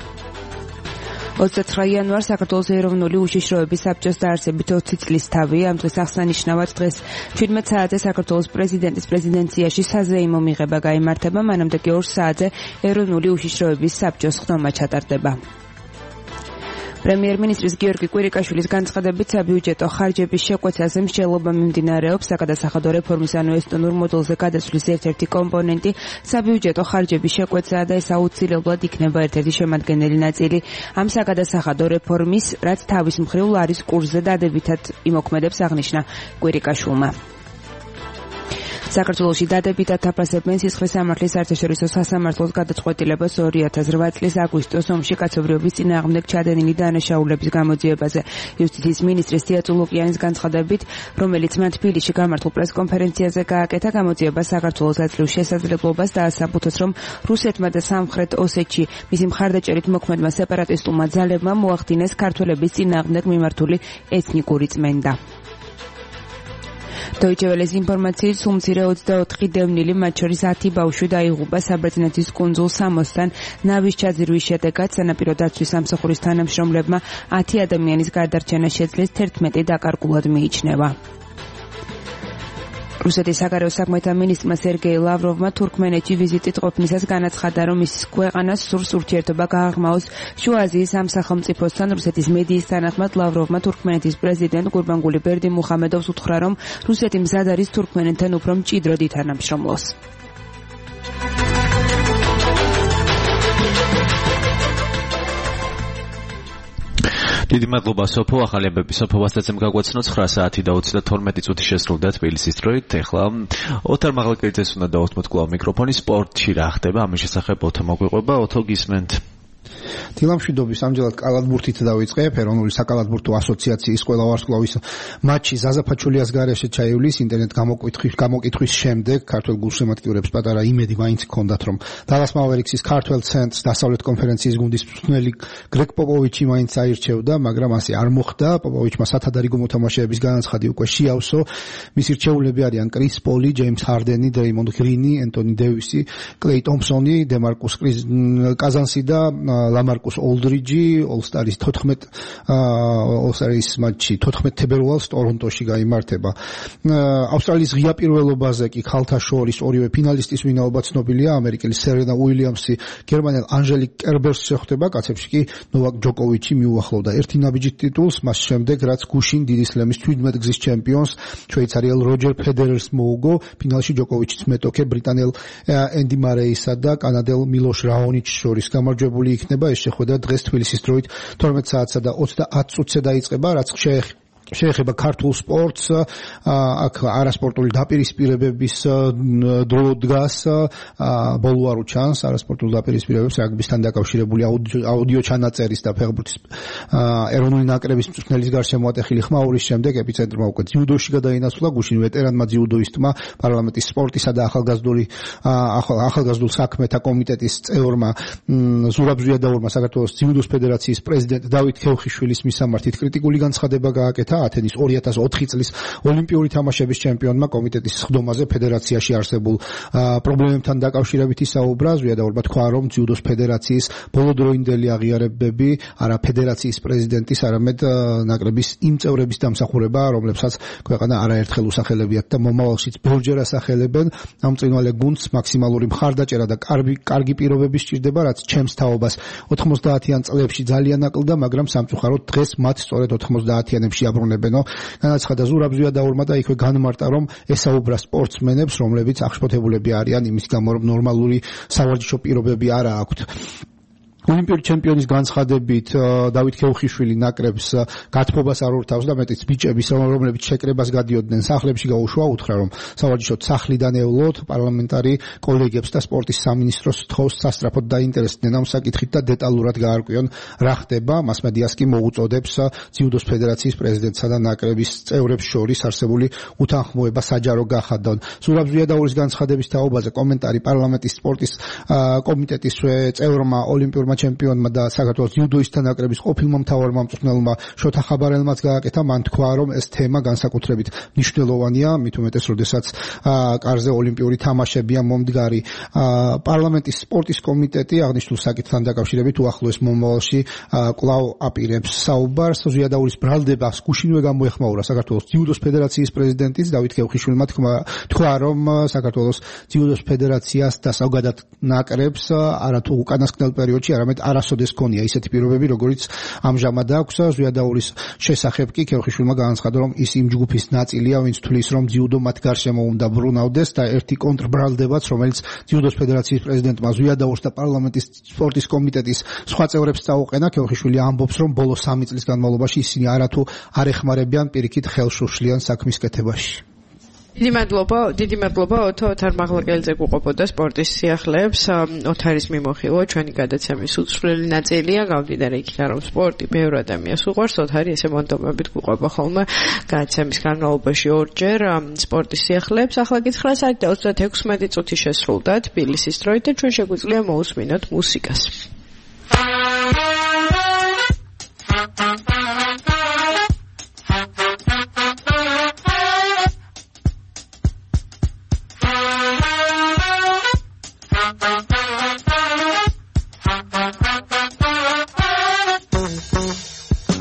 29 იანვარს საქართველოს ეროვნული უშიშროების საბჭოს დაარსებით 20 წლის თავი. ამ დღის აღსანიშნავად დღეს 17 საათზე საქართველოს პრეზიდენტის პრეზიდენციაში საზეიმო მიღება გაიმართება, მანამდე კი 2 საათზე ეროვნული უშიშროების საბჭოს ხდომა ჩატარდება. პრემიერ-მინისტრის გიორგი კვირიკაშვილის განცხადებით საბიუჯეტო ხარჯების შეკვეცაზე მსჯელობა მიმდინარეობს. საგადასახადო რეფორმის ანუ ესტონურ მოდელზე გადასვლის ერთ-ერთი კომპონენტი საბიუჯეტო ხარჯების შეკვეცაა და ეს აუცილებლად იქნება ერთ-ერთი შემადგენელი ნაწილი ამ საგადასახადო რეფორმის, რაც თავის მხრივ ლარის კურსზე დადებითად იმოქმედებს, აღნიშნა კვირიკაშვილმა. საქართველოში დადებითად აფასებენ სისხლის სამართლის საერთაშორისო სასამართლოს გადაწყვეტილებას 2008 წლის აგვისტოს ომში კაცობრიობის წინააღმდეგ ჩადენილი დანაშაულების გამოძიებაზე. იუსტიციის მინისტრის დიაწუ ლუკიანის განცხადებით, რომელიც მან თბილისში გამართულ პრესკონფერენციაზე გააკეთა, გამოძიება საქართველოს აძლევს შესაძლებლობას დაასაბუთოს, რომ რუსეთმა და სამხრეთ ოსეთში მისი მხარდაჭერით მოქმედმა სეპარატისტულმა ძალებმა მოახდინეს ქართველების წინააღმდეგ მიმართული ეთნიკური წმენდა. Deutsche Welles ინფორმაციით სულ მცირე 24 დევნილი, მათ შორის 10 ბავშვი დაიღუპა საბერძნეთის კუნძულ სამოსთან ნავის ჩაძირვის შედეგად. სანაპირო დაცვის სამსახურის თანამშრომლებმა 10 ადამიანის გარდარჩენა შეძლეს, 11 დაკარგულად მიიჩნევა. რუსეთის საგარეო საქმეთა მინისტრმა სერგეი ლავროვმა თურქმენეთში ვიზიტით ყოფნისას განაცხადა, რომ მის ქვეყანას სურს ურთიერთობა გააღრმაოს შუა აზიის ამ სახელმწიფოსთან. რუსეთის მედიის თანახმად ლავროვმა თურქმენეთის პრეზიდენტ გურბანგული ბერდიმუხამედოვს უთხრა, რომ რუსეთი მზად არის თურქმენეთთან უფრო მჭიდროდ ითანამშრომლოს. დიდი მადლობა სოფო, ახალი ამბები სოფოვას დაცემ გაგვაცნო 9 საათი და 32 წუთი შესრულდა თბილისის დროით. ეხლა ოთარ მაღალკერძეს უნდა დავუსმოთ კვლავ მიკროფონი. სპორტში რა ხდება? ამის შესახებ ოთო მოგვიყვება. ოთო, გისმენთ? დილამშვიდობის ამჯერად კალათბურთით დავიწყებ. ეროვნული საკალათბურთო ასოციაციის ყველა ვარსკვლავის მატჩი ზაზაფაჩულიას გარეშე ჩაივლის ინტერნეტ გამოკითხვის შემდეგ ქართველ გულშემატკივრებს პატარა იმედი მაინც ჰქონდათ, რომ დალას მავერიქსის ქართველ ცენტრს დასავლეთ კონფერენციის გუნდის მწვრთნელი გრეგ პოპოვიჩი მაინც აირჩევდა, მაგრამ ასე არ მოხდა. პოპოვიჩმა სათადარიგო მოთამაშეების განაცხადი უკვე შეავსო. მისი რჩეულები არიან კრის პოლი, ჯეიმს ჰარდენი, დრეიმონდ გრინი, ენტონი დევისი, კლეი თომპსონი, დემარკუს კაზანსი და ლამარკუს ოლდრიჯი. ოლსტარის 14 მატჩი 14 თებერვალს ტორონტოში გაიმართება. ავსტრალიის ღია პირველობაზე კი ქალთა შორის ორივე ფინალისტის ვინაობა ცნობილია. ამერიკელი სერენა უილიამსი გერმანელ ანჟელიკ კერბერს შეხვდება. კაცებში კი ნოვაკ ჯოკოვიჩი მიუახლოვდა ერთი ნაბიჯით ტიტულს, მას შემდეგ რაც გუშინ დიდი სლემის 17 გზის ჩემპიონს შვეიცარიელ როჯერ ფედერერს მოუგო. ფინალში ჯოკოვიჩის მეტოქე ბრიტანელ ენდი მარეისა და კანადელ მილოშ რაონიჩს შორის გამარჯვებული იქნება. ეს შეხვედრა დღეს თბილისის დროით 12 საათსა და 30 წუთზე დაიწყება, რაც შეეხება ქართულ სპორტს. აქ არასპორტული დაპირისპირებების დრო დგას. ბოლო არ უჩანს არასპორტული დაპირისპირებებს რაგბისთან დაკავშირებული აუდიო ჩანაწერის და ფეხბურთის ეროვნული ნაკრების მწვრთნელის გარშემო ატეხილი ხმაურის შემდეგ ეპიცენტრმა უკვე ძიუდოში გადაინაცვლა. გუშინ ვეტერანმა ძიუდოისტმა პარლამენტის სპორტისა და ახალგაზრდულ საქმეთა კომიტეტის წევრმა ზურაბ ზვიადაურმა საქართველოს ძიუდოს ფედერაციის პრეზიდენტ დავით ქევხიშვილის მისამართით კრიტიკული განცხადება გააკეთა. ათენის 2004 წლის ოლიმპიური თამაშების ჩემპიონმა კომიტეტის სხდომაზე ფედერაციაში არსებულ პრობლემებთან დაკავშირებით ისაუბრა. ზვიადაურმა თქვა, რომ ძიუდოს ფედერაციის ბოლოდროინდელი აღიარებები არა ფედერაციის პრეზიდენტის, არამედ ნაკრების იმ წევრების დამსახურება, რომლებსაც ქვეყანა არაერთხელ უსახელებიათ და მომავალშიც ბევრჯერ ასახელებენ. ამ წინვალე გუნდს მაქსიმალური მხარდაჭერა და კარგი პირობები სჭირდება, რაც ჩემს თაობას 90-იან წლებში ძალიან აკლდა, მაგრამ სამწუხაროდ დღეს მათ სწორედ 90-იანებში აბრუნებენო. განაცხადა ზურაბ ზვიადაურმა და იქვე განმარტა, რომ ესაუბრა სპორტსმენებს, რომლებიც აღშფოთებულები არიან იმის გამო, რომ ნორმალური სავარჯიშო პირობები არ აქვთ. ოლიმპიური ჩემპიონის განცხადებით დავით ქევხიშვილი ნაკრებს გათბობას არ ურთავს და მეტიც ბიჭების, რომლებიც შეკრებას გადიოდნენ სახლებში, გაუშვა, უთხრა, რომ სავარჯიშოდ სახლიდან ევლოთ, პარლამენტარი კოლეგებს და სპორტის სამინისტროს თხოვს სასწრაფოდ დაინტერესდნენ ამ საკითხით და დეტალურად გაარკვიონ რა ხდება. მასმედიას კი მოუწოდებს ძიუდოს ფედერაციის პრეზიდენტსა და ნაკრების წევრებს შორის არსებული უთანხმოება საჯარო გახადონ. ზურაბ ზვიადაურის განცხადების თაობაზე კომენტარი პარლამენტის სპორტის კომიტეტის წევრმა ოლიმპიურმა ჩემპიონმა და საქართველოს ძიუდოისტთა ნაკრების ყოფილმა მთავარმა მწვრთნელმა შოთა ხაბარელმაც გააკეთა. მან თქვა, რომ ეს თემა განსაკუთრებით მნიშვნელოვანია, მით უმეტეს, როდესაც კარზე ოლიმპიური თამაშებია მომდგარი. პარლამენტის სპორტის კომიტეტი აღნიშნულ საკითხთან დაკავშირებით უახლოეს მომავალში კვლავ აპირებს საუბარს. ზვიადაურის ბრალდებას გუშინვე გამოეხმაურა საქართველოს ძიუდოს ფედერაციის პრეზიდენტის დავით ქევხიშვილმა. თქვა, რომ საქართველოს ძიუდოს ფედერაციას და ზოგადად ნაკრებს არათუ უკანასკნელ პერიოდში არამედ არასოდეს ქონია ისეთი პირობები, როგორიც ამჟამად აქვს. ზვიადაურის შესახებ კი ქევხიშვილმა განაცხადა, რომ ის იმ ჯგუფის ნაწილია, ვინც თვლის, რომ ძიუდო მათ გარშემო უნდა ბრუნავდეს და ერთი კონტრბრალდებაც, რომელიც ძიუდოს ფედერაციის პრეზიდენტმა ზვიადაურს და პარლამენტის სპორტის კომიტეტის სხვა წევრებს წაუყენა. ქევხიშვილი ამბობს, რომ ბოლო 3 წლის განმავლობაში ისინი არათუ არ ეხმარებიან პირიქით ხელს უშლიან საქმის კეთებაში. დიდი მადლობა ოთარ მაღლაკელიძე გუყოფოდა სპორტის სიახლეებს. ოთარის მიმოხილვა ჩვენი გადაცემის უცვლელი ნაწილია. გამომდინარე იქიდან, რომ სპორტი ბევრ ადამიანს უყვარს, ოთარი ესე მონდომებით გუყოფა ხოლმე გადაცემის განმავლობაში ორჯერ სპორტის სიახლეებს. ახლა კი 9 საათი და 36 წუთი შესრულდა თბილისის დროით და ჩვენ შეგვიძლია მოусმინოთ მუსიკას.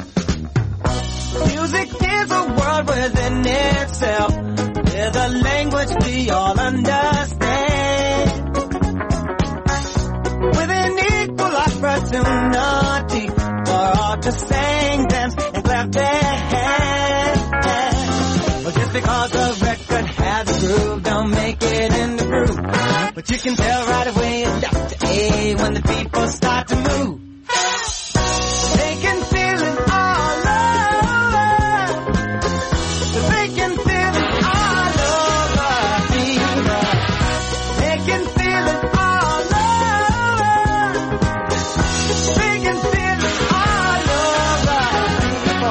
Music is a world within itself, where the language much do y'all understand? With an equal opportunity for all to sing, dance, and clap their hands. Well, just because the record has a groove, don't make it in the groove. But you can tell right away it's Dr. A when the people start to move. They can feel it all over. They can feel it all over, fever. They can feel it all over. They can feel it all over, fever.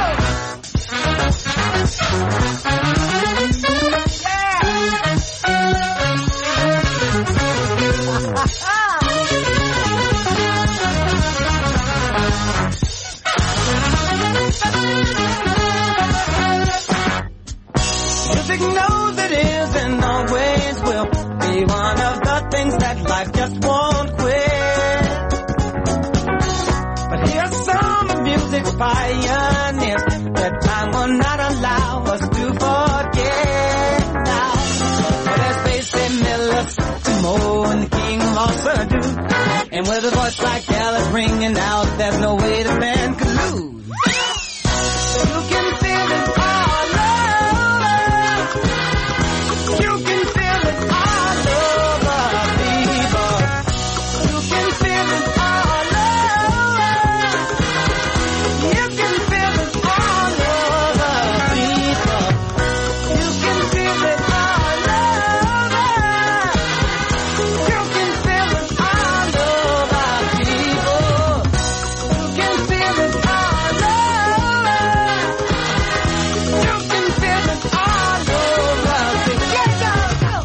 Music knows it is and always will be one of the things that life just won't quit. But here's some of music's pioneers that time will not allow us to forget now. Well, there's Basie Miller, Timo, and the King of Ulster do. And with a voice like Alice ringing out, there's no way the band could lose. You can feel it all over. You can feel it all over, people. You can feel it all over. You can feel it all over, people. You can feel it all over. You can feel it all over, people. You can feel it all over. You can feel it all over. Together.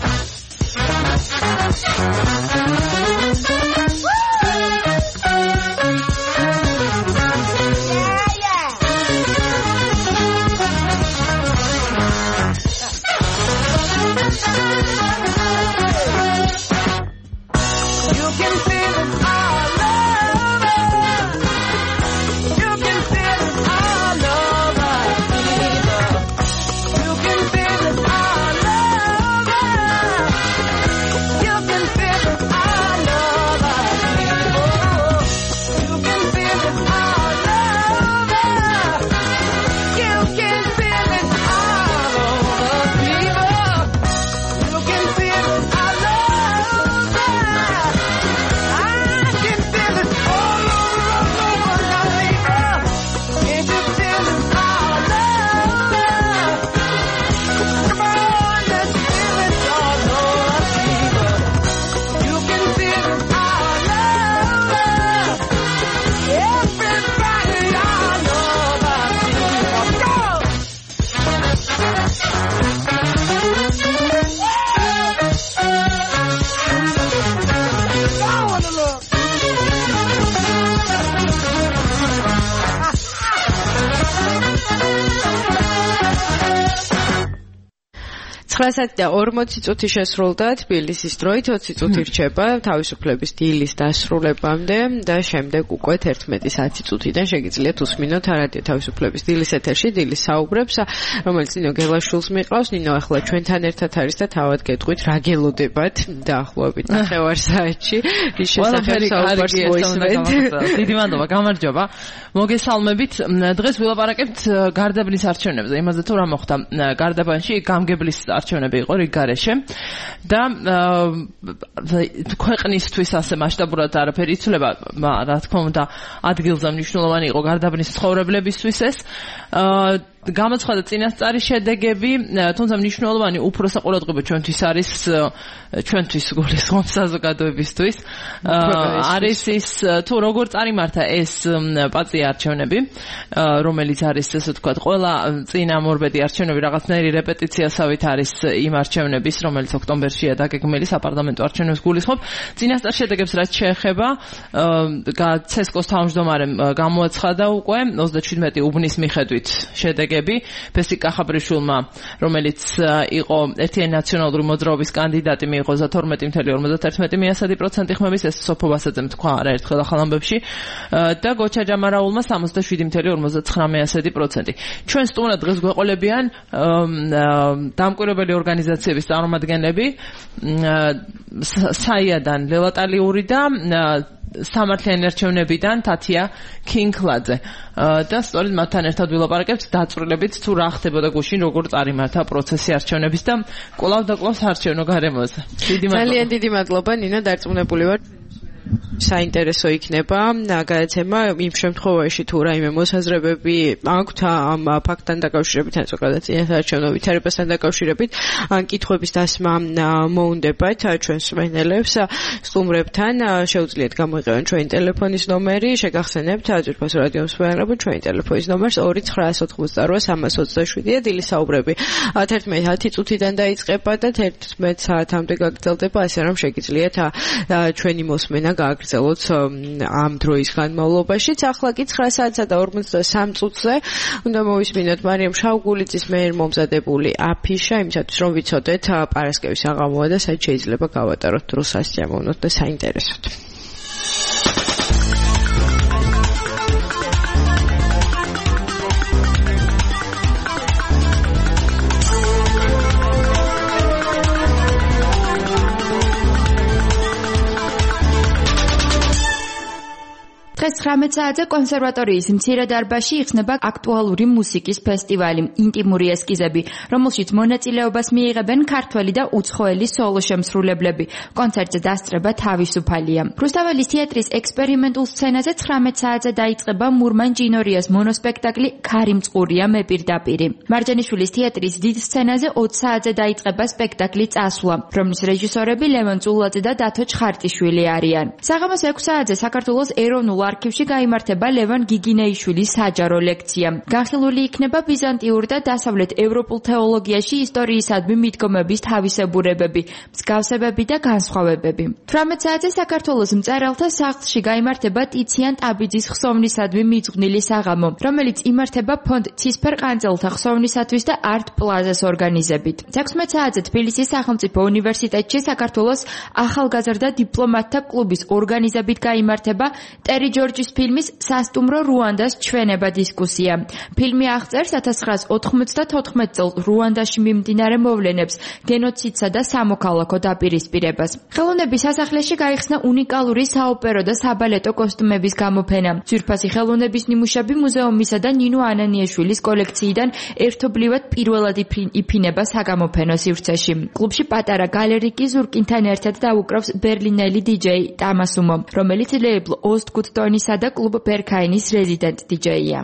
You can feel it all over. You can feel it all over, people. You can feel it all over. You can feel it all over, people. You can feel it all over. You can feel it all over, people. You can feel it all over. I can feel it all over, people. Can't you feel it all over? Come on, let's feel it all over, people. You can feel it all over. Everybody all over, people. Go! Go on the look. Saat და 40 წუთი შესრულდა თბილისის დროით 20 წუთი რჩება თავისუფლების დილის დასრულებამდე და შემდეგ უკვე 11 წუთიდან შეგიძლიათ უსმინოთ რადიო თავისუფლების დილის ეთერში დილის საუბრებს რომელიც ნინო გელაშვილს მიყავს ნინო ახლა ჩვენთან ერთად არის და თავად გეტყვით რა გელოდებათ დაახლოებით 9 საათში ის შესახებ საუბარს მოისმენთ დიდი მადლობა გამარჯობა მოგესალმებით დღეს ვილაპარაკებთ გარდაბნის არჩევნებზე იმაზე თუ რა მოხდა გარდაბანში გამგებლის არჩევნები იყო რიგგარეშე და ქვეყნისთვის ასე მასშტაბურად არაფერი იცვლება რა თქმა უნდა ადგილზე მნიშვნელოვანი იყო გარდაბნის ცხოვრებლებისთვის ეს გამოცხადა წინასწარი შედეგები, თუმცა მნიშვნელოვანი უფრო საყურადღებო ჩვენთვის არის ჩვენთვის გულისხმობ საზოგადოებისთვის არის ის თუ როგორ წარიმართა ეს პაწია არჩევნები, რომელიც არის ესე ვთქვათ, ყველა წინა მორბედი არჩევნები რაღაცნაირი რეპეტიციასავით არის იმ არჩევნების, რომელიც ოქტომბერშია დაგეგმილი საპარლამენტო არჩევნებს გულისხმობ. წინასწარ შედეგებს რაც შეეხება, ცესკოს თავმჯდომარემ გამოაცხადა უკვე 37 უბნის მიხედვით შედეგი შედეგები. ფესტი კახაბრიშვილმა, რომელიც იყო ერთიანი ნაციონალური მოძრაობის კანდიდატი, მიიღო 12.51% ხმების, ეს სოფო ვასაძემ თქვა არაერთხელ ახალ ამბებში და გოჩა ჯამარაულმა 67.59%. ჩვენ სტუმრად დღეს გვეყოლებიან დამკვირვებელი ორგანიზაციების წარმომადგენლები საიადან ლელატალიური და სამართლიანი არჩევნებიდან თათია კინკლაძე და სწორედ მათთან ერთად ვილაპარაკებთ დაწვრილებით თუ რა ხდებოდა გუშინ როგორ წარიმართა პროცესი არჩევნების და კვლავ არჩევნო გარემოზე. ძალიან დიდი მადლობა ნინო, დარწმუნებული ვარ საინტერესო იქნება გადაცემა იმ შემთხვევაში თუ რაიმე მოსაზრებები აქვთ ამ ფაქტთან დაკავშირებით ან ზოგადად წინასაარჩევნო ვითარებასთან დაკავშირებით ან კითხვების დასმა მოუნდებათ ჩვენს მსმენელებს სტუმრებთან შეუძლიათ გამოიყენონ ჩვენი ტელეფონის ნომერი შეგახსენებთ ძვირფას რადიო მსმენელებო ჩვენი ტელეფონის ნომერს 2988 და დილის საუბრები 11 წუთიდან დაიწყება და 11 საათამდე გაგრძელდება ასე რომ შეგიძლიათ ჩვენი მოსმენა გააგრძელოთ ამ დროის განმავლობაში. ახლა კი 9 საათსა და 53 წუთზე უნდა მოვისმინოთ მარიამ შავგულიძის მიერ მომზადებული აფიშა, იმისათვის რომ ვიცოდეთ პარასკევის აღამოა და საით შეიძლება გავატაროთ დრო სასიამოვნოდ და საინტერესოდ. დღეს 19 საათზე კონსერვატორიის მცირე დარბაზში იხსნება აქტუალური მუსიკის ფესტივალი ინტიმური ესკიზები, რომელშიც მონაწილეობას მიიღებენ ქართველი და უცხოელი სოლო შემსრულებლები. კონცერტზე დასწრება თავისუფალია. რუსთაველის თეატრის ექსპერიმენტულ სცენაზე 19 საათზე დაიწყება მურმან ჯინორიას მონოსპექტაკლი ქარიმწყურია მე პირდაპირი. მარჯანიშვილის თეატრის დიდ სცენაზე 20 საათზე დაიწყება სპექტაკლი წასვლა, რომლის რეჟისორები ლევან წულაძე და დათო ჩხარტიშვილი არიან. საღამოს 6 საათზე საქართველოს ეროვნულ არქივში გაიმართება ლევან გიგინეიშვილის საჯარო ლექცია. განხილული იქნება ბიზანტიურ და დასავლეთ ევროპულ თეოლოგიაში ისტორიისადმი მიდგომების თავისებურებები, მსგავსებები და განსხვავებები. 18 საათზე საქართველოს მწერალთა სახლში გაიმართება ტიციან ტაბიძის ხსოვნისადმი მიძღვნილი საღამო, რომელიც იმართება ფონდ ცისფერ ყანწელთა ხსოვნისათვის და არტ პლაზას ორგანიზებით. 16 საათზე თბილისის სახელმწიფო უნივერსიტეტში საქართველოს ახალგაზრდა დიპლომატთა კლუბის ორგანიზებით გაიმართება ტერი ჯორჯის ფილმის სასტუმრო რუანდას ჩვენება დისკუსია. ფილმი აღწერს 1994 წელს რუანდაში მიმდინარე მოვლენებს, გენოციდსა და სამოქალაქო დაპირისპირებას. ხელოვნების სასახლეში გაიხსნა უნიკალური საოპერო და საბალეტო კოსტუმების გამოფენა. ძვირფასი ხელოვნების ნიმუშები მუზეუმისა და ნინო ანანიაშვილის კოლექციიდან ერთობლივად პირველად იფინება საგამოფენო სივრცეში. კლუბში პატარა გალერიკი ზურკინთან ერთად დაუკრავს ბერლინელი დიჯეი ტამასუმო, რომელიც ლეიბლ Ostgut ტონისა და კლუბ ბერქაინის რეზიდენტ დიჯეია.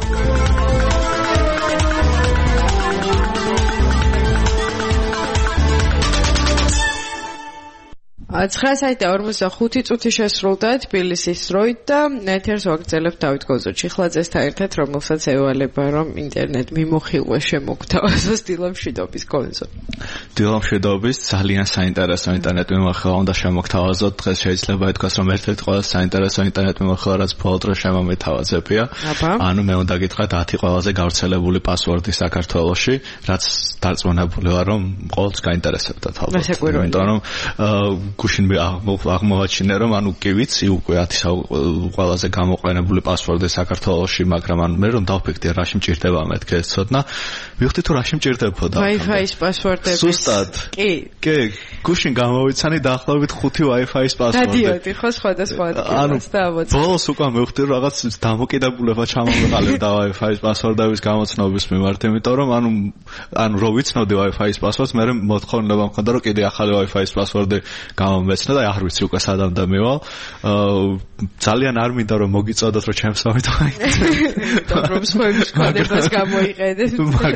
9:45 წუთი შესრულდა თბილისის დროით და ეთერს ვაგრძელებთ დავით გოზოჩიხლაძესთან ერთად, რომელსაც ევალება რომ ინტერნეტ მიმოხილვა შემოგთავაზოს დილამშვიდობის კონსო. დილამშვიდობის ძალიან საინტერესო ინტერნეტ მიმოხილვა უნდა შემოგთავაზოთ. დღეს შეიძლება ითქვას რომ ერთ-ერთი ყველაზე საინტერესო ინტერნეტ მიმოხილვა რაც მხოლოდ რომ შემომეთავაზებია. ანუ მე უნდა გითხრათ 10 ყველაზე გავრცელებული პასვორდი საქართველოში, რაც დარწმუნებული ვარ რომ ყოველთვის გაინტერესებდათ ალბათ. იმიტომ რომ გუშინ მე აღმოვაჩინე რომ ანუ კი ვიცი უკვე 10 ყველაზე გამოყენებული პასვორდი საქართველოში, მაგრამ ანუ მე რომ დავფიქრდი რა შემჭირდება მეთქე ცოდნა, მივხვდი თუ რა შემჭირდებოდა. Wi-Fi-ის პასვორდები. ზუსტად. კი, გუშინ გამოვიცანი დაახლოებით 5 Wi-Fi-ის პასვორდი. გადიოდი ხო სხვადასხვა ადგილას და ამოწმე. ბოლოს უკვე მივხვდი რომ რაღაც დამოკიდებულება ჩამომეყალიბდა Wi-Fi-ის პასვორდების გამოცნობის მიმართ, იმიტომ რომ ანუ რო ვიცნობდი Wi-Fi-ის პასვორდს, მე მოთხოვნება მქონდა რომ კიდე ახალი Wi-Fi-ის პასვორდი გამომეცნო და არ ვიცი უკვე სადამ და მივალ. ძალიან არ მინდა რომ მოგიწოდოთ რომ ჩემს მომიტყვით. რომ სხვების კოდებას გამოიყენეთ.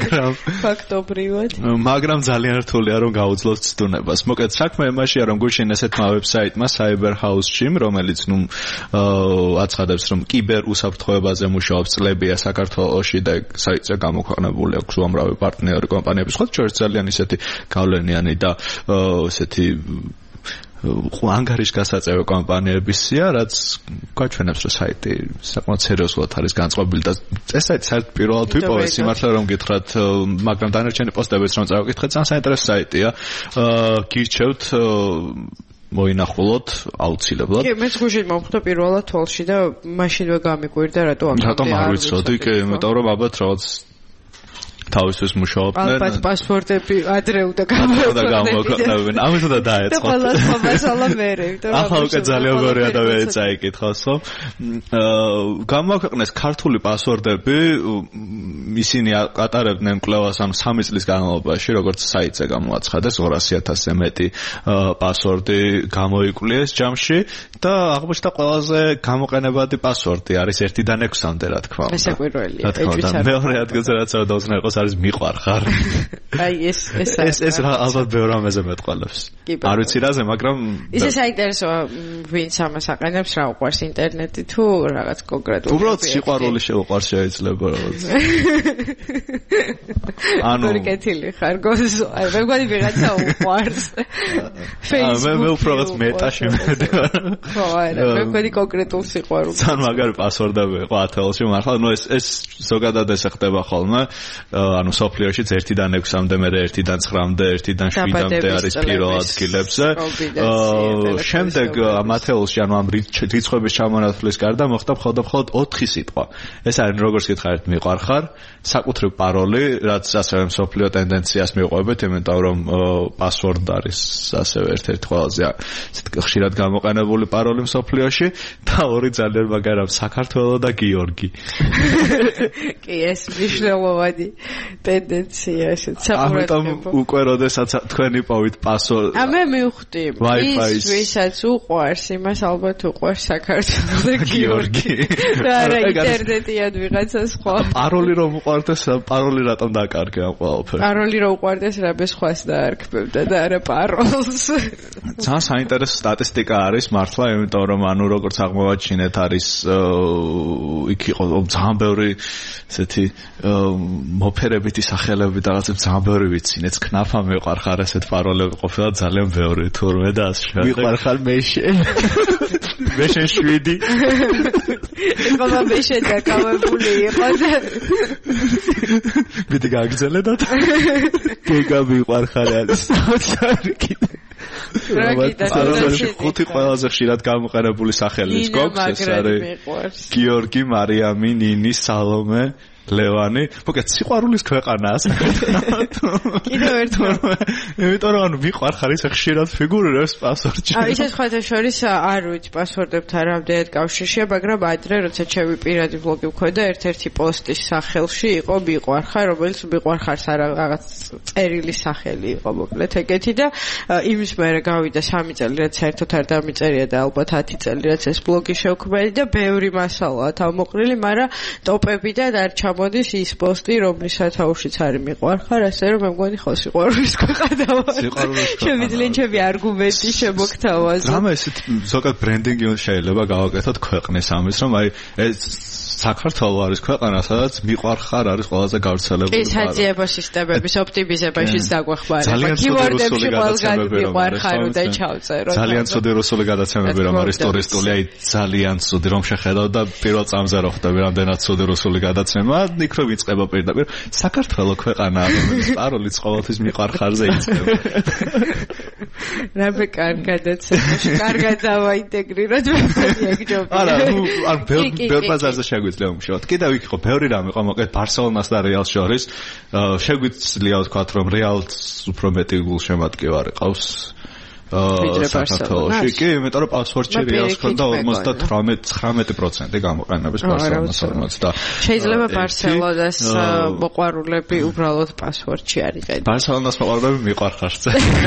მაგრამ ძალიან რთულია რომ გაუძლოთ ცდუნებას. მოკეთ საქმე იმაშია რომ გუშინ ესეთმა ვებსაიტმა Cyber House Gym, რომელიც აცხადებს რომ კიბერ უსაფრთხოებაზე მუშაობს წლებია საქართველოში და საიტზე გამოქვეყნებული აქვს უამრავი პარტნიორი კომპანიების, ხო, შორის ძალიან ისეთი გავლენიანი და ესეთი ანგარიშგასაწევი კომპანიების სია, რაც გვაჩვენებს, რომ საიტი საკმაოდ სერიოზულად არის განწყობილი და ეს საიტი საერთოდ პირველად ვიპოვე სიმართლე რომ გითხრათ, მაგრამ დანარჩენი პოსტებიც რომ წავიკითხეთ, ძალიან საინტერესო საიტია. გირჩევთ მოინახულოთ აუცილებლად. კი, მეც გუშინ მომხვდა პირველად თვალში და მაშინვე გამიკვირდა რატო ამბობდი. რატომ არ ვიცოდი, კი, იმიტომ რომ ალბათ რაღაც თავისთვის მუშაობდნენ. ალბათ პასპორტები ადრეუდა გამოქვეყნებენ. ამიტომ დაეწყოთ. და ყველა მასალა მერე, იმიტომ რომ ახლა უკვე ძალიან ბევრი ადამიანი წაიკითხავს, ხო? გამოქვეყნეს ქართული პასვორდები, ისინი ატარებდნენ კვლევას ამ 3 წლის განმავლობაში, როგორც საიტზე გამოაცხადეს 200,000-ზე მეტი პასვორდი გამოიკვლიეს ჯამში და აღმოჩნდა ყველაზე გამოყენებადი პასვორდი არის 1-დან 6-მდე, რა თქმა უნდა. ესაკვირველია. მეორე ადგილზე რაც არ დაუძნერყოს არის მიყვარხარ. აი ეს ალბათ ბევრ რამეზე მეტყველებს. არ ვიცი რაზე, მაგრამ ისე საინტერესოა ვინც ამას აყენებს, რა უყვარს ინტერნეტი თუ რაღაც კონკრეტული. უბრალოდ სიყვარული შეუყვარს შეიძლება რაღაც. ანუ კეთილი ხარ გოს, აი მე მგონი ვიღაცა უყვარს. Facebook. მე უფრო რაღაც მეტა შემედება. ხო, არა, მე მგონი კონკრეტულ სიყვარულს. ძალიან მაგარი პასვორდები იყო ათეულში მართლა, ნუ ეს ზოგადად ეს ხდება ხოლმე. ანუ სოფლიოშიც 1-დან 6-მდე, მე 1-დან 9-მდე, 1-დან 7-მდე არის პირველ ადგილებზე. შემდეგ მათეულში, ანუ ამ რიცხვების ჩამონათვლის გარდა მოხდა მხოლოდ 4 სიტყვა. ეს არის როგორც გითხარით, მიყვარხარ, საკუთრივ პაროლი, რაც ასევე სოფლიო ტენდენციას მივყვებით, იმიტომ რომ პასვორდ არის ასევე ერთ-ერთი ყველაზე ხშირად გამოყენებული პაროლი სოფლიოში და 2 ძალიან მაგარი საქართველო და გიორგი. კი, ეს მნიშვნელოვანი ტენდენცია ესეც საყურადღებო. ამიტომ უკვე როდესაც თქვენი პოვით პასვორდ. მე მივხვდი. ის ვისაც უყვარს, იმას ალბათ უყვარს საქართველო და გიორგი. რა ინტერნეტიან ვიღაცა სხვა. პაროლი რომ უყვარდეს, პაროლი რატომ დაკარგე ამ ყველაფერს? პაროლი რომ უყვარდეს, რაბე სხვას დაარქმევდა და არა პაროლს. ძალიან საინტერესო სტატისტიკა არის მართლა, იმიტომ რომ ანუ როგორც აღმოვაჩინეთ არის იქ იყო ძალიან ბევრი ესეთი მოფერებითი სახელები და რაღაცა ძალიან ბევრი ვიცინეთ. ქნაფა მეყარხარ ესეთ პაროლები ყოფილა ძალიან ბევრი თურმე და ასე შემდეგ. მეყარხარ მეშენ. მეშენ 7. ეხლა მეშენ დაკავებული იყო და მით გაგძელედათ. გეგა მიყვარხარ არის. პაროლებში 5 ყველაზე ხშირად გამოყენებული სახელის გვაქვს, ეს არის გიორგი, მარიამი, ნინი, სალომე, ლევანი, მოგეთ სიყვარულის ქვეყანაა საქართველო. კიდევ ერთხელ. იმიტომ რომ ანუ მიყვარხარ ისე ხშირად ფიგურირებს პასვორდში. ისე სხვათა შორის არ ვიცი პასვორდებთან რამდენად კავშირშია, მაგრამ ადრე როცა ჩემი პირადი ბლოგი მქონდა, ერთ-ერთი პოსტის სახელში იყო მიყვარხარ, რომელიც მიყვარხარს რაღაც წერილი სახელი იყო მოკლედ ეგეთი და იმის მერე გავიდა 3 წელი, რაც საერთოდ არ დამიწერია და ალბათ 10 წელი, რაც ეს ბლოგი შევქმნილი და ბევრი მასალაა თავმოყრილი, მაგრამ ტოპებიდან არ მოდის ის პოსტი, რომლის სათაურშიც არის მიყვარხარ, ასე რომ მე მგონი ხო სიყვარულის ქვეყანა ვარ. შემიძლია ჩემი არგუმენტი შემოგთავაზო. რამე ესეთ ზოგადად ბრენდინგი შეიძლება გავაკეთოთ ქვეყნის ამის, რომ აი ეს საქართველო არის ქვეყანა, სადაც მიყვარხარ არის ყველაზე გავრცელებული. ეს საძიებო სისტემების ოპტიმიზებაშიც დაგვეხმარება. კიბორდებში ყველგან მიყვარხარ და ჩავწერო. ძალიან ცუდი რუსული გადაცემები რომ არის ტურისტული, აი ძალიან ცუდი რომ შეხედავ და პირველ წამზე რო ხვდები რამდენად ცუდი რუსული გადაცემა, იქ რო ვიწყება პირდაპირ. საქართველო ქვეყანაა, რომელიც პაროლიც ყოველთვის მიყვარხარზე იწყება. რაბე კარგადაცემაში, კარგად დავაინტეგრიროთ ეგჯობია. არა, ნუ არ ბევრ ბაზარზე შეგვიძლია უმშოთ. კიდევ იქ იყო ბევრი რამე იყო, მოკლედ ბარსელონას და რეალს შორის. შეგვიძლია ვთქვათ, რომ რეალს უფრო მეტი გულშემატკივარი ყავს. საქართველოში კი, იმიტომ რომ პასვორდში რეალს ქონდა 58-19% გამოყენების ბარსელონას 40. შეიძლება ბარსელონას მოყვარულები უბრალოდ პასვორდში არიყენ. ბარსელონას მოყვარულები მიყვარხარს.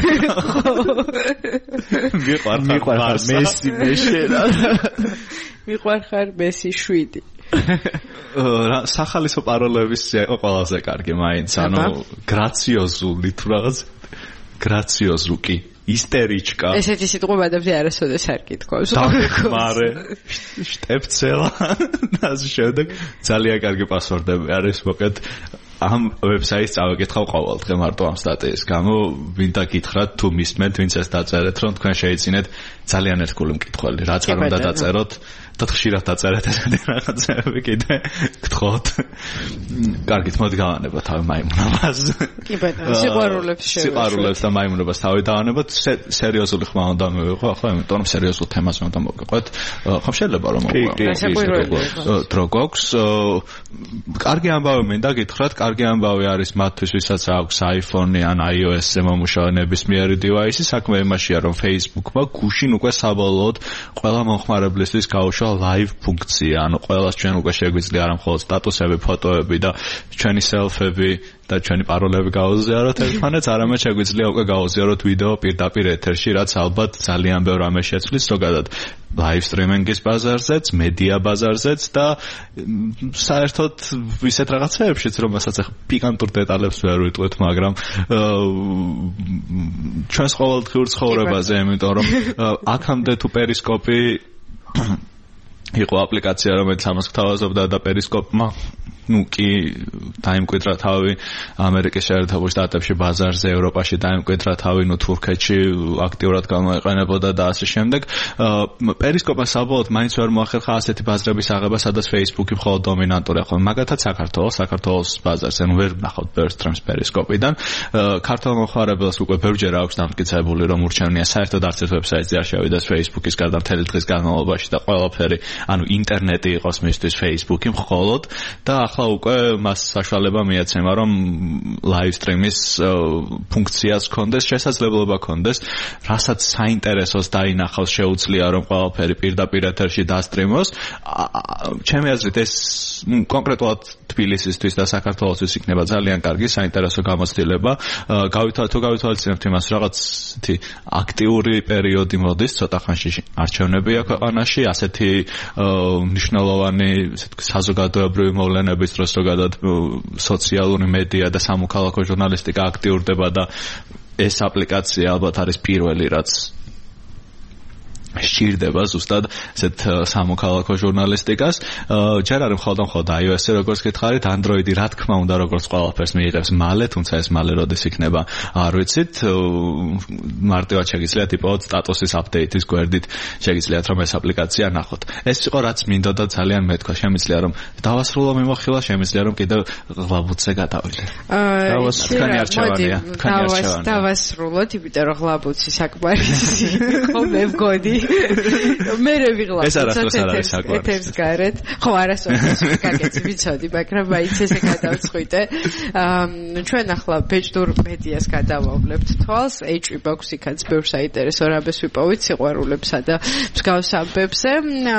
მიყვარხარ მესი მეშენა. მიყვარხარ მესი 7. სახალისო პაროლების იყო ყველაზე კარგი მაინც, ანუ გრაციოზული თუ რაღაც გრაციოზუკი ისტერიჩკა. ესეთი სიტყვებადებზე არასოდეს არ გითხოვს. მარე შტეფცელა და ასე შემდეგ ძალიან კარგი პასვორდები არის, მოკლედ ამ ვებსაიტს წავეკითხავ ყოველდღე მარტო ამ სტატიის გამო, ვინდა გითხრათ თუ მისმენთ, ვინც ეს დაწერეთ, რომ თქვენ შეიძინეთ ძალიან ერთგული მკითხველი, რაც არ უნდა დაწეროთ და ხშირად დაწერეთ ესეთი რაღაცები კიდე გთხოვთ. კარგით, მოდი გავანებოთ თავი მაიმუნობას. კი ბატონო, სიყვარულებს და მაიმუნობას თავი დავანებოთ. სერიოზული ხმა უნდა მივიღო, ახლა იმიტომ რომ სერიოზულ თემას უნდა მოვიყვეთ. ხომ შეიძლება რომ მოვიყვეთ. დრო გვაქვს. კარგი ამბავი მინდა გითხრათ, კარგი ამბავი არის მათთვის, ვისაც აქვს iPhone-ი ან iOS-ზე მომუშავე ნებისმიერი device-ი. საქმე იმაშია, რომ Facebook-მა გუშინ უკვე საბოლოოდ ყველა მომხმარებლისთვის გაუშვა live ფუნქცია, ანუ ყველას ჩვენ უკვე შეგვიძლია არა მხოლოდ სტატუსები, ფოტოები და ჩვენი selfie-ები და ჩვენი პაროლები გაუზიაროთ ერთმანეთს, არამედ შეგვიძლია უკვე გაუზიაროთ ვიდეო პირდაპირ ეთერში, რაც ალბათ ძალიან ბევრ რამეს შეცვლის, ზოგადად live streaming-ის ბაზარზეც, მედია ბაზარზეც და საერთოდ ისეთ რაღაცეებშიც, რომელსაც ახლა პიკანტურ დეტალებს ვერ ვიტყვით, მაგრამ ჩვენს ყოველდღიურ ცხოვრებაზე, იმიტომ რომ აქამდე თუ პერისკოპი იყო აპლიკაცია, რომელიც ამას გთავაზობდა და პერისკოპმა კი დაიმკვიდრა თავი ამერიკის შეერთებულ შტატებში ბაზარზე, ევროპაში დაიმკვიდრა თავი, თურქეთში აქტიურად გამოიყენებოდა და ასე შემდეგ. პერისკოპმა საბოლოოდ მაინც ვერ მოახერხა ასეთი ბაზრების აღება, სადაც Facebook-ი მხოლოდ დომინანტურია ხოლმე. მაგათაც საქართველოს ბაზარზე, ვერ ნახავთ ბევრ სტრიმს პერისკოპიდან. ქართულ მომხმარებელს უკვე ბევრჯერ აქვს დამტკიცებული, რომ ურჩევნია საერთოდ არც ერთ ვებსაიტზე არ შევიდეს Facebook-ის გარდა მთელი დღის განმავლობაში და ყველაფერი, ანუ ინტერნეტი იყოს მისთვის Facebook-ი მხოლოდ და ახლა უკვე მას საშუალება მიეცემა, რომ live stream-ის ფუნქციას ქონდეს, შესაძლებლობა ქონდეს, რასაც საინტერესოს დაინახავს, შეუძლია რომ ყველაფერი პირდაპირ ეთერში დასტრიმოს. ჩემი აზრით ეს კონკრეტულად თბილისისთვის და საქართველოსთვის იქნება ძალიან კარგი საინტერესო გამოცდილება. გავითვალისწინებთ იმას, რაღაც ისეთი აქტიური პერიოდი მოდის, ცოტა ხანში არჩევნებია ქვეყანაში, ასეთი მნიშვნელოვანი საზოგადოებრივი მოვლენების დროს ზოგადად სოციალური მედია და სამოქალაქო ჟურნალისტიკა აქტიურდება და ეს აპლიკაცია ალბათ არის პირველი, რაც სჭირდება ზუსტად ესეთ სამოქალაქო ჟურნალისტიკას. ჯერ არ მხოლოდ iOS-ი როგორც გითხარით, Android-ი რა თქმა უნდა როგორც ყველაფერს მიიღებს მალე, თუმცა ეს მალე როდის იქნება არ ვიცით. მარტივად შეგიძლიათ იპოვოთ სტატუსის აპდეიტის გვერდით, შეგიძლიათ რომ ეს აპლიკაცია ნახოთ. ეს იყო რაც მინდოდა ძალიან მეთქვა, შემიძლია რომ დავასრულო მიმოხილვა, შემიძლია რომ კიდევ ღლაბუცზე გადავიდე. თქვენი არჩევანია, თქვენი არჩევანია. დავასრულოთ, იმიტომ რომ ღლაბუცი საკმარისი იყო, მე მგონი. მე ვიღლა ეთერს გარეთ. ხო, არასოდეს კარგიც ვიცოდი, მაგრამ მაინც ესე გადავწყვიტე. ჩვენ ახლა ბეჭდურ მედიას გადავავლებთ თვალს, HVBox-იქაც ბევრ საინტერესო რამეს ვიპოვით სიყვარულებსა და მსგავს ამბებზე.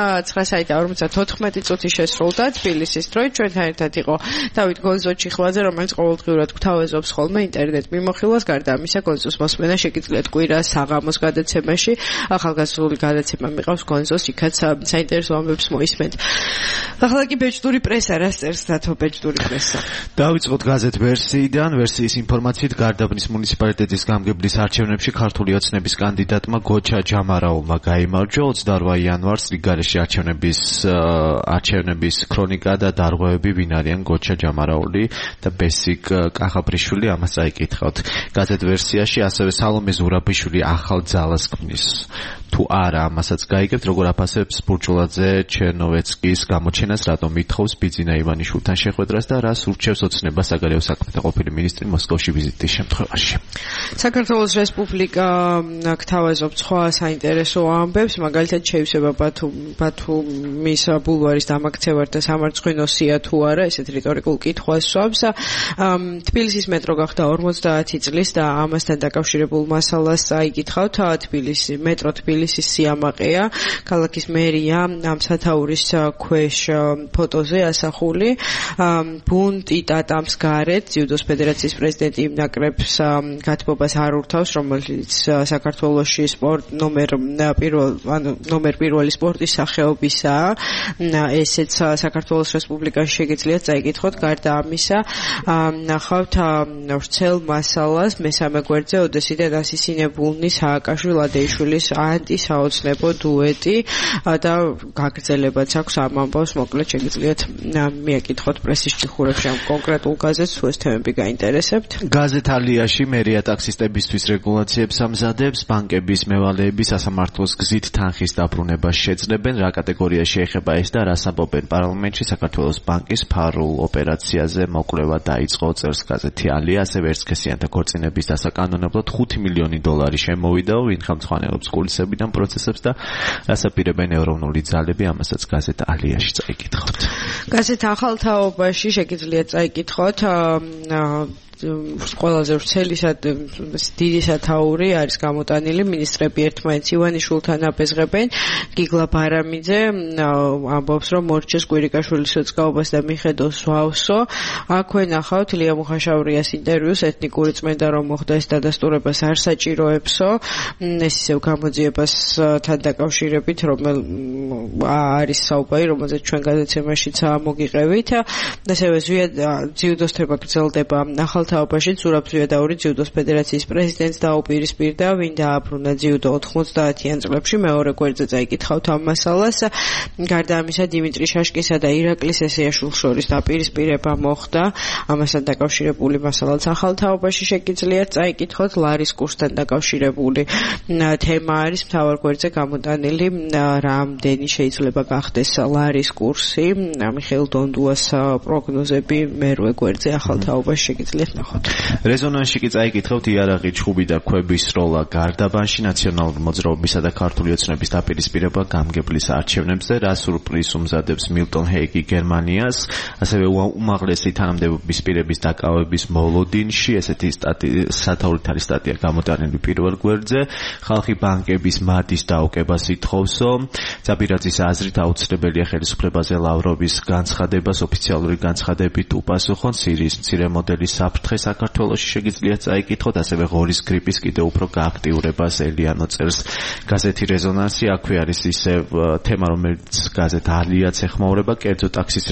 9:54 წუთი შესრულდა თბილისის დროით. ჩვენთან ერთად იყო დავით გონზო-ჩიხლაძე, რომელიც ყოველდღიურად გვთავაზობს ხოლმე ინტერნეტ მიმოხილვას. გარდა ამისა, გონზოს მოსმენა შეგიძლიათ კვირა საღამოს გადაცემაში. ახალგაზრდული გადაცემა მიყავს გონზოს, იქაც საინტერესო ამბებს მოისმენთ. ახლა კი ბეჭდური პრესა, რას წერს დათო ბეჭდური პრესა? დავიწყოთ გაზეთ ვერსიიდან. ვერსიის ინფორმაციით, გარდაბნის მუნიციპალიტეტის გამგებლის არჩევნებში ქართული ოცნების კანდიდატმა გოჩა ჯამარაულმა გაიმარჯვა. 28 იანვარს რიგგარეში არჩევნების ქრონიკა და დარღვევები, ვინ არიან გოჩა ჯამარაული და ბესიკ კახაბრიშვილი, ამას წაიკითხავთ. გაზეთ ვერსიაში ასევე სალომე ზურაბიშვილი ახალ ძალას ქმნის. თუ არა, ამასაც გაიგებთ, როგორ აფასებს ბურჯულაძე ჩერნოვეცკის გამოჩენას, რატომ ითხოვს ბიძინა ივანიშვილთან შეხვედრას და რას ურჩევს ოცნება საგარეო საქმეთა ყოფილი მინისტრი მოსკოვში ვიზიტის შემთხვევაში. საქართველოს რესპუბლიკა გთავაზობს სხვა საინტერესო ამბებს, მაგალითად შეივსება ბათუმის ბულვარის დამაქცევად და სამარცხვინო სია თუ არა, ესეთ რიტორიკულ კითხვას სვამს. თბილისის მეტრო გახდა 50 წლის და ამასთან დაკავშირებულ მასალას წაიკითხავთ. მეტრო თბილისის სიამაყეა, ქალაქის მერია ამ სათაურის ქვეშ ფოტოზე ასახული. ბუნტი ტატამს გარეთ ძიუდოს ფედერაციის პრეზიდენტი იმ ნაკრებს გათბობას არ ურთავს, რომელიც საქართველოში ნომერ პირველი სპორტის სახეობისაა. ესეც საქართველოს რესპუბლიკაში შეგიძლიათ წაიკითხოთ. გარდა ამისა, ნახავთ ვრცელ მასალას მესამე გვერდზე ოდესიდან ასისინებულნი სააკაშვილი ლადეიშვილის ანტისაუბრად საოცნებო დუეტი და გაგრძელებაც აქვს ამ ამბავს, მოკლედ შეგიძლიათ მიაკითხოთ პრესის ჭიხურებში ამ კონკრეტულ გაზეთს, თუ ეს თემები გაინტერესებთ. გაზეთ ალიაში მერია ტაქსისტებისთვის რეგულაციებს ამზადებს, ბანკების მევალეები სასამართლოს გზით თანხის დაბრუნებას შეძლებენ, რა კატეგორია შეეხება ეს და რას ამბობენ პარლამენტში. საქართველოს ბანკის ფარულ ოპერაციაზე მოკვლევა დაიწყო, წერს გაზეთი ალია, ასევე ერთსქესიანთა ქორწინების დასაკანონებლად $5 მილიონი შემოვიდა, ვინ ხელმძღვანელობს კულისებიდან პროცესებს და რას აპირებენ ეროვნული ძალები, ამასაც გაზეთ ალიაში წაიკითხავთ. გაზეთ ახალ თაობაში შეგიძლიათ წაიკითხოთ ყველაზე ვრცელისა დიდი სათაური არის გამოტანილი მინისტრები ერთმანეთს ივანიშვილთან აბეზღებენ. გიგლა ბარამიძე ამბობს, რომ მორჩეს კვირიკაშვილის უწყაობას და მიხედოს ვავსო. აქვე ნახავთ ლია მუხაშავრიას ინტერვიუს, ეთნიკური წმენდა რომ მოხდა ეს დადასტურებას არ საჭიროებსო. ეს ისევ გამოძიებასთან დაკავშირებით, არის საუბარი, რომელზეც ჩვენ გადაცემაშიც მოგიყევით. ასევე ძიუდოსთება გრძელდება ახალ თაობაში. ზურაბ ზვიადაური ძიუდოს ფედერაციის პრეზიდენტს დაუპირისპირდა, ვინ დააბრუნა ძიუდო 90-იან წლებში. მეორე გვერდზე წაიკითხავთ ამ მასალას. გარდა ამისა, დიმიტრი შაშკისა და ირაკლის ესეაშვილს შორის დაპირისპირება მოხდა. ამასთან დაკავშირებული მასალაც ახალ თაობაში შეგიძლიათ წაიკითხოთ. ლარის კურსთან დაკავშირებული თემა არის მთავარ გვერდზე გამოტანილი. რამდენი შეიძლება გახდეს ლარის კურსი? მიხეილ დონდუას პროგნოზები მერვე გვერდზე ახალ თაობაში შეგიძლიათ ნახოთ. რეზონანსში კი წაიკითხავთ იარაღი, ჩხუბი და ქვების როლა გარდაბანში, ნაციონალური მოძრაობისა და ქართული ოცნების დაპირისპირება გამგებლის არჩევნებზე, რა სურპრიზს უმზადებს მილტონ ჰეიგი გერმანიას, ასევე უმაღლესი თანამდებობის პირების დაკავების მოლოდინში, ესეთი სათაურით არის სტატია გამოტანილი პირველ გვერდზე. ხალხი ბანკების მათის დაუკებას ითხოვსო. ძაბირაძის აზრით აუცილებელია ხელისუფლებაზე ლავროვის განცხადებას ოფიციალური განცხადებით უპასუხონ. სირიის მცირე მოდელის საფრთხე საქართველოში შეგიძლიათ წაიკითხოთ, ასევე ღორის გრიპის კიდევ უფრო გააქტიურებას ელიანო წერს გაზეთი რეზონანსი. აქვე არის ისევ თემა, რომელიც გაზეთ ალიაც ეხმაურება, კერძო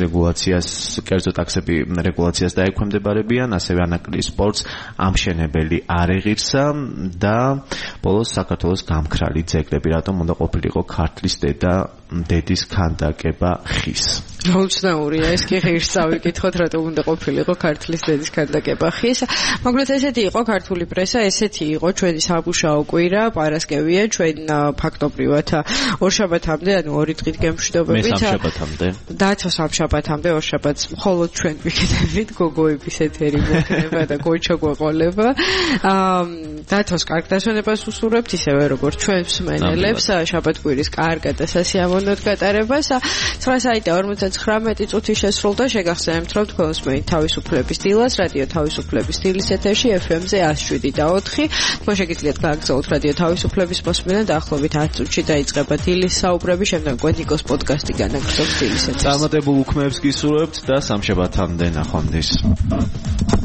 ტაქსები რეგულაციას დაექვემდებარებიან, ასევე ანაკლის სპორტს ამშენებელი არ ეღირსა და ბოლოს საქართველოს გამქრალი ძეგლები, რატომ უნდა ყოფილიყო ქართლის დედის ქანდაკება ხის. უცნაურია ეს კი ღირს წავიკითხოთ, რატომ უნდა ყოფილიყო ქართლის დედის ქანდაკება ხის. მოკლედ ესეთი იყო ქართული პრესა, ესეთი იყო ჩვენი სამუშაო კვირა, პარასკევია, ჩვენ ფაქტობრივად ორშაბათამდე, ანუ 2 დღით გემშვიდობებით. მე სამშაბათამდე. დათო სამშაბათამდე, ორშაბათს მხოლოდ ჩვენ ვიკეთებით, გოგოების ეთერი მოხდება და გოჩა გვეყოლება. დათოს კარგ დასვენებას უსურვებთ, ისევე როგორც ჩვენ მსმენელებს, შაბათკვირის კარგად და სასიამოვნოდ გატარებას. 9 საათი 59 წუთი შესრულდა. შეგახსენებთ, რომ თქვენ უსმენთ თავისუფლების დილას, რადიო თავისუფლების დილის ეთერში FM-ზე 107.4. თქვენ შეგიძლიათ გააგრძელოთ რადიო თავისუფლების მოსმენა და ახლობით 10 წუთში დაიწყება დილის საუბრები, შემდეგ გვენიკოს პოდკასტი განაგრძობს დილის ეთერს. წარმატებულ უქმეებს გისურვებთ და სამშაბათამდე ნახვამდის.